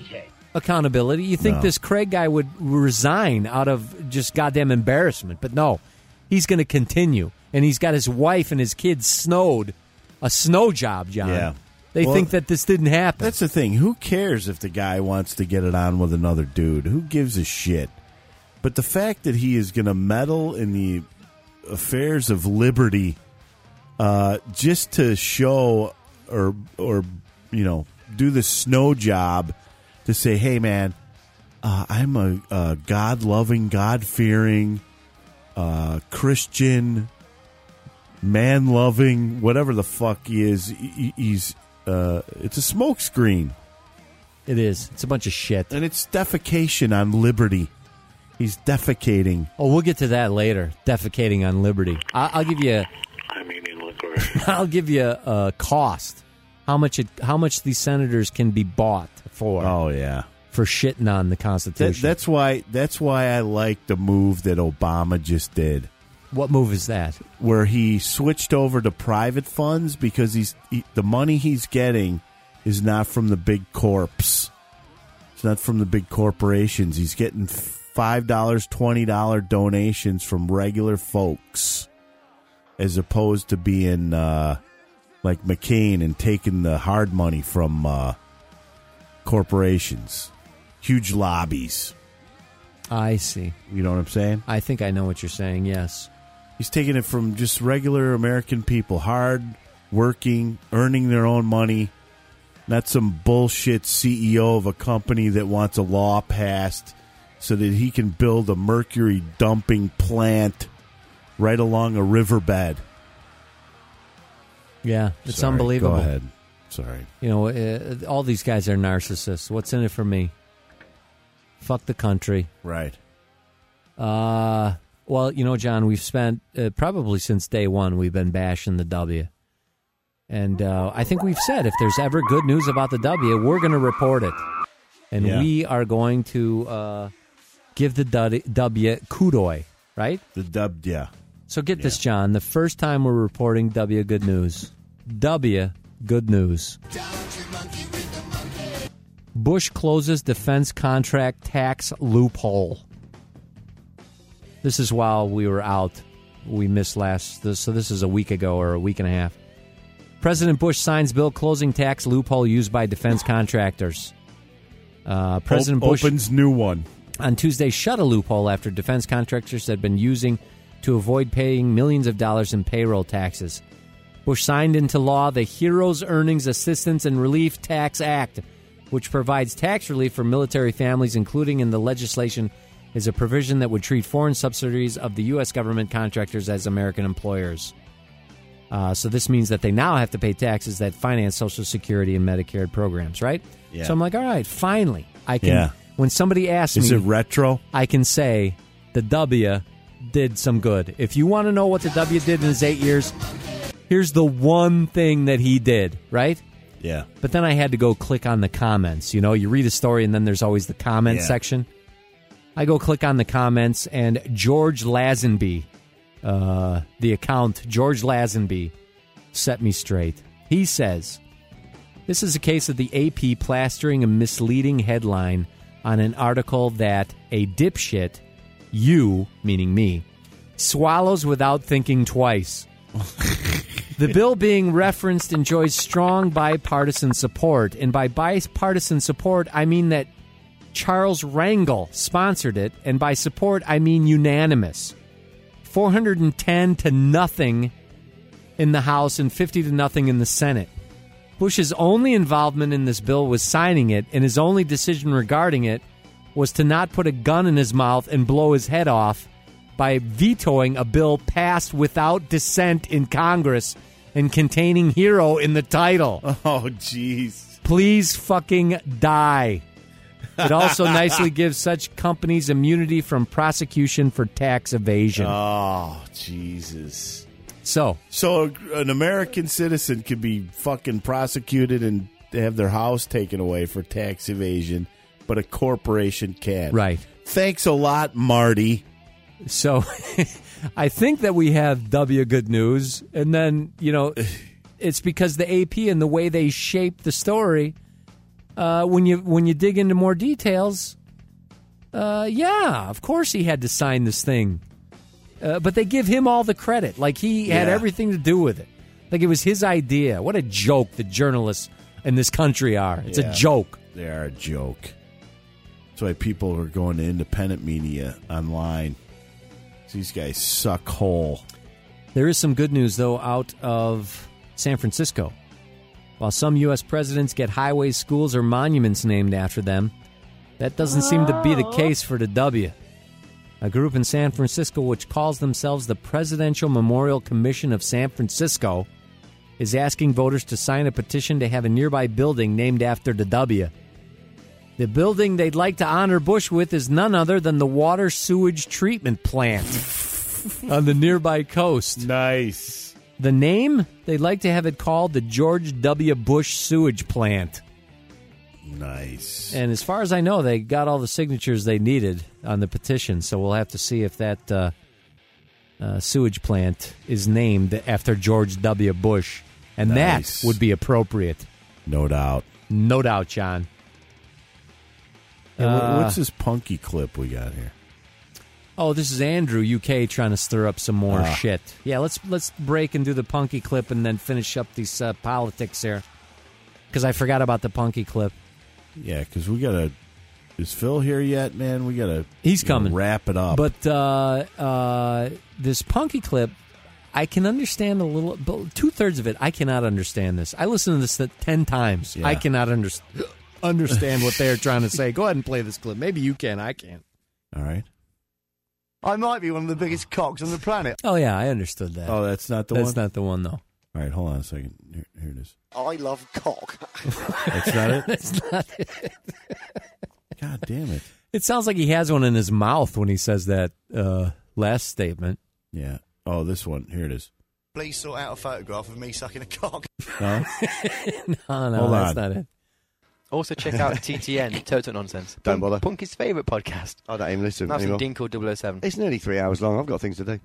B: accountability. You think
A: No.
B: this Craig guy would resign out of just goddamn embarrassment, but no, he's going to continue, and he's got his wife and his kids snowed, a snow job, John.
A: Yeah.
B: They
A: Well,
B: think that this didn't happen.
A: That's the thing. Who cares if the guy wants to get it on with another dude? Who gives a shit? But the fact that he is going to meddle in the affairs of liberty just to show or do the snow job to say, hey, man, I'm a God-loving, God-fearing, Christian, man-loving, whatever the fuck he is. He's it's a smokescreen.
B: It is. It's a bunch of shit.
A: And it's defecation on liberty. He's defecating.
B: Oh, we'll get to that later. Defecating on liberty. I'll give you.
P: I'm eating liquor.
B: I'll give you a cost. How much these senators can be bought for?
A: Oh yeah,
B: for shitting on the Constitution.
A: That's why I like the move that Obama just did.
B: What move is that?
A: Where he switched over to private funds because the money he's getting is not from the big corps. It's not from the big corporations. He's getting $5, $20 donations from regular folks, as opposed to being like McCain and taking the hard money from corporations, huge lobbies.
B: I see.
A: You know what I'm saying?
B: I think I know what you're saying, yes.
A: He's taking it from just regular American people, hard working, earning their own money, not some bullshit CEO of a company that wants a law passed so that he can build a mercury dumping plant right along a riverbed.
B: Yeah, it's
A: Sorry,
B: unbelievable.
A: Go ahead. Sorry.
B: You know, all these guys are narcissists. What's in it for me? Fuck the country.
A: Right.
B: Well, you know, John, we've spent probably since day one, we've been bashing the W. And I think we've said if there's ever good news about the W, we're going to report it. And we are going to give the W kudos, right?
A: The W, yeah.
B: So get this, John. The first time we're reporting W good news. W good news. Bush closes defense contract tax loophole. This is while we were out. We missed so this is a week ago or a week and a half. President Bush signs bill closing tax loophole used by defense contractors. President Bush
A: opens new one.
B: On Tuesday shut a loophole after defense contractors had been using to avoid paying millions of dollars in payroll taxes. Bush signed into law the Heroes Earnings Assistance and Relief Tax Act, which provides tax relief for military families, including in the legislation is a provision that would treat foreign subsidiaries of the U.S. government contractors as American employers. So this means that they now have to pay taxes that finance Social Security and Medicare programs, right?
A: Yeah.
B: So I'm like, all right, finally. I can.
A: Yeah.
B: When somebody asks me...
A: Is it retro?
B: I can say the W did some good. If you want to know what the W did in his 8 years, here's the one thing that he did, right?
A: Yeah.
B: But then I had to go click on the comments. You know, you read a story and then there's always the comment section. I go click on the comments and George Lazenby, the account George Lazenby, set me straight. He says, this is a case of the AP plastering a misleading headline on an article that a dipshit, you, meaning me, swallows without thinking twice. The bill being referenced enjoys strong bipartisan support, and by bipartisan support, I mean that Charles Rangel sponsored it, and by support, I mean unanimous. 410 to nothing in the House and 50 to nothing in the Senate. Bush's only involvement in this bill was signing it, and his only decision regarding it was to not put a gun in his mouth and blow his head off by vetoing a bill passed without dissent in Congress and containing hero in the title.
A: Oh, jeez.
B: Please fucking die. It also nicely gives such companies immunity from prosecution for tax evasion.
A: Oh, Jesus.
B: So
A: an American citizen could be fucking prosecuted and have their house taken away for tax evasion, but a corporation can't.
B: Right.
A: Thanks a lot, Marty.
B: So I think that we have W good news, and then, you know, it's because the AP and the way they shape the story, when you dig into more details, yeah, of course he had to sign this thing. But they give him all the credit. Like he had everything to do with it. Like it was his idea. What a joke the journalists in this country are. It's a joke.
A: They are a joke. That's why people are going to independent media online. These guys suck whole.
B: There is some good news, though, out of San Francisco. While some U.S. presidents get highways, schools, or monuments named after them, that doesn't seem to be the case for the W. A group in San Francisco, which calls themselves the Presidential Memorial Commission of San Francisco, is asking voters to sign a petition to have a nearby building named after the W. The building they'd like to honor Bush with is none other than the water sewage treatment plant on the nearby coast.
A: Nice.
B: The name? They'd like to have it called the George W. Bush Sewage Plant.
A: Nice.
B: And as far as I know, they got all the signatures they needed on the petition, so we'll have to see if that sewage plant is named after George W. Bush. And
A: Nice.
B: that would be appropriate.
A: No doubt.
B: No doubt, John.
A: Hey, what's this punky clip we got here?
B: Oh, this is Andrew, UK, trying to stir up some more shit. Yeah, let's break and do the punky clip and then finish up these politics here. Because I forgot about the punky clip.
A: Yeah, because we got to... Is Phil here yet, man? We got to...
B: He's coming.
A: Wrap it up.
B: But this punky clip, I can understand a little... But two-thirds of it, I cannot understand this. I listened to this 10 times.
A: Yeah.
B: I cannot understand what they're trying to say. Go ahead and play this clip. Maybe you can. I can't.
A: All right.
O: I might be one of the biggest cocks on the planet.
B: Oh, yeah, I understood that.
A: Oh, that's not the one?
B: That's not the one, though.
A: All right, hold on a second. Here it is.
O: I love cock.
A: That's not it?
B: That's not it.
A: God damn it.
B: It sounds like he has one in his mouth when he says that last statement.
A: Yeah. Oh, this one. Here it is.
O: Please sort out a photograph of me sucking a cock.
A: No?
B: No,
A: Hold
B: that's
A: on.
B: not it.
Q: Also check out TTN, Total Nonsense.
O: Don't bother.
Q: Punk's favourite podcast.
O: I don't even listen
Q: That's
O: anymore.
Q: from Dinkle 007.
O: It's nearly 3 hours long. I've got things to do.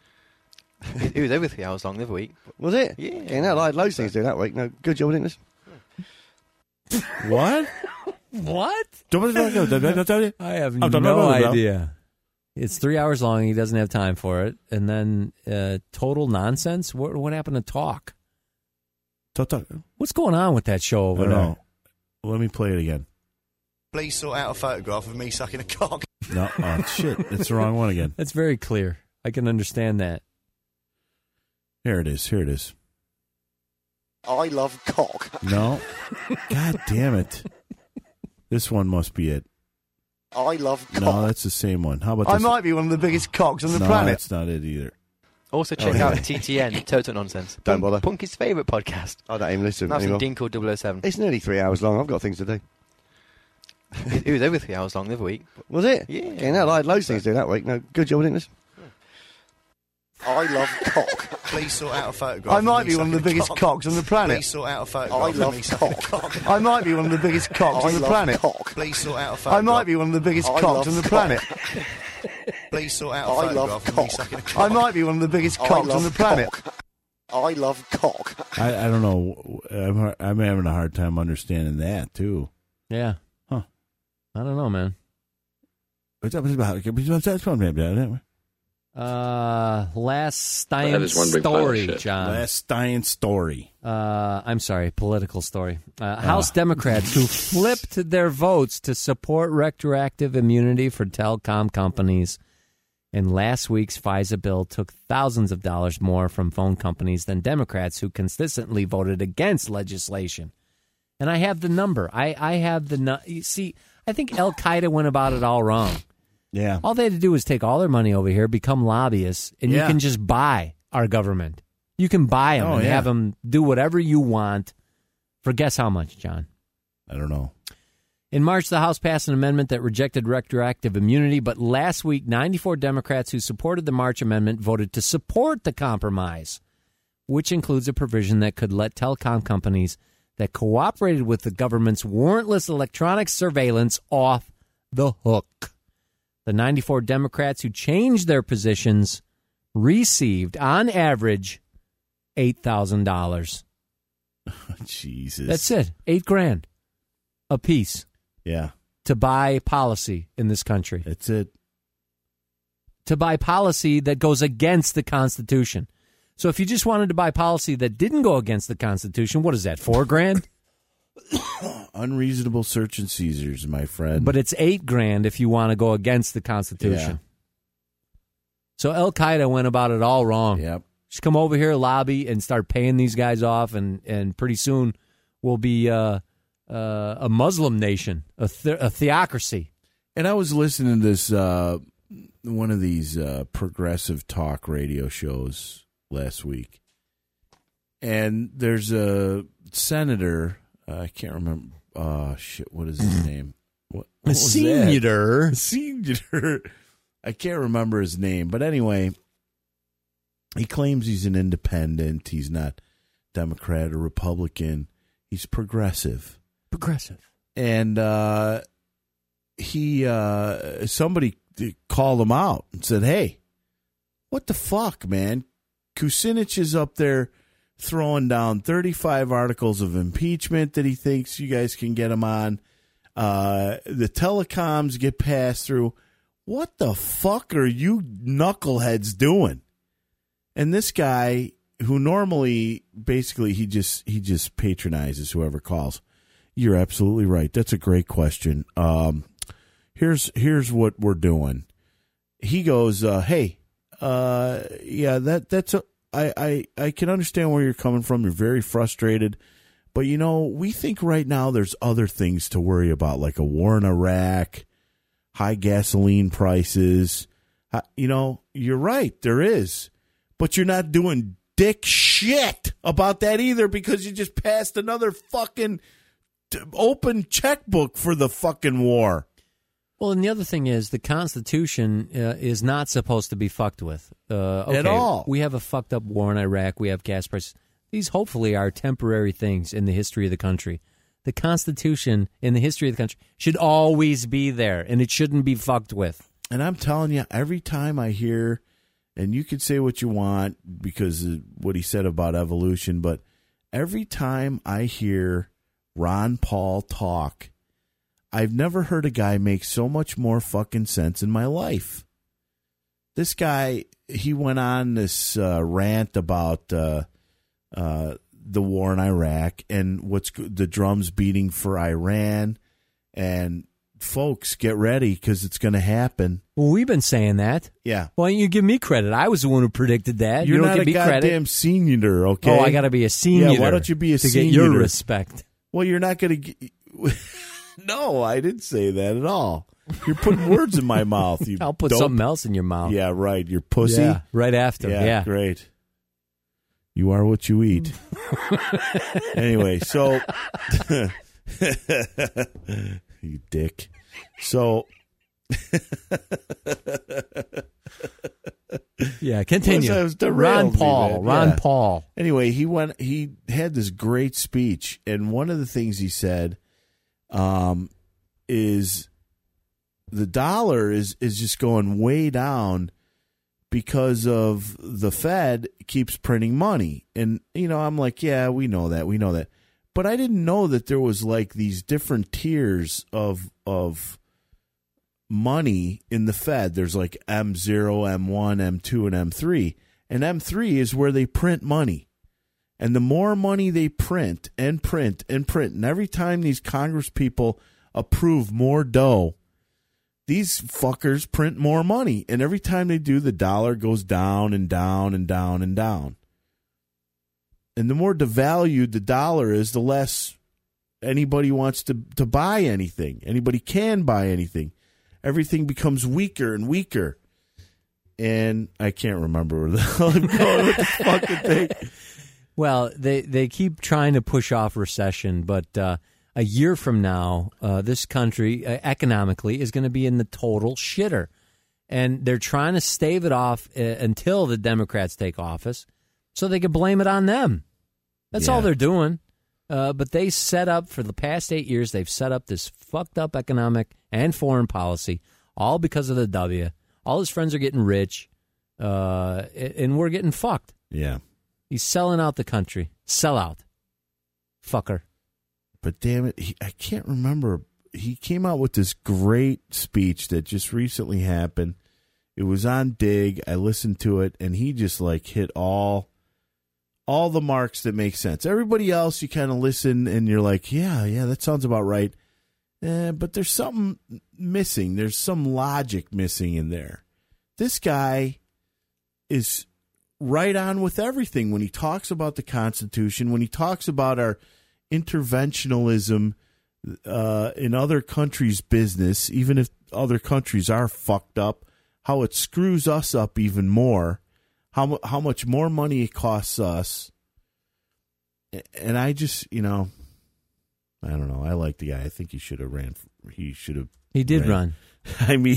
Q: It was over 3 hours long the other week.
O: Was it?
Q: Yeah.
O: No, I had loads of things to do that week. No, good job, didn't it?
A: What?
B: What?
A: I
B: I have no idea. It's 3 hours long. He doesn't have time for it. And then total nonsense? What happened to talk? What's going on with that show over
A: I don't
B: there?
A: know. Let me play it again.
O: Please sort out a photograph of me sucking a cock.
A: No. Oh, shit. It's the wrong one again.
B: That's very clear. I can understand that.
A: Here it is. Here it is.
O: I love cock.
A: No. God damn it. This one must be it.
O: I love cock.
A: No, that's the same one. How about
O: I
A: this?
O: might be one of the biggest cocks on the
A: No,
O: planet.
A: that's not it either.
Q: Also check out TTN, Total Nonsense.
O: Don't bother.
Q: Punk's favourite podcast.
O: I don't even listen
Q: That's
O: anymore.
Q: from Dinkle 007.
O: It's nearly 3 hours long. I've got things to do.
Q: It was over 3 hours long the other week.
O: Was it?
Q: Yeah.
O: No, I had loads of things to do that week. No, good job, didn't it? I love cock. Please sort out a photograph. I might be one of the biggest cocks on the planet. Please sort out a photograph. I love cock. I might be one of the biggest cocks on the planet. Please sort out a photograph. I might be one of the biggest cocks on the planet. Please sort out a photograph of me sucking a cock. I might be one of the biggest cocks on the planet. I love cock.
A: I don't know. I'm having a hard time understanding that, too.
B: Yeah.
A: Huh.
B: I don't know, man. Last Stein story, John.
A: Last Stein story.
B: I'm sorry, political story. House Democrats who flipped their votes to support retroactive immunity for telecom companies in last week's FISA bill took thousands of dollars more from phone companies than Democrats who consistently voted against legislation. And I have the number. I have the... You see, I think Al-Qaeda went about it all wrong.
A: Yeah.
B: All they had to do was take all their money over here, become lobbyists, and you can just buy our government. You can buy them and have them do whatever you want for guess how much, John?
A: I don't know.
B: In March, the House passed an amendment that rejected retroactive immunity, but last week, 94 Democrats who supported the March amendment voted to support the compromise, which includes a provision that could let telecom companies that cooperated with the government's warrantless electronic surveillance off the hook. The 94 Democrats who changed their positions received, on average, $8,000.
A: Jesus.
B: That's it. $8,000. apiece.
A: Yeah.
B: To buy policy in this country.
A: That's it.
B: To buy policy that goes against the Constitution. So if you just wanted to buy policy that didn't go against the Constitution, what is that, $4,000?
A: Unreasonable search and seizures, my friend.
B: But it's $8,000 if you want to go against the Constitution.
A: Yeah.
B: So Al-Qaeda went about it all wrong.
A: Yep.
B: Just come over here, lobby, and start paying these guys off, and pretty soon we'll be a Muslim nation, a theocracy.
A: And I was listening to this one of these progressive talk radio shows last week, and there's a senator. I can't remember. Oh shit! What is his name? What was
B: Senator.
A: that? Senator. I can't remember his name, but anyway, he claims he's an independent. He's not Democrat or Republican. He's progressive.
B: Progressive.
A: And somebody called him out and said, "Hey, what the fuck, man? Kucinich is up there throwing down 35 articles of impeachment that he thinks you guys can get him on. The telecoms get passed through. What the fuck are you knuckleheads doing?" And this guy, who normally basically he just patronizes whoever calls. You're absolutely right. That's a great question. Here's what we're doing. He goes, "Hey, yeah, that's I can understand where you're coming from. You're very frustrated, but we think right now there's other things to worry about, like a war in Iraq, high gasoline prices. You're right, there is, but you're not doing dick shit about that either because you just passed another fucking open checkbook for the fucking war."
B: Well, and the other thing is the Constitution is not supposed to be fucked with.
A: At all.
B: We have a fucked up war in Iraq. We have gas prices. These hopefully are temporary things in the history of the country. The Constitution in the history of the country should always be there, and it shouldn't be fucked with.
A: And I'm telling you, every time I hear, and you could say what you want because of what he said about evolution, but every time I hear Ron Paul talk, I've never heard a guy make so much more fucking sense in my life. This guy, he went on this rant about the war in Iraq and the drums beating for Iran. And folks, get ready because it's going to happen.
B: Well, we've been saying that.
A: Yeah.
B: Why don't you give me credit? I was the one who predicted that.
A: You're
B: you don't
A: not
B: give
A: a
B: me
A: goddamn
B: credit.
A: senior, okay?
B: Oh, I got to be a senior.
A: Yeah, why don't you be a senior?
B: To get your respect.
A: Well, you're not going to get... No, I didn't say that at all. You're putting words in my mouth.
B: I'll put something else in your mouth.
A: Yeah, right. You're pussy.
B: Yeah, right after. Yeah.
A: Great. You are what you eat. Anyway, so... you dick. So...
B: Yeah, continue.
A: I was derailed,
B: Ron Paul.
A: Anyway, he had this great speech, and one of the things he said is the dollar is just going way down because of the Fed keeps printing money. And, I'm like, yeah, we know that. But I didn't know that there was like these different tiers of money in the Fed. There's like M0, M1, M2, and M3. And M3 is where they print money. And the more money they print and print and print, and every time these Congress people approve more dough, these fuckers print more money. And every time they do, the dollar goes down and down and down and down. And the more devalued the dollar is, the less anybody wants to buy anything. Anybody can buy anything. Everything becomes weaker and weaker. And I can't remember where the hell I'm going with this fucking thing.
B: Well, they keep trying to push off recession, but a year from now, this country economically is going to be in the total shitter. And they're trying to stave it off until the Democrats take office so they can blame it on them. That's all they're doing. But they set up, for the past 8 years, they've set up this fucked up economic and foreign policy, all because of the W. All his friends are getting rich, and we're getting fucked.
A: Yeah.
B: He's selling out the country. Sell out. Fucker.
A: But damn it, I can't remember. He came out with this great speech that just recently happened. It was on Dig. I listened to it, and he just like hit all the marks that make sense. Everybody else, you kind of listen, and you're like, yeah, that sounds about right. But there's something missing. There's some logic missing in there. This guy is right on with everything when he talks about the Constitution, when he talks about our interventionalism in other countries' business, even if other countries are fucked up, how it screws us up even more, how much more money it costs us. And I just, I don't know. I like the guy. I think he should have ran. He
B: did run.
A: I mean,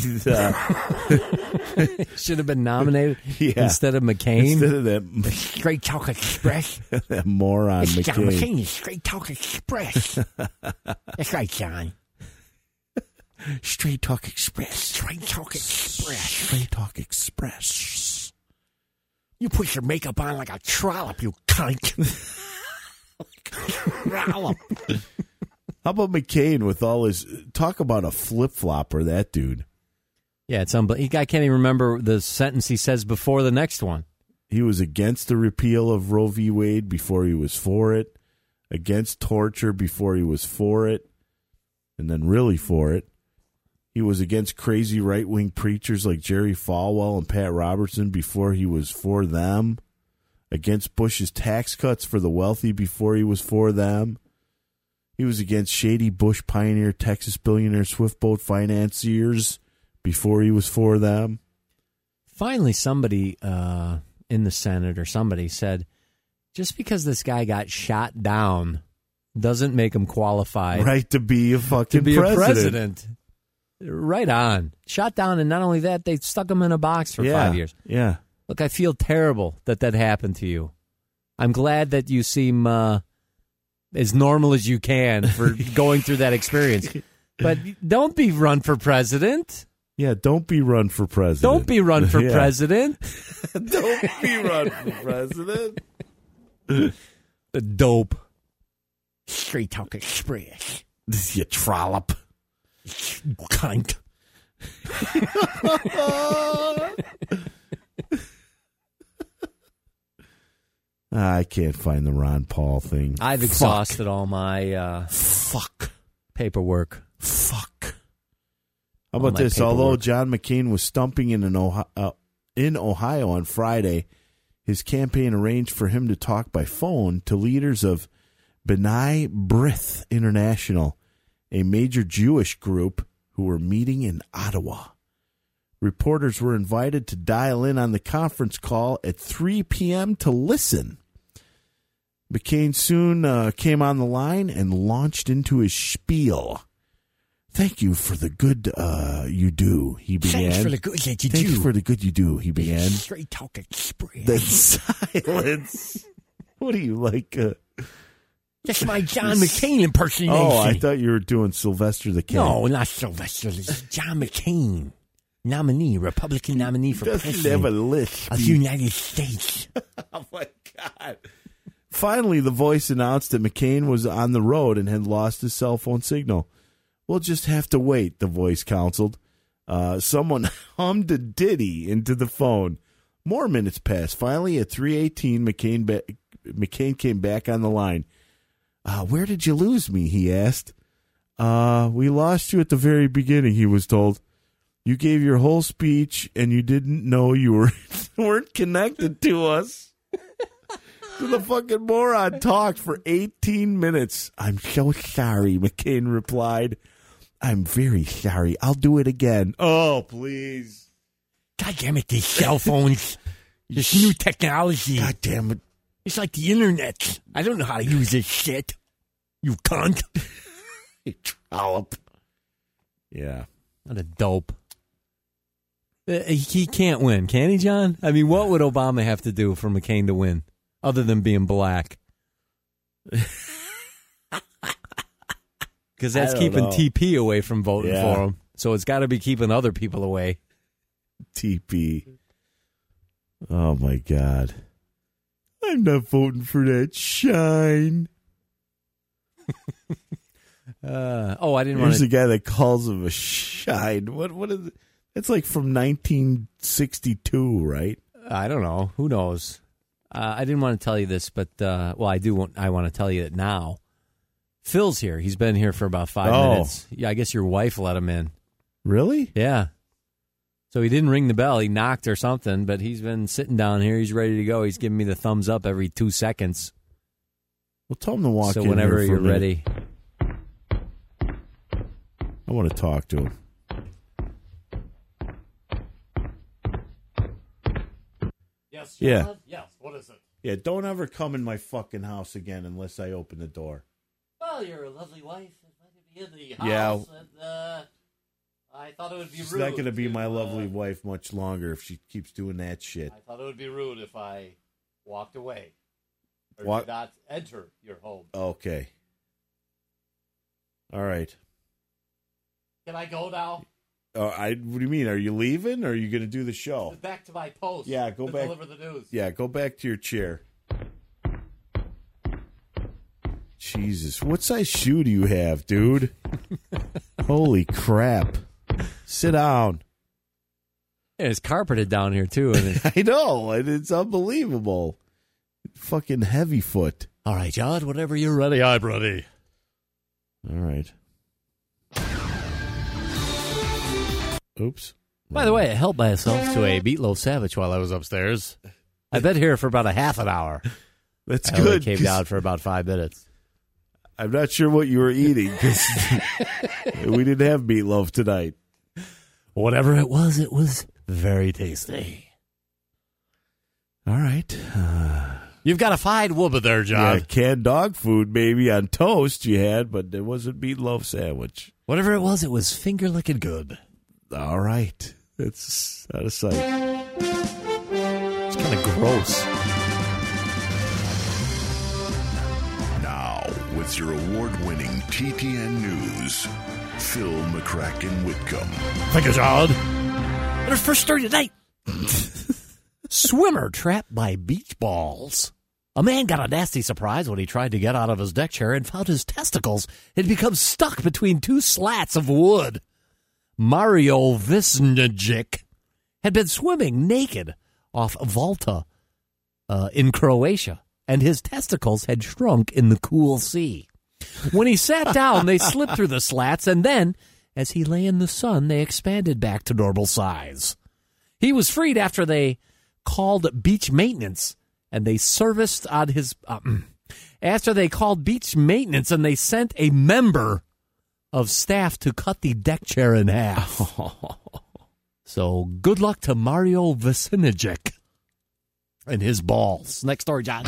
B: should have been nominated instead of McCain.
A: Instead of that
B: Straight Talk Express.
A: That moron
B: it's
A: McCain.
B: John McCain, Straight Talk Express. That's right, John.
A: Straight Talk Express.
B: Straight Talk Express.
A: Straight Talk Express.
B: You put your makeup on like a trollop, you cunt. Trollop.
A: How about McCain with all his talk about a flip-flopper, that dude?
B: Yeah, it's unbelievable. I can't even remember the sentence he says before the next one.
A: He was against the repeal of Roe v. Wade before he was for it, against torture before he was for it, and then really for it. He was against crazy right-wing preachers like Jerry Falwell and Pat Robertson before he was for them, against Bush's tax cuts for the wealthy before he was for them. He was against shady Bush pioneer Texas billionaire swift boat financiers before he was for them.
B: Finally, somebody in the Senate or somebody said, just because this guy got shot down doesn't make him qualified.
A: Right, to be a fucking president.
B: Right on. Shot down, and not only that, they stuck him in a box for 5 years.
A: Yeah.
B: Look, I feel terrible that happened to you. I'm glad that you seem as normal as you can for going through that experience. But don't be run for president.
A: Yeah, don't be run for president.
B: Don't be run for president.
A: Don't be run for president.
B: The dope. Straight Talk Express.
A: You trollop.
B: Cunt.
A: I can't find the Ron Paul thing.
B: I've exhausted all my paperwork.
A: Fuck. How about this? Although John McCain was stumping in Ohio on Friday, his campaign arranged for him to talk by phone to leaders of B'nai B'rith International, a major Jewish group who were meeting in Ottawa. Reporters were invited to dial in on the conference call at 3 p.m. to listen. McCain soon came on the line and launched into his spiel. Thank you for the good you do, he began.
B: Thanks for the good that you do.
A: Thanks for the good you do, he began.
B: Straight Talk Express.
A: Then silence. What are you, like...
B: That's my John McCain impersonation.
A: Oh, I thought you were doing Sylvester the Cat.
B: No, not Sylvester. This is John McCain, nominee, Republican nominee for president
A: have a list
B: of the United States.
A: Oh, my God. Finally, the voice announced that McCain was on the road and had lost his cell phone signal. We'll just have to wait, the voice counseled. Someone hummed a ditty into the phone. More minutes passed. Finally, at 3:18, McCain came back on the line. Where did you lose me, he asked. We lost you at the very beginning, he was told. You gave your whole speech, and you didn't know you weren't connected to us. The fucking moron talked for 18 minutes. I'm so sorry, McCain replied. I'm very sorry. I'll do it again. Oh, please.
B: God damn it, these cell phones. This new technology.
A: God damn it.
B: It's like the internet. I don't know how to use this shit. You cunt.
A: You trollop. Yeah.
B: What a dope. He can't win, can he, John? I mean, what would Obama have to do for McCain to win, other than being black? Because that's keeping TP away from voting for him. So it's got to be keeping other people away.
A: TP. Oh, my God. I'm not voting for that shine.
B: I didn't want
A: Here's
B: to.
A: a guy that calls him a shine. What is it? It's like from 1962, right?
B: I don't know. Who knows? I didn't want to tell you this, but I do. I want to tell you it now. Phil's here. He's been here for about 5 minutes. Yeah, I guess your wife let him in.
A: Really?
B: Yeah. So he didn't ring the bell. He knocked or something, but he's been sitting down here. He's ready to go. He's giving me the thumbs up every 2 seconds.
A: Well, tell him to walk in.
B: So whenever
A: here for
B: you're
A: a minute.
B: ready.
A: I want to talk to him.
R: Yes,
A: Yeah.
R: John? Yes, what is it?
A: Yeah, don't ever come in my fucking house again unless I open the door.
R: Well, you're a lovely wife. Invited me in the house,
A: Yeah.
R: and I thought it would be
A: She's
R: rude.
A: not going to be my lovely wife much longer if she keeps doing that shit.
R: I thought it would be rude if I walked away or
A: What?
R: did not enter your home.
A: Okay. All right.
R: Can I go now?
A: What do you mean? Are you leaving or are you going to do the show?
R: Back to my post.
A: Yeah, go
R: to
A: back.
R: Deliver the news.
A: Yeah, go back to your chair. Jesus, what size shoe do you have, dude? Holy crap. Sit down.
B: Yeah, it's carpeted down here, too. And
A: I know. It's unbelievable. Fucking heavy foot.
B: All right, John, whenever you're ready, I'm ready.
A: All right. Oops.
B: By the way, I helped myself to a meatloaf sandwich while I was upstairs. I've been here for about a half an hour.
A: That's
B: I only
A: good.
B: came
A: 'cause
B: down for about 5 minutes.
A: I'm not sure what you were eating because we didn't have meatloaf tonight.
B: Whatever it was very tasty.
A: All right.
B: You've got a fine woman there, John.
A: Yeah, canned dog food maybe on toast you had, but it wasn't meatloaf sandwich.
B: Whatever it was finger licking good.
A: All right. It's out of sight.
B: It's kind of gross.
S: Now, with your award-winning TTN News, Phil McCracken Whitcomb.
B: Thank you, John. And our first story tonight. Swimmer trapped by beach balls. A man got a nasty surprise when he tried to get out of his deck chair and found his testicles had become stuck between two slats of wood. Mario Visnajic had been swimming naked off Volta in Croatia, and his testicles had shrunk in the cool sea. When he sat down, they slipped through the slats, and then, as he lay in the sun, they expanded back to normal size. He was freed after they called beach maintenance, and they serviced on his... after they called beach maintenance, and they sent a member of staff to cut the deck chair in half. So good luck to Mario Visnajic and his balls. Next story, John.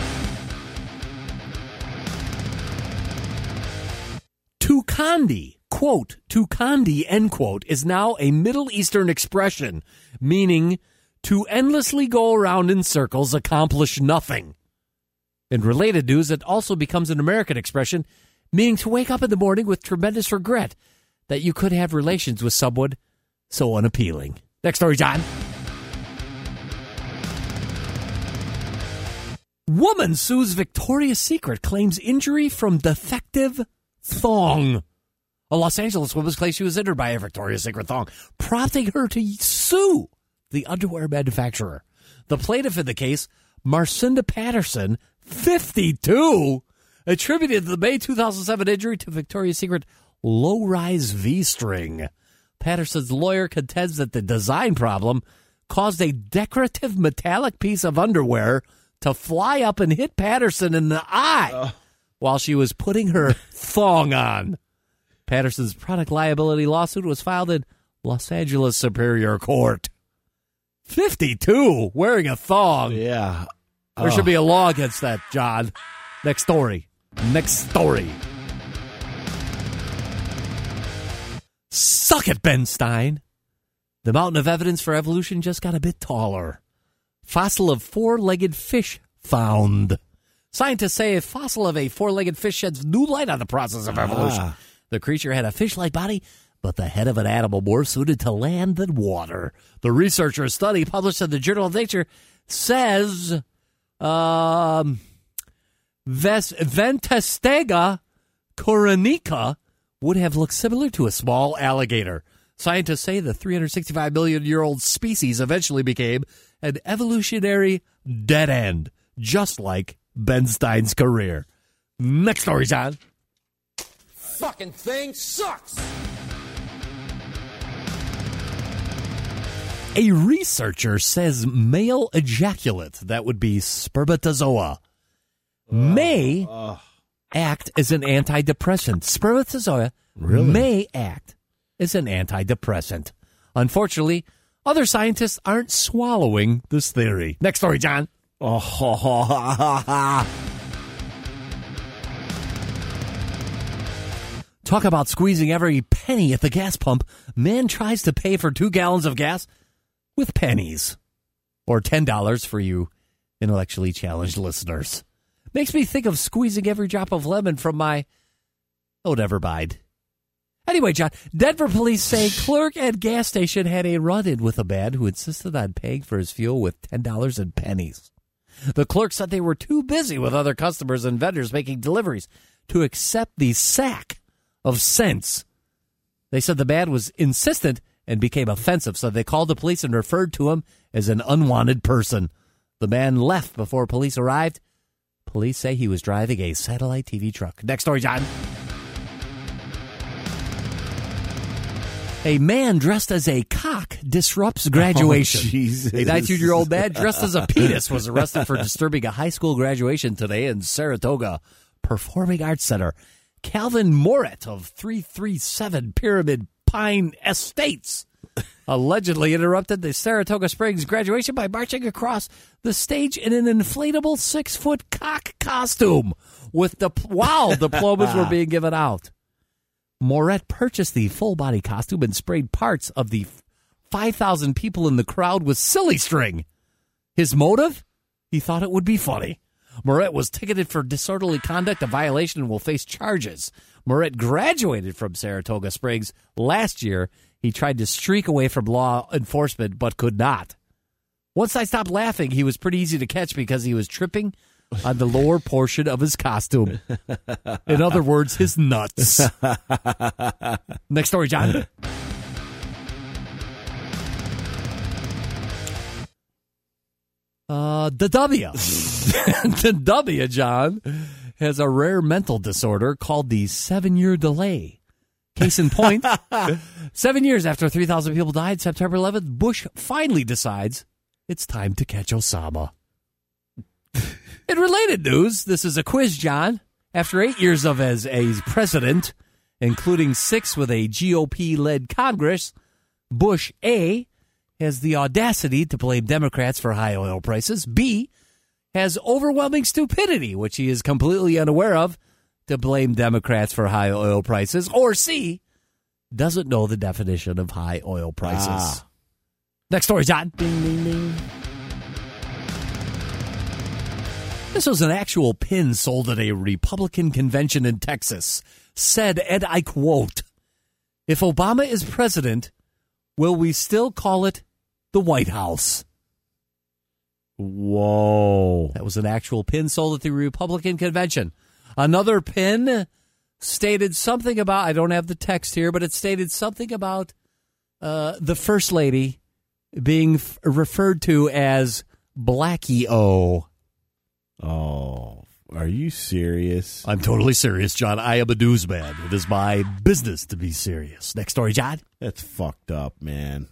B: Tukandi, quote, Tukandi, end quote, is now a Middle Eastern expression meaning to endlessly go around in circles, accomplish nothing. In related news, it also becomes an American expression meaning to wake up in the morning with tremendous regret that you could have relations with someone so unappealing. Next story, John. Woman sues Victoria's Secret, claims injury from defective thong. A Los Angeles woman claims she was injured by a Victoria's Secret thong, prompting her to sue the underwear manufacturer. The plaintiff in the case, Marcinda Patterson, 52, attributed the May 2007 injury to Victoria's Secret low-rise V-string. Patterson's lawyer contends that the design problem caused a decorative metallic piece of underwear to fly up and hit Patterson in the eye while she was putting her thong on. Patterson's product liability lawsuit was filed in Los Angeles Superior Court. 52 wearing a thong.
A: Yeah.
B: There should be a law against that, John. Next story. Next story. Suck it, Ben Stein. The mountain of evidence for evolution just got a bit taller. Fossil of four-legged fish found. Scientists say a fossil of a four-legged fish sheds new light on the process of evolution. The creature had a fish-like body, but the head of an animal more suited to land than water. The researchers' study, published in the Journal of Nature, says Ventastega Coronica would have looked similar to a small alligator. Scientists say the 365 million-year-old species eventually became an evolutionary dead end, just like Ben Stein's career. Next story, John.
C: Fucking thing sucks.
B: A researcher says male ejaculate, that would be spermatozoa, may act as an antidepressant. Spermatozoa may act as an antidepressant. Unfortunately, other scientists aren't swallowing this theory. Next story, John. Talk about squeezing every penny at the gas pump. Man tries to pay for 2 gallons of gas with pennies. Or $10 for you intellectually challenged listeners. Makes me think of squeezing every drop of lemon from my... Oh, never mind. Anyway, John, Denver police say clerk at gas station had a run-in with a man who insisted on paying for his fuel with $10 in pennies. The clerk said they were too busy with other customers and vendors making deliveries to accept the sack of cents. They said the man was insistent and became offensive, so they called the police and referred to him as an unwanted person. The man left before police arrived. Police say he was driving a satellite TV truck. Next story, John. A man dressed as a cock disrupts graduation.
A: Oh, Jesus.
B: A 19-year-old man dressed as a penis was arrested for disturbing a high school graduation today in Saratoga Performing Arts Center. Calvin Moret of 337 Pyramid Pine Estates allegedly interrupted the Saratoga Springs graduation by marching across the stage in an inflatable 6-foot cock costume while diplomas were being given out. Moret purchased the full-body costume and sprayed parts of the 5,000 people in the crowd with silly string. His motive? He thought it would be funny. Moret was ticketed for disorderly conduct, a violation, and will face charges. Moret graduated from Saratoga Springs last year. He tried to streak away from law enforcement, but could not. Once I stopped laughing, he was pretty easy to catch because he was tripping on the lower portion of his costume. In other words, his nuts. Next story, John. The W, John, has a rare mental disorder called the 7-year delay. Case in point, 7 years after 3,000 people died, September 11th, Bush finally decides it's time to catch Osama. In related news, this is a quiz, John. After 8 years as president, including 6 with a GOP-led Congress, Bush A has the audacity to blame Democrats for high oil prices. B has overwhelming stupidity, which he is completely unaware of, to blame Democrats for high oil prices. Or C doesn't know the definition of high oil prices. Next story, John. Ding, ding, ding. This was an actual pin sold at a Republican convention in Texas. Said, and I quote, "If Obama is president, will we still call it the White House?"
A: Whoa.
B: That was an actual pin sold at the Republican convention. Another pin stated something about, I don't have the text here, but it stated something about the First Lady being referred to as Blackie-O.
A: Oh, are you serious?
B: I'm totally serious, John. I am a newsman. It is my business to be serious. Next story, John.
A: That's fucked up, man.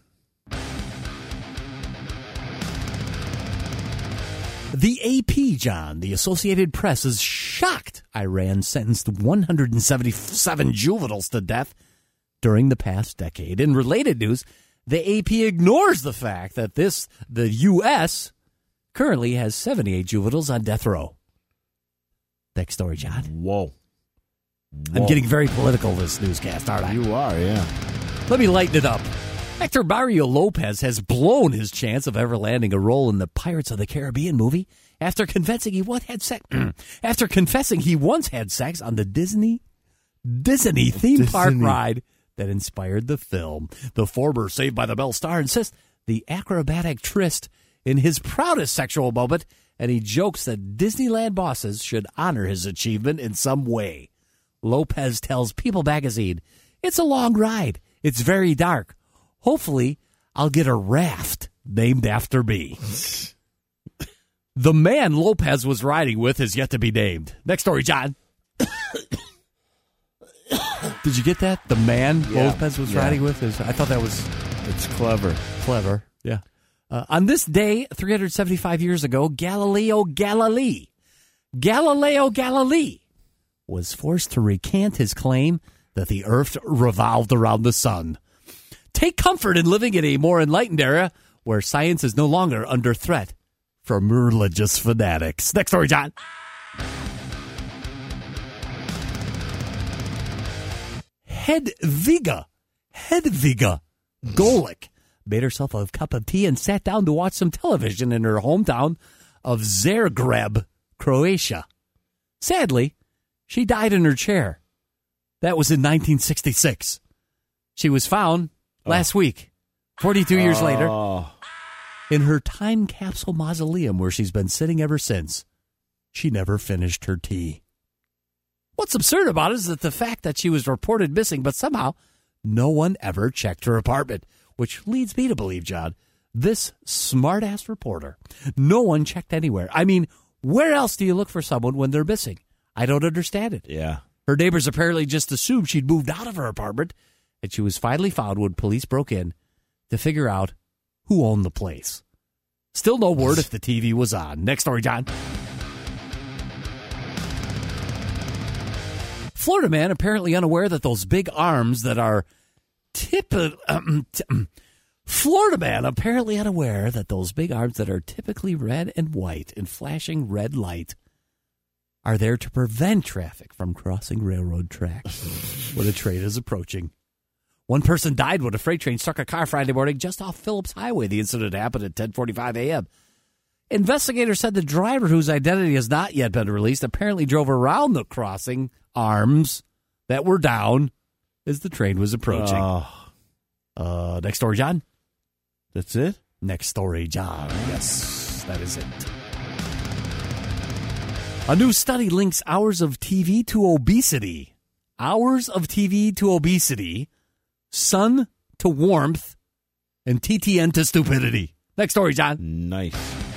B: The AP, John, the Associated Press, is shocked Iran sentenced 177 juveniles to death during the past decade. In related news, the AP ignores the fact that the U.S. currently has 78 juveniles on death row. Next story, John.
A: Whoa.
B: I'm getting very political this newscast, aren't I?
A: You are, yeah.
B: Let me lighten it up. Actor Mario Lopez has blown his chance of ever landing a role in the Pirates of the Caribbean movie after confessing he once had sex. After confessing he once had sex on the Disney theme park ride that inspired the film. The former Saved by the Bell star insists the acrobatic tryst in his proudest sexual moment, and he jokes that Disneyland bosses should honor his achievement in some way. Lopez tells People magazine, "It's a long ride. It's very dark. Hopefully, I'll get a raft named after me." The man Lopez was riding with is yet to be named. Next story, John. Did you get that? The man Lopez was riding with is. I thought that was.
A: It's clever.
B: Clever, yeah. On this day, 375 years ago, Galileo Galilei was forced to recant his claim that the earth revolved around the sun. Take comfort in living in a more enlightened era where science is no longer under threat from religious fanatics. Next story, John. Hedviga Golic made herself a cup of tea and sat down to watch some television in her hometown of Zagreb, Croatia. Sadly, she died in her chair. That was in 1966. She was found last week, 42 years later, in her time capsule mausoleum where she's been sitting ever since. She never finished her tea. What's absurd about it is that the fact that she was reported missing, but somehow no one ever checked her apartment, which leads me to believe, John, this smart-ass reporter, no one checked anywhere. I mean, where else do you look for someone when they're missing? I don't understand it.
A: Yeah.
B: Her neighbors apparently just assumed she'd moved out of her apartment, and she was finally found when police broke in to figure out who owned the place. Still no word if the TV was on. Next story, John. Florida man apparently unaware that those big arms that are Florida man apparently unaware that those big arms that are typically red and white and flashing red light are there to prevent traffic from crossing railroad tracks when a train is approaching. One person died when a freight train struck a car Friday morning just off Phillips Highway. The incident happened at 10:45 a.m. Investigators said the driver, whose identity has not yet been released, apparently drove around the crossing arms that were down as the train was approaching. Next story, John.
A: That's it?
B: Next story, John. Yes, that is it. A new study links hours of TV to obesity. Hours of TV to obesity, sun to warmth, and TTN to stupidity. Next story, John.
A: Nice.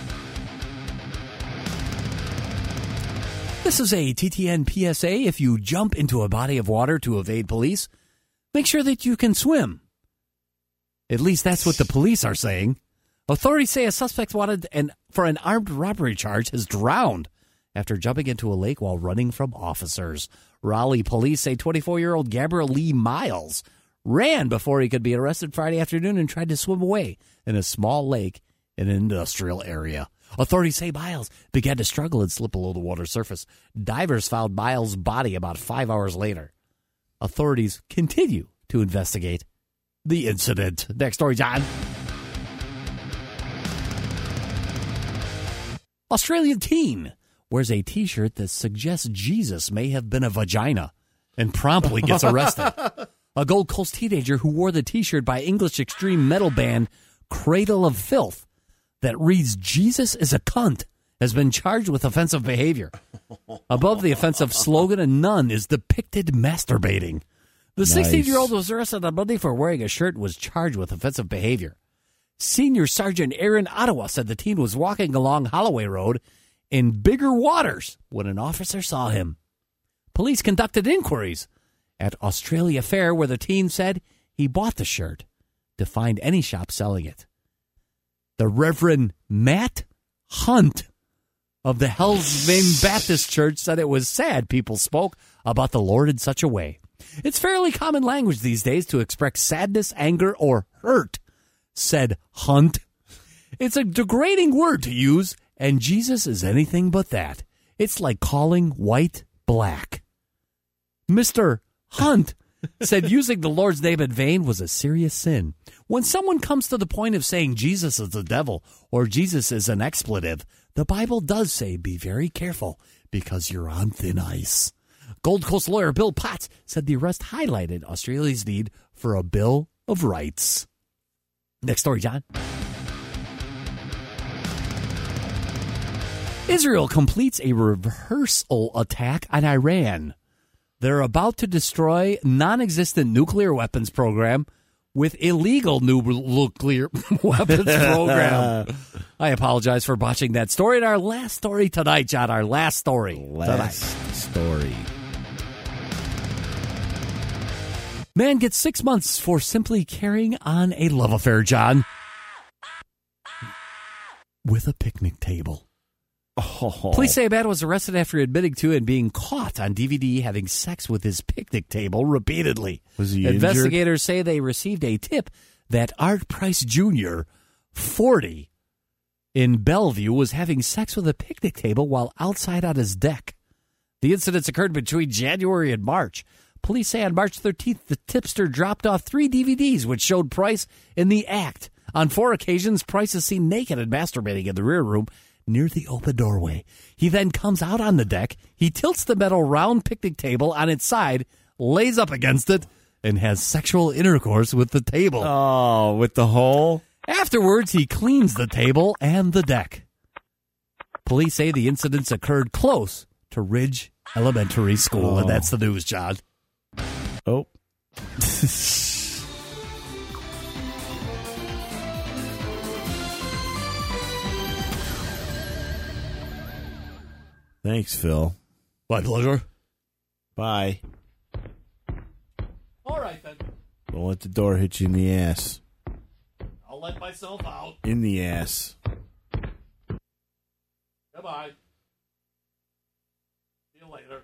B: This is a TTN PSA. If you jump into a body of water to evade police, make sure that you can swim. At least that's what the police are saying. Authorities say a suspect wanted for an armed robbery charge has drowned after jumping into a lake while running from officers. Raleigh police say 24-year-old Gabriel Lee Miles ran before he could be arrested Friday afternoon and tried to swim away in a small lake in an industrial area. Authorities say Miles began to struggle and slip below the water surface. Divers found Miles' body about 5 hours later. Authorities continue to investigate the incident. Next story, John. Australian teen wears a T-shirt that suggests Jesus may have been a vagina and promptly gets arrested. A Gold Coast teenager who wore the T-shirt by English extreme metal band Cradle of Filth that reads "Jesus is a cunt" has been charged with offensive behavior. Above the offensive slogan, a nun is depicted masturbating. The 16-year-old was arrested on Monday for wearing a shirt and was charged with offensive behavior. Senior Sergeant Aaron Ottawa said the teen was walking along Holloway Road in bigger waters when an officer saw him. Police conducted inquiries at Australia Fair where the teen said he bought the shirt to find any shop selling it. The Reverend Matt Hunt of the Hell's Baptist Church said it was sad people spoke about the Lord in such a way. It's fairly common language these days to express sadness, anger, or hurt, said Hunt. It's a degrading word to use, and Jesus is anything but that. It's like calling white black. Mr. Hunt said using the Lord's name in vain was a serious sin. When someone comes to the point of saying Jesus is the devil or Jesus is an expletive, the Bible does say be very careful because you're on thin ice. Gold Coast lawyer Bill Potts said the arrest highlighted Australia's need for a Bill of Rights. Next story, John. Israel completes a reversal attack on Iran. The They're about to destroy non-existent nuclear weapons program with illegal nuclear weapons program. I apologize for botching that story. And our last story tonight, John, our last story.
A: Story.
B: Man gets 6 months for simply carrying on a love affair, John, with a picnic table.
A: Oh.
B: Police say a man was arrested after admitting to and being caught on DVD having sex with his picnic table repeatedly.
A: Was he
B: Investigators say they received a tip that Art Price Jr., 40, in Bellevue, was having sex with a picnic table while outside on his deck. The incidents occurred between January and March. Police say on March 13th, the tipster dropped off 3 DVDs, which showed Price in the act. On 4 occasions, Price is seen naked and masturbating in the rear room near the open doorway. He then comes out on the deck. He tilts the metal round picnic table on its side, lays up against it, and has sexual intercourse with the table.
A: Oh, with the hole?
B: Afterwards, he cleans the table and the deck. Police say the incidents occurred close to Ridge Elementary School, and that's the news, John.
A: Oh. Thanks, Phil.
B: My pleasure.
A: Bye.
B: All right, then.
A: Don't let the door hit you in the ass.
B: I'll let myself out.
A: In the ass.
B: Goodbye. See you later.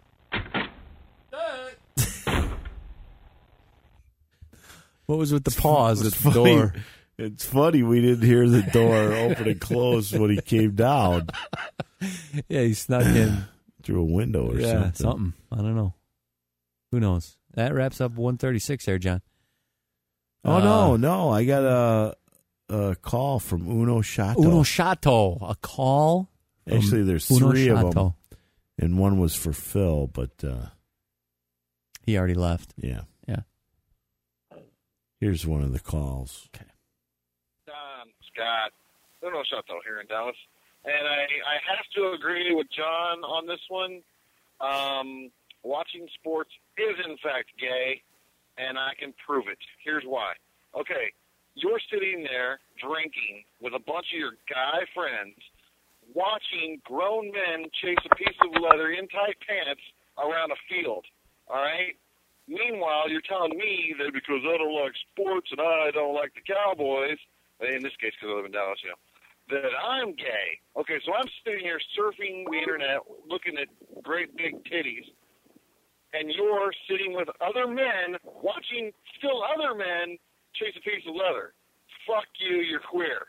B: What was with the pause at the door?
A: It's funny we didn't hear the door open and close when he came down.
B: Yeah, he snuck in.
A: Through a window or something.
B: I don't know. Who knows? That wraps up 136 there, John.
A: Oh, no. I got a call from Uno Shato.
B: Uno Shato. A call?
A: Actually, there's
B: Uno
A: 3 of
B: Shato.
A: them. And one was for Phil, but...
B: he already left.
A: Yeah.
B: Yeah.
A: Here's one of the calls.
B: Okay.
T: Don, Scott, Uno Shato here in Dallas. And I have to agree with John on this one. Watching sports is, in fact, gay, and I can prove it. Here's why. Okay, you're sitting there drinking with a bunch of your guy friends, watching grown men chase a piece of leather in tight pants around a field, all right? Meanwhile, you're telling me that because I don't like sports and I don't like the Cowboys, in this case because I live in Dallas, that I'm gay. Okay, so I'm sitting here surfing the internet, looking at great big titties, and you're sitting with other men, watching still other men chase a piece of leather. Fuck you, you're queer.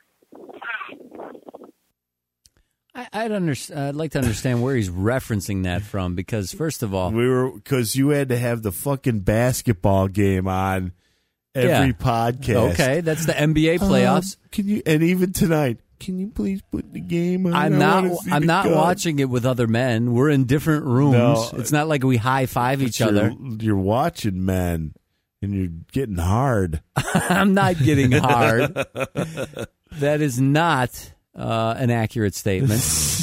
B: I'd like to understand where he's referencing that from, because first of all,
A: because you had to have the fucking basketball game on every podcast.
B: Okay, that's the NBA playoffs.
A: Can you? And even tonight, can you please put the game on?
B: I'm not watching it with other men. We're in different rooms.
A: No,
B: it's not like we high five each other.
A: You're watching men, and you're getting hard.
B: I'm not getting hard. That is not an accurate statement.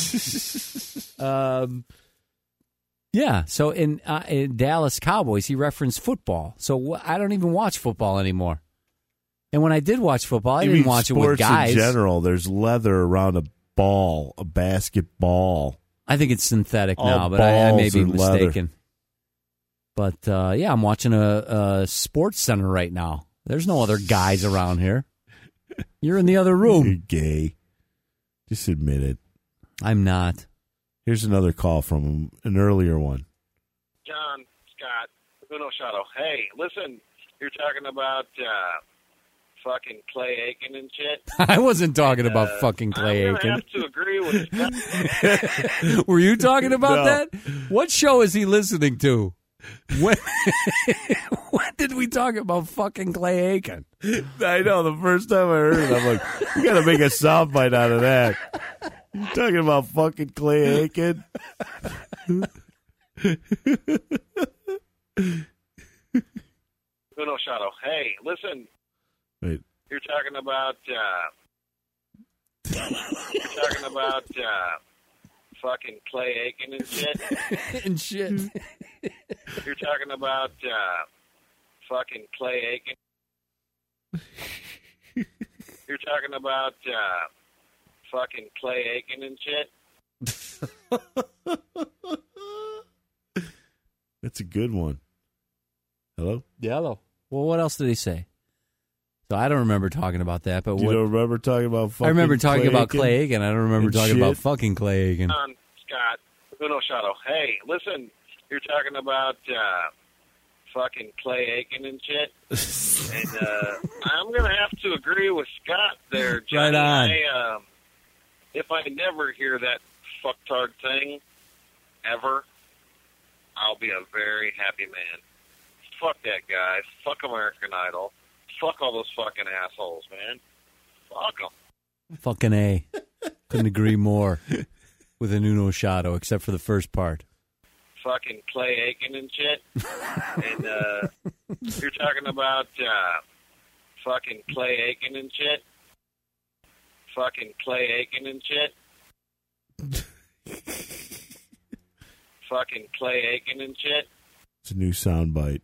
B: Yeah, so in Dallas Cowboys, he referenced football. So I don't even watch football anymore. And when I did watch football, I didn't watch it with guys.
A: In general, there's leather around a ball, a basketball.
B: I think it's synthetic now, but I may be mistaken. But, yeah, I'm watching a sports center right now. There's no other guys around here. You're in the other room.
A: You're gay. Just admit it.
B: I'm not.
A: Here's another call from an earlier one.
T: John, Scott, Uno Shadow. Hey, listen, you're talking about fucking Clay Aiken and shit.
B: I wasn't talking about fucking Clay
T: I'm
B: Aiken.
T: I have to agree with Scott.
B: Were you talking about that? What show is he listening to? When did we talk about fucking Clay Aiken?
A: I know, the first time I heard it, I'm like, we got to make a soundbite out of that. You talking about fucking Clay Aiken?
T: Uno Shadow. Hey, listen.
A: Wait.
T: You're talking about fucking Clay Aiken and shit.
B: And shit.
T: You're talking about fucking Clay Aiken. You're talking about fucking Clay Aiken and shit.
A: That's a good one. Hello?
B: Hello. Well, what else did he say? So I don't remember talking about that. But
A: You don't remember talking about fucking
B: I remember talking
A: Clay
B: about
A: Aiken
B: Clay Aiken. I don't remember
A: and
B: talking
A: shit?
B: about fucking Clay Aiken.
T: Scott, Uno Shadow. Hey, listen, you're talking about fucking Clay Aiken and shit. And I'm going to have to agree with Scott there, Johnny.
B: Right on.
T: If I never hear that fucktard thing ever, I'll be a very happy man. Fuck that guy. Fuck American Idol. Fuck all those fucking assholes, man. Fuck them.
B: Fucking A. Couldn't agree more with an Uno Shadow, except for the first part.
T: Fucking Clay Aiken and shit. And you're talking about fucking Clay Aiken and shit. Fucking Clay Aiken and shit. Fucking Clay Aiken and shit.
A: It's a new soundbite.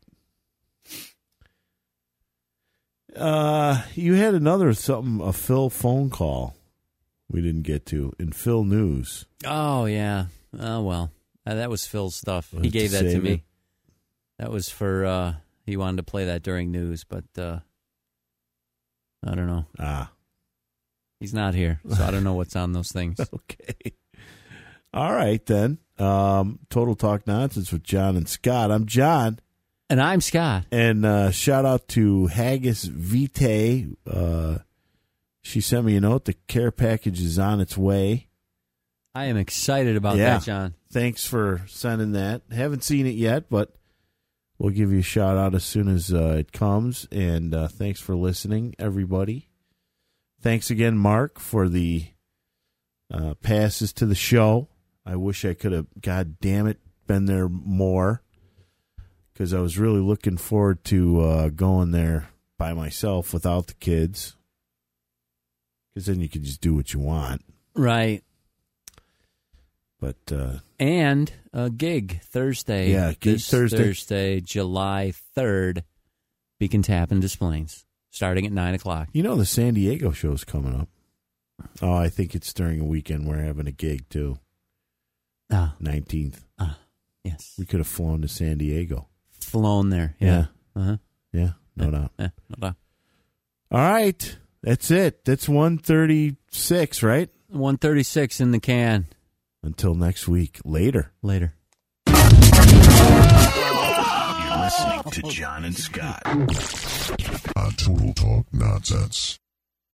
A: You had another a Phil phone call we didn't get to in Phil News.
B: Oh, yeah. Oh, well. That was Phil's stuff. He gave that to
A: save
B: me.
A: it.
B: That was for, he wanted to play that during news, but I don't know. He's not here, so I don't know what's on those things.
A: Okay. All right, then. Total Talk Nonsense with John and Scott. I'm John.
B: And I'm Scott.
A: And shout out to Haggis Vitae. She sent me a note. The care package is on its way.
B: I am excited about that, John.
A: Thanks for sending that. Haven't seen it yet, but we'll give you a shout out as soon as it comes. And thanks for listening, everybody. Thanks again, Mark, for the passes to the show. I wish I could have, God damn it, been there more, because I was really looking forward to going there by myself without the kids, because then you could just do what you want.
B: Right.
A: But
B: and a gig Thursday.
A: Yeah, gig
B: Thursday, July 3rd, Beacon Tap and Displays, starting at 9 o'clock.
A: You know the San Diego show's coming up. Oh, I think it's during a weekend. We're having a gig, too. 19th.
B: Yes.
A: We could have flown to San Diego.
B: Flown there, yeah. Uh-huh.
A: Yeah, no doubt.
B: No doubt.
A: All right. That's it. That's 136, right?
B: 136 in the can.
A: Until next week. Later.
B: Later.
S: You're listening to John and Scott on Total Talk Nonsense.